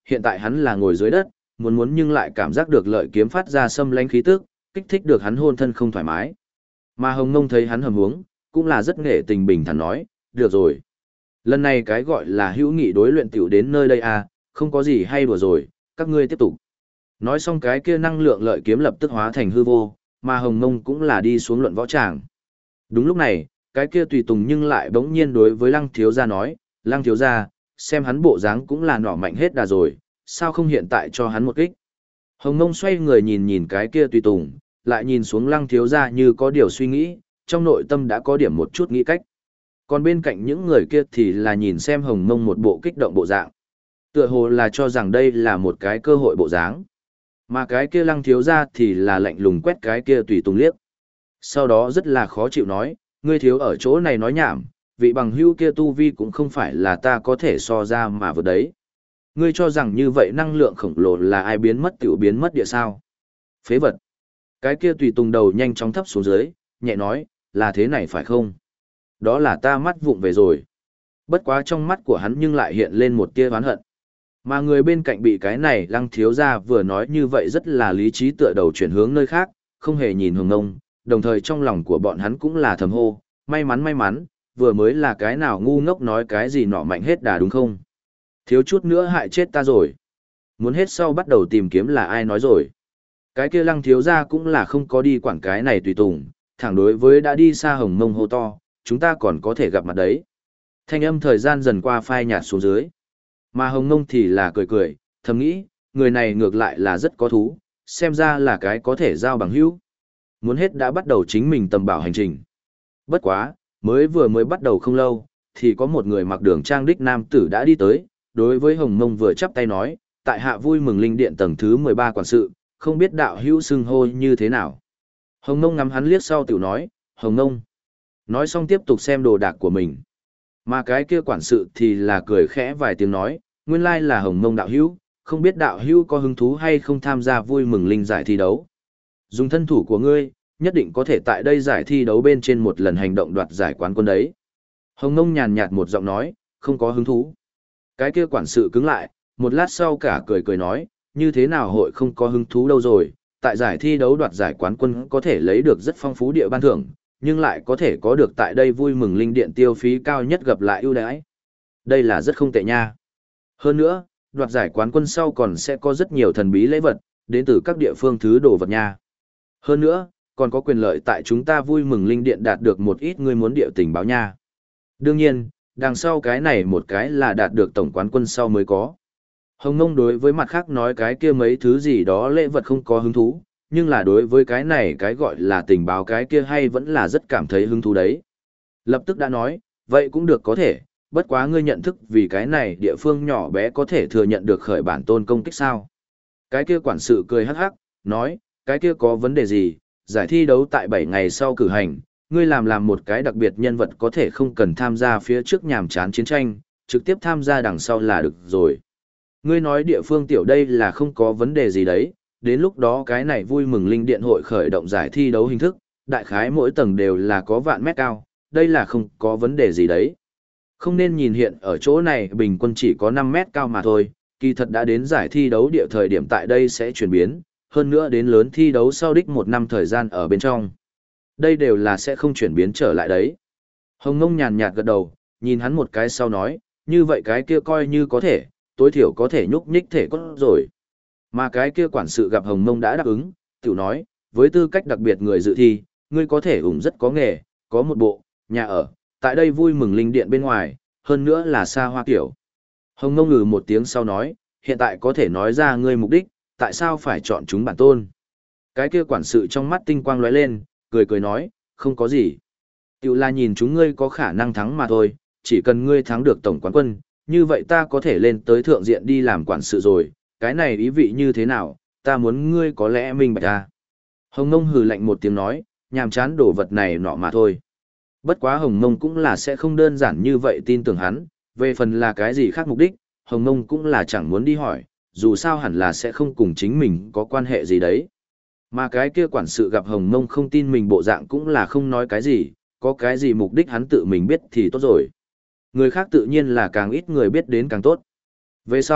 hiện tại hắn là ngồi dưới đất, muốn nhưng lại cảm giác được lợi kiếm phát ra xâm lánh khí tức, kích thích được hắn hôn thân không thoải mái. Mà Hồng Nông thấy hắn hầm huống, cũng là rất nghệ tình bình thản nói, được rồi. Lần này cái gọi là hữu nghị đối luyện tiểu đến nơi đây à, không có gì hay đùa rồi, các ngươi tiếp tục. Nói xong cái kia năng lượng lợi kiếm lập tức hóa thành hư vô, mà Hồng Nông cũng là đi xuống luận võ tràng. Đúng lúc này, cái kia tùy tùng nhưng lại bỗng nhiên đối với Lăng thiếu gia nói, Lăng thiếu gia, xem hắn bộ dáng cũng là nỏ mạnh hết đà rồi, sao không hiện tại cho hắn một kích. Hồng Nông xoay người nhìn nhìn cái kia tùy tùng, lại nhìn xuống Lăng thiếu gia như có điều suy nghĩ, trong nội tâm đã có điểm một chút nghĩ cách. Còn bên cạnh những người kia thì là nhìn xem Hồng Nông một bộ kích động bộ dạng. Tựa hồ là cho rằng đây là một cái cơ hội bộ dáng. Mà cái kia Lăng thiếu gia thì là lạnh lùng quét cái kia tùy tùng liếc. Sau đó rất là khó chịu nói, ngươi thiếu ở chỗ này nói nhảm, vị bằng hữu kia tu vi cũng không phải là ta có thể so ra mà vượt đấy. Ngươi cho rằng như vậy năng lượng khổng lồ là ai biến mất tiểu biến mất địa sao? Phế vật. Cái kia tùy tùng đầu nhanh chóng thấp xuống dưới, nhẹ nói, là thế này phải không? Đó là ta mắt vụng về rồi. Bất quá trong mắt của hắn nhưng lại hiện lên một tia oán hận. Mà người bên cạnh bị cái này Lăng thiếu gia vừa nói như vậy rất là lý trí tựa đầu chuyển hướng nơi khác, không hề nhìn Hồng Nông, đồng thời trong lòng của bọn hắn cũng là thầm hô, may mắn, vừa mới là cái nào ngu ngốc nói cái gì nọ mạnh hết đà đúng không? Thiếu chút nữa hại chết ta rồi. Muốn hết sau bắt đầu tìm kiếm là ai nói rồi. Cái kia Lăng thiếu gia cũng là không có đi quản cái này tùy tùng, thẳng đối với đã đi xa Hồng Nông hô to, chúng ta còn có thể gặp mặt đấy. Thanh âm thời gian dần qua phai nhạt xuống dưới. Mà Hồng Nông thì là cười, thầm nghĩ, người này ngược lại là rất có thú, xem ra là cái có thể giao bằng hữu. Muốn hết đã bắt đầu chính mình tầm bảo hành trình. Bất quá, mới bắt đầu không lâu, thì có một người mặc đường trang đích nam tử đã đi tới, đối với Hồng Nông vừa chắp tay nói, tại hạ vui mừng linh điện tầng thứ 13 quản sự, không biết đạo hữu xưng hô như thế nào. Hồng Nông ngắm hắn liếc sau tiểu nói, Hồng Nông. Nói xong tiếp tục xem đồ đạc của mình. Mà cái kia quản sự thì là cười khẽ vài tiếng nói, nguyên lai là Hồng Nông đạo hữu, không biết đạo hữu có hứng thú hay không tham gia vui mừng linh giải thi đấu. Dùng thân thủ của ngươi, nhất định có thể tại đây giải thi đấu bên trên một lần hành động đoạt giải quán quân đấy. Hồng Nông nhàn nhạt một giọng nói, không có hứng thú. Cái kia quản sự cứng lại, một lát sau cả cười nói, như thế nào hội không có hứng thú đâu rồi, tại giải thi đấu đoạt giải quán quân có thể lấy được rất phong phú địa ban thưởng, nhưng lại có thể có được tại đây vui mừng linh điện tiêu phí cao nhất gặp lại ưu đãi. Đây là rất không tệ nha. Hơn nữa, đoạt giải quán quân sau còn sẽ có rất nhiều thần bí lễ vật, đến từ các địa phương thứ đồ vật nha. Hơn nữa, còn có quyền lợi tại chúng ta vui mừng linh điện đạt được một ít ngươi muốn địa tình báo nha. Đương nhiên, đằng sau cái này một cái là đạt được tổng quán quân sau mới có. Hồng Nông đối với mặt khác nói cái kia mấy thứ gì đó lễ vật không có hứng thú, nhưng là đối với cái này cái gọi là tình báo cái kia hay vẫn là rất cảm thấy hứng thú đấy. Lập tức đã nói, vậy cũng được có thể, bất quá ngươi nhận thức vì cái này địa phương nhỏ bé có thể thừa nhận được khởi bản tôn công kích sao. Cái kia quản sự cười hắc hắc, nói, cái kia có vấn đề gì, giải thi đấu tại 7 ngày sau cử hành, ngươi làm một cái đặc biệt nhân vật có thể không cần tham gia phía trước nhàm chán chiến tranh, trực tiếp tham gia đằng sau là được rồi. Ngươi nói địa phương tiểu đây là không có vấn đề gì đấy, đến lúc đó cái này vui mừng linh điện hội khởi động giải thi đấu hình thức, đại khái mỗi tầng đều là có vạn mét cao, đây là không có vấn đề gì đấy. Không nên nhìn hiện ở chỗ này bình quân chỉ có 5 mét cao mà thôi, kỳ thật đã đến giải thi đấu địa thời điểm tại đây sẽ chuyển biến, hơn nữa đến lớn thi đấu sau đích 1 năm thời gian ở bên trong. Đây đều là sẽ không chuyển biến trở lại đấy. Hồng Nông nhàn nhạt gật đầu, nhìn hắn một cái sau nói, như vậy cái kia coi như có thể, tối thiểu có thể nhúc nhích thể có rồi. Mà cái kia quản sự gặp Hồng Nông đã đáp ứng, tiểu nói, với tư cách đặc biệt người dự thi, ngươi có thể ủng rất có nghề, có một bộ, nhà ở, tại đây vui mừng linh điện bên ngoài, hơn nữa là xa hoa kiểu. Hồng Nông ngừ một tiếng sau nói, hiện tại có thể nói ra ngươi mục đích, tại sao phải chọn chúng bản tôn. Cái kia quản sự trong mắt tinh quang lóe lên, cười nói, không có gì. Tiểu là nhìn chúng ngươi có khả năng thắng mà thôi, chỉ cần ngươi thắng được tổng quán quân, như vậy ta có thể lên tới thượng diện đi làm quản sự rồi, cái này ý vị như thế nào, ta muốn ngươi có lẽ minh bạch ta. Hồng Nông hừ lạnh một tiếng nói, nhàm chán đồ vật này nọ mà thôi. Bất quá Hồng Nông cũng là sẽ không đơn giản như vậy tin tưởng hắn, về phần là cái gì khác mục đích, Hồng Nông cũng là chẳng muốn đi hỏi, dù sao hẳn là sẽ không cùng chính mình có quan hệ gì đấy. Mà cái kia quản sự gặp Hồng Nông không tin mình bộ dạng cũng là không nói cái gì, có cái gì mục đích hắn tự mình biết thì tốt rồi. Người khác tự nhiên là càng ít người biết đến càng tốt. Về sau,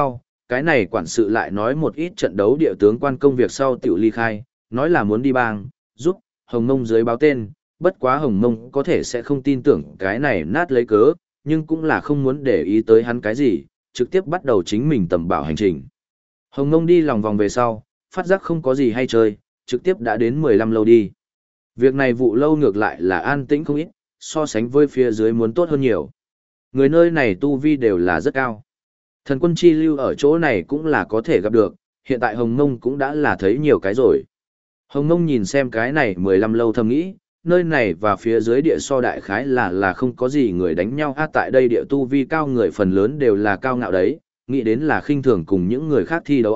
cái này quản sự lại nói một ít trận đấu địa tướng quan công việc sau tiểu ly khai, nói là muốn đi bang, giúp, Hồng Mông dưới báo tên, bất quá Hồng Mông có thể sẽ không tin tưởng cái này nát lấy cớ, nhưng cũng là không muốn để ý tới hắn cái gì, trực tiếp bắt đầu chính mình tầm bảo hành trình. Hồng Mông đi lòng vòng về sau, phát giác không có gì hay chơi, trực tiếp đã đến 15 lâu đi. Việc này vụ lâu ngược lại là an tĩnh không ít, so sánh với phía dưới muốn tốt hơn nhiều. Người nơi này tu vi đều là rất cao. Thần quân chi lưu ở chỗ này cũng là có thể gặp được, hiện tại Hồng Mông cũng đã là thấy nhiều cái rồi. Hồng Mông nhìn xem cái này 15 lâu thầm nghĩ, nơi này và phía dưới địa so đại khái là không có gì người đánh nhau tại đây địa tu vi cao người phần lớn đều là cao ngạo đấy, nghĩ đến là khinh thường cùng những người khác thi đấu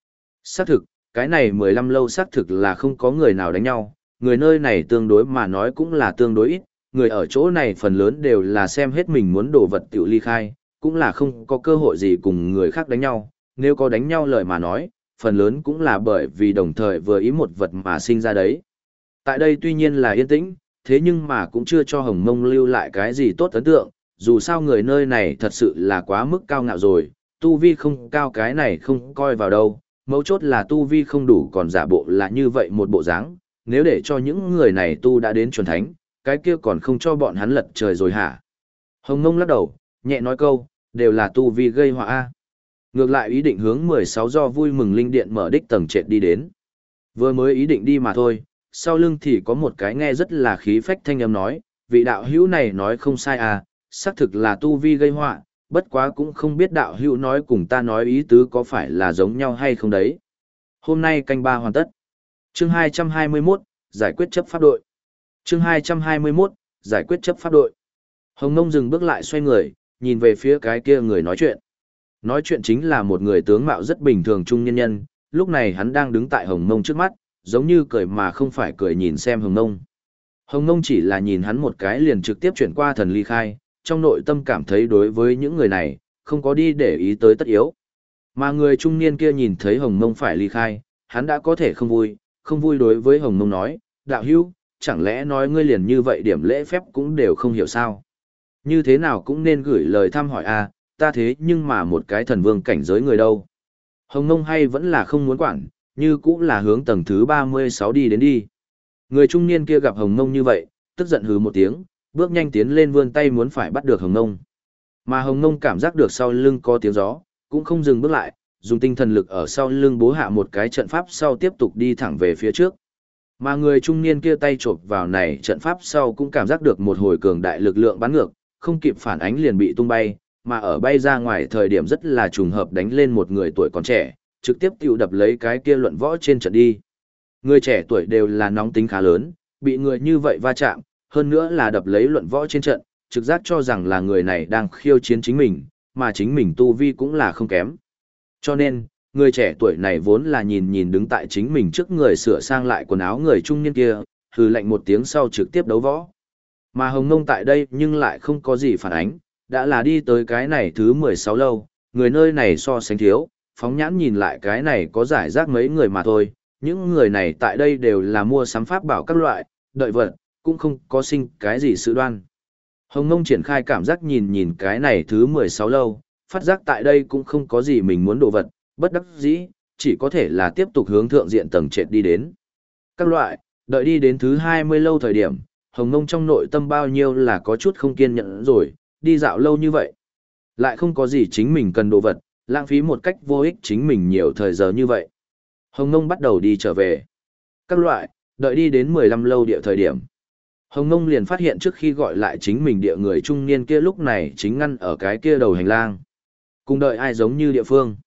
Xác thực, cái này 15 lâu xác thực là không có người nào đánh nhau, người nơi này tương đối mà nói cũng là tương đối ít, người ở chỗ này phần lớn đều là xem hết mình muốn đồ vật tiểu ly khai, cũng là không có cơ hội gì cùng người khác đánh nhau, nếu có đánh nhau lời mà nói, phần lớn cũng là bởi vì đồng thời vừa ý một vật mà sinh ra đấy. Tại đây tuy nhiên là yên tĩnh, thế nhưng mà cũng chưa cho Hồng Mông lưu lại cái gì tốt ấn tượng, dù sao người nơi này thật sự là quá mức cao ngạo rồi, tu vi không cao cái này không coi vào đâu, mấu chốt là tu vi không đủ còn giả bộ là như vậy một bộ dáng, nếu để cho những người này tu đã đến chuẩn thánh, cái kia còn không cho bọn hắn lật trời rồi hả? Hồng Mông lắc đầu, nhẹ nói câu, đều là tu vi gây họa Ngược lại ý định hướng 16 do vui mừng linh điện mở đích tầng trệt đi đến. Vừa mới ý định đi mà thôi, sau lưng thì có một cái nghe rất là khí phách thanh âm nói, vị đạo hữu này nói không sai xác thực là tu vi gây họa, bất quá cũng không biết đạo hữu nói cùng ta nói ý tứ có phải là giống nhau hay không đấy. Hôm nay canh ba hoàn tất. Chương 221, giải quyết chấp pháp đội. Chương 221, giải quyết chấp pháp đội. Hồng Nông dừng bước lại xoay người, nhìn về phía cái kia người nói chuyện. Nói chuyện chính là một người tướng mạo rất bình thường trung nhân nhân, lúc này hắn đang đứng tại Hồng Nông trước mắt, giống như cười mà không phải cười nhìn xem Hồng Nông. Hồng Nông chỉ là nhìn hắn một cái liền trực tiếp chuyển qua thần ly khai, trong nội tâm cảm thấy đối với những người này, không có đi để ý tới tất yếu. Mà người trung niên kia nhìn thấy Hồng Nông phải ly khai, hắn đã có thể không vui đối với Hồng Nông nói, đạo hữu, chẳng lẽ nói ngươi liền như vậy điểm lễ phép cũng đều không hiểu sao? Như thế nào cũng nên gửi lời thăm hỏi ta thế nhưng mà một cái thần vương cảnh giới người đâu. Hồng Nông hay vẫn là không muốn quản, như cũng là hướng tầng thứ 36 đi đến đi. Người trung niên kia gặp Hồng Nông như vậy, tức giận hừ một tiếng, bước nhanh tiến lên vươn tay muốn phải bắt được Hồng Nông. Mà Hồng Nông cảm giác được sau lưng có tiếng gió, cũng không dừng bước lại, dùng tinh thần lực ở sau lưng bố hạ một cái trận pháp sau tiếp tục đi thẳng về phía trước. Mà người trung niên kia tay chộp vào này trận pháp sau cũng cảm giác được một hồi cường đại lực lượng bắn ngược, không kịp phản ánh liền bị tung bay, mà ở bay ra ngoài thời điểm rất là trùng hợp đánh lên một người tuổi còn trẻ, trực tiếp tiêu đập lấy cái kia luận võ trên trận đi. Người trẻ tuổi đều là nóng tính khá lớn, bị người như vậy va chạm, hơn nữa là đập lấy luận võ trên trận, trực giác cho rằng là người này đang khiêu chiến chính mình, mà chính mình tu vi cũng là không kém. Cho nên, người trẻ tuổi này vốn là nhìn đứng tại chính mình trước người sửa sang lại quần áo người trung niên kia, hừ lạnh một tiếng sau trực tiếp đấu võ. Mà Hồng Nông tại đây nhưng lại không có gì phản ánh, đã là đi tới cái này thứ 16 lâu, người nơi này so sánh thiếu, phóng nhãn nhìn lại cái này có giải rác mấy người mà thôi, những người này tại đây đều là mua sắm pháp bảo các loại, đợi vật, cũng không có sinh cái gì sự đoan. Hồng Nông triển khai cảm giác nhìn cái này thứ 16 lâu, phát giác tại đây cũng không có gì mình muốn đồ vật, bất đắc dĩ, chỉ có thể là tiếp tục hướng thượng diện tầng trệt đi đến. Các loại, đợi đi đến thứ 20 lâu thời điểm, Hồng Nông trong nội tâm bao nhiêu là có chút không kiên nhẫn rồi, đi dạo lâu như vậy. Lại không có gì chính mình cần đồ vật, lãng phí một cách vô ích chính mình nhiều thời giờ như vậy. Hồng Nông bắt đầu đi trở về. Các loại, đợi đi đến 15 lâu địa thời điểm. Hồng Nông liền phát hiện trước khi gọi lại chính mình địa người trung niên kia lúc này chính ngăn ở cái kia đầu hành lang. Cùng đợi ai giống như địa phương.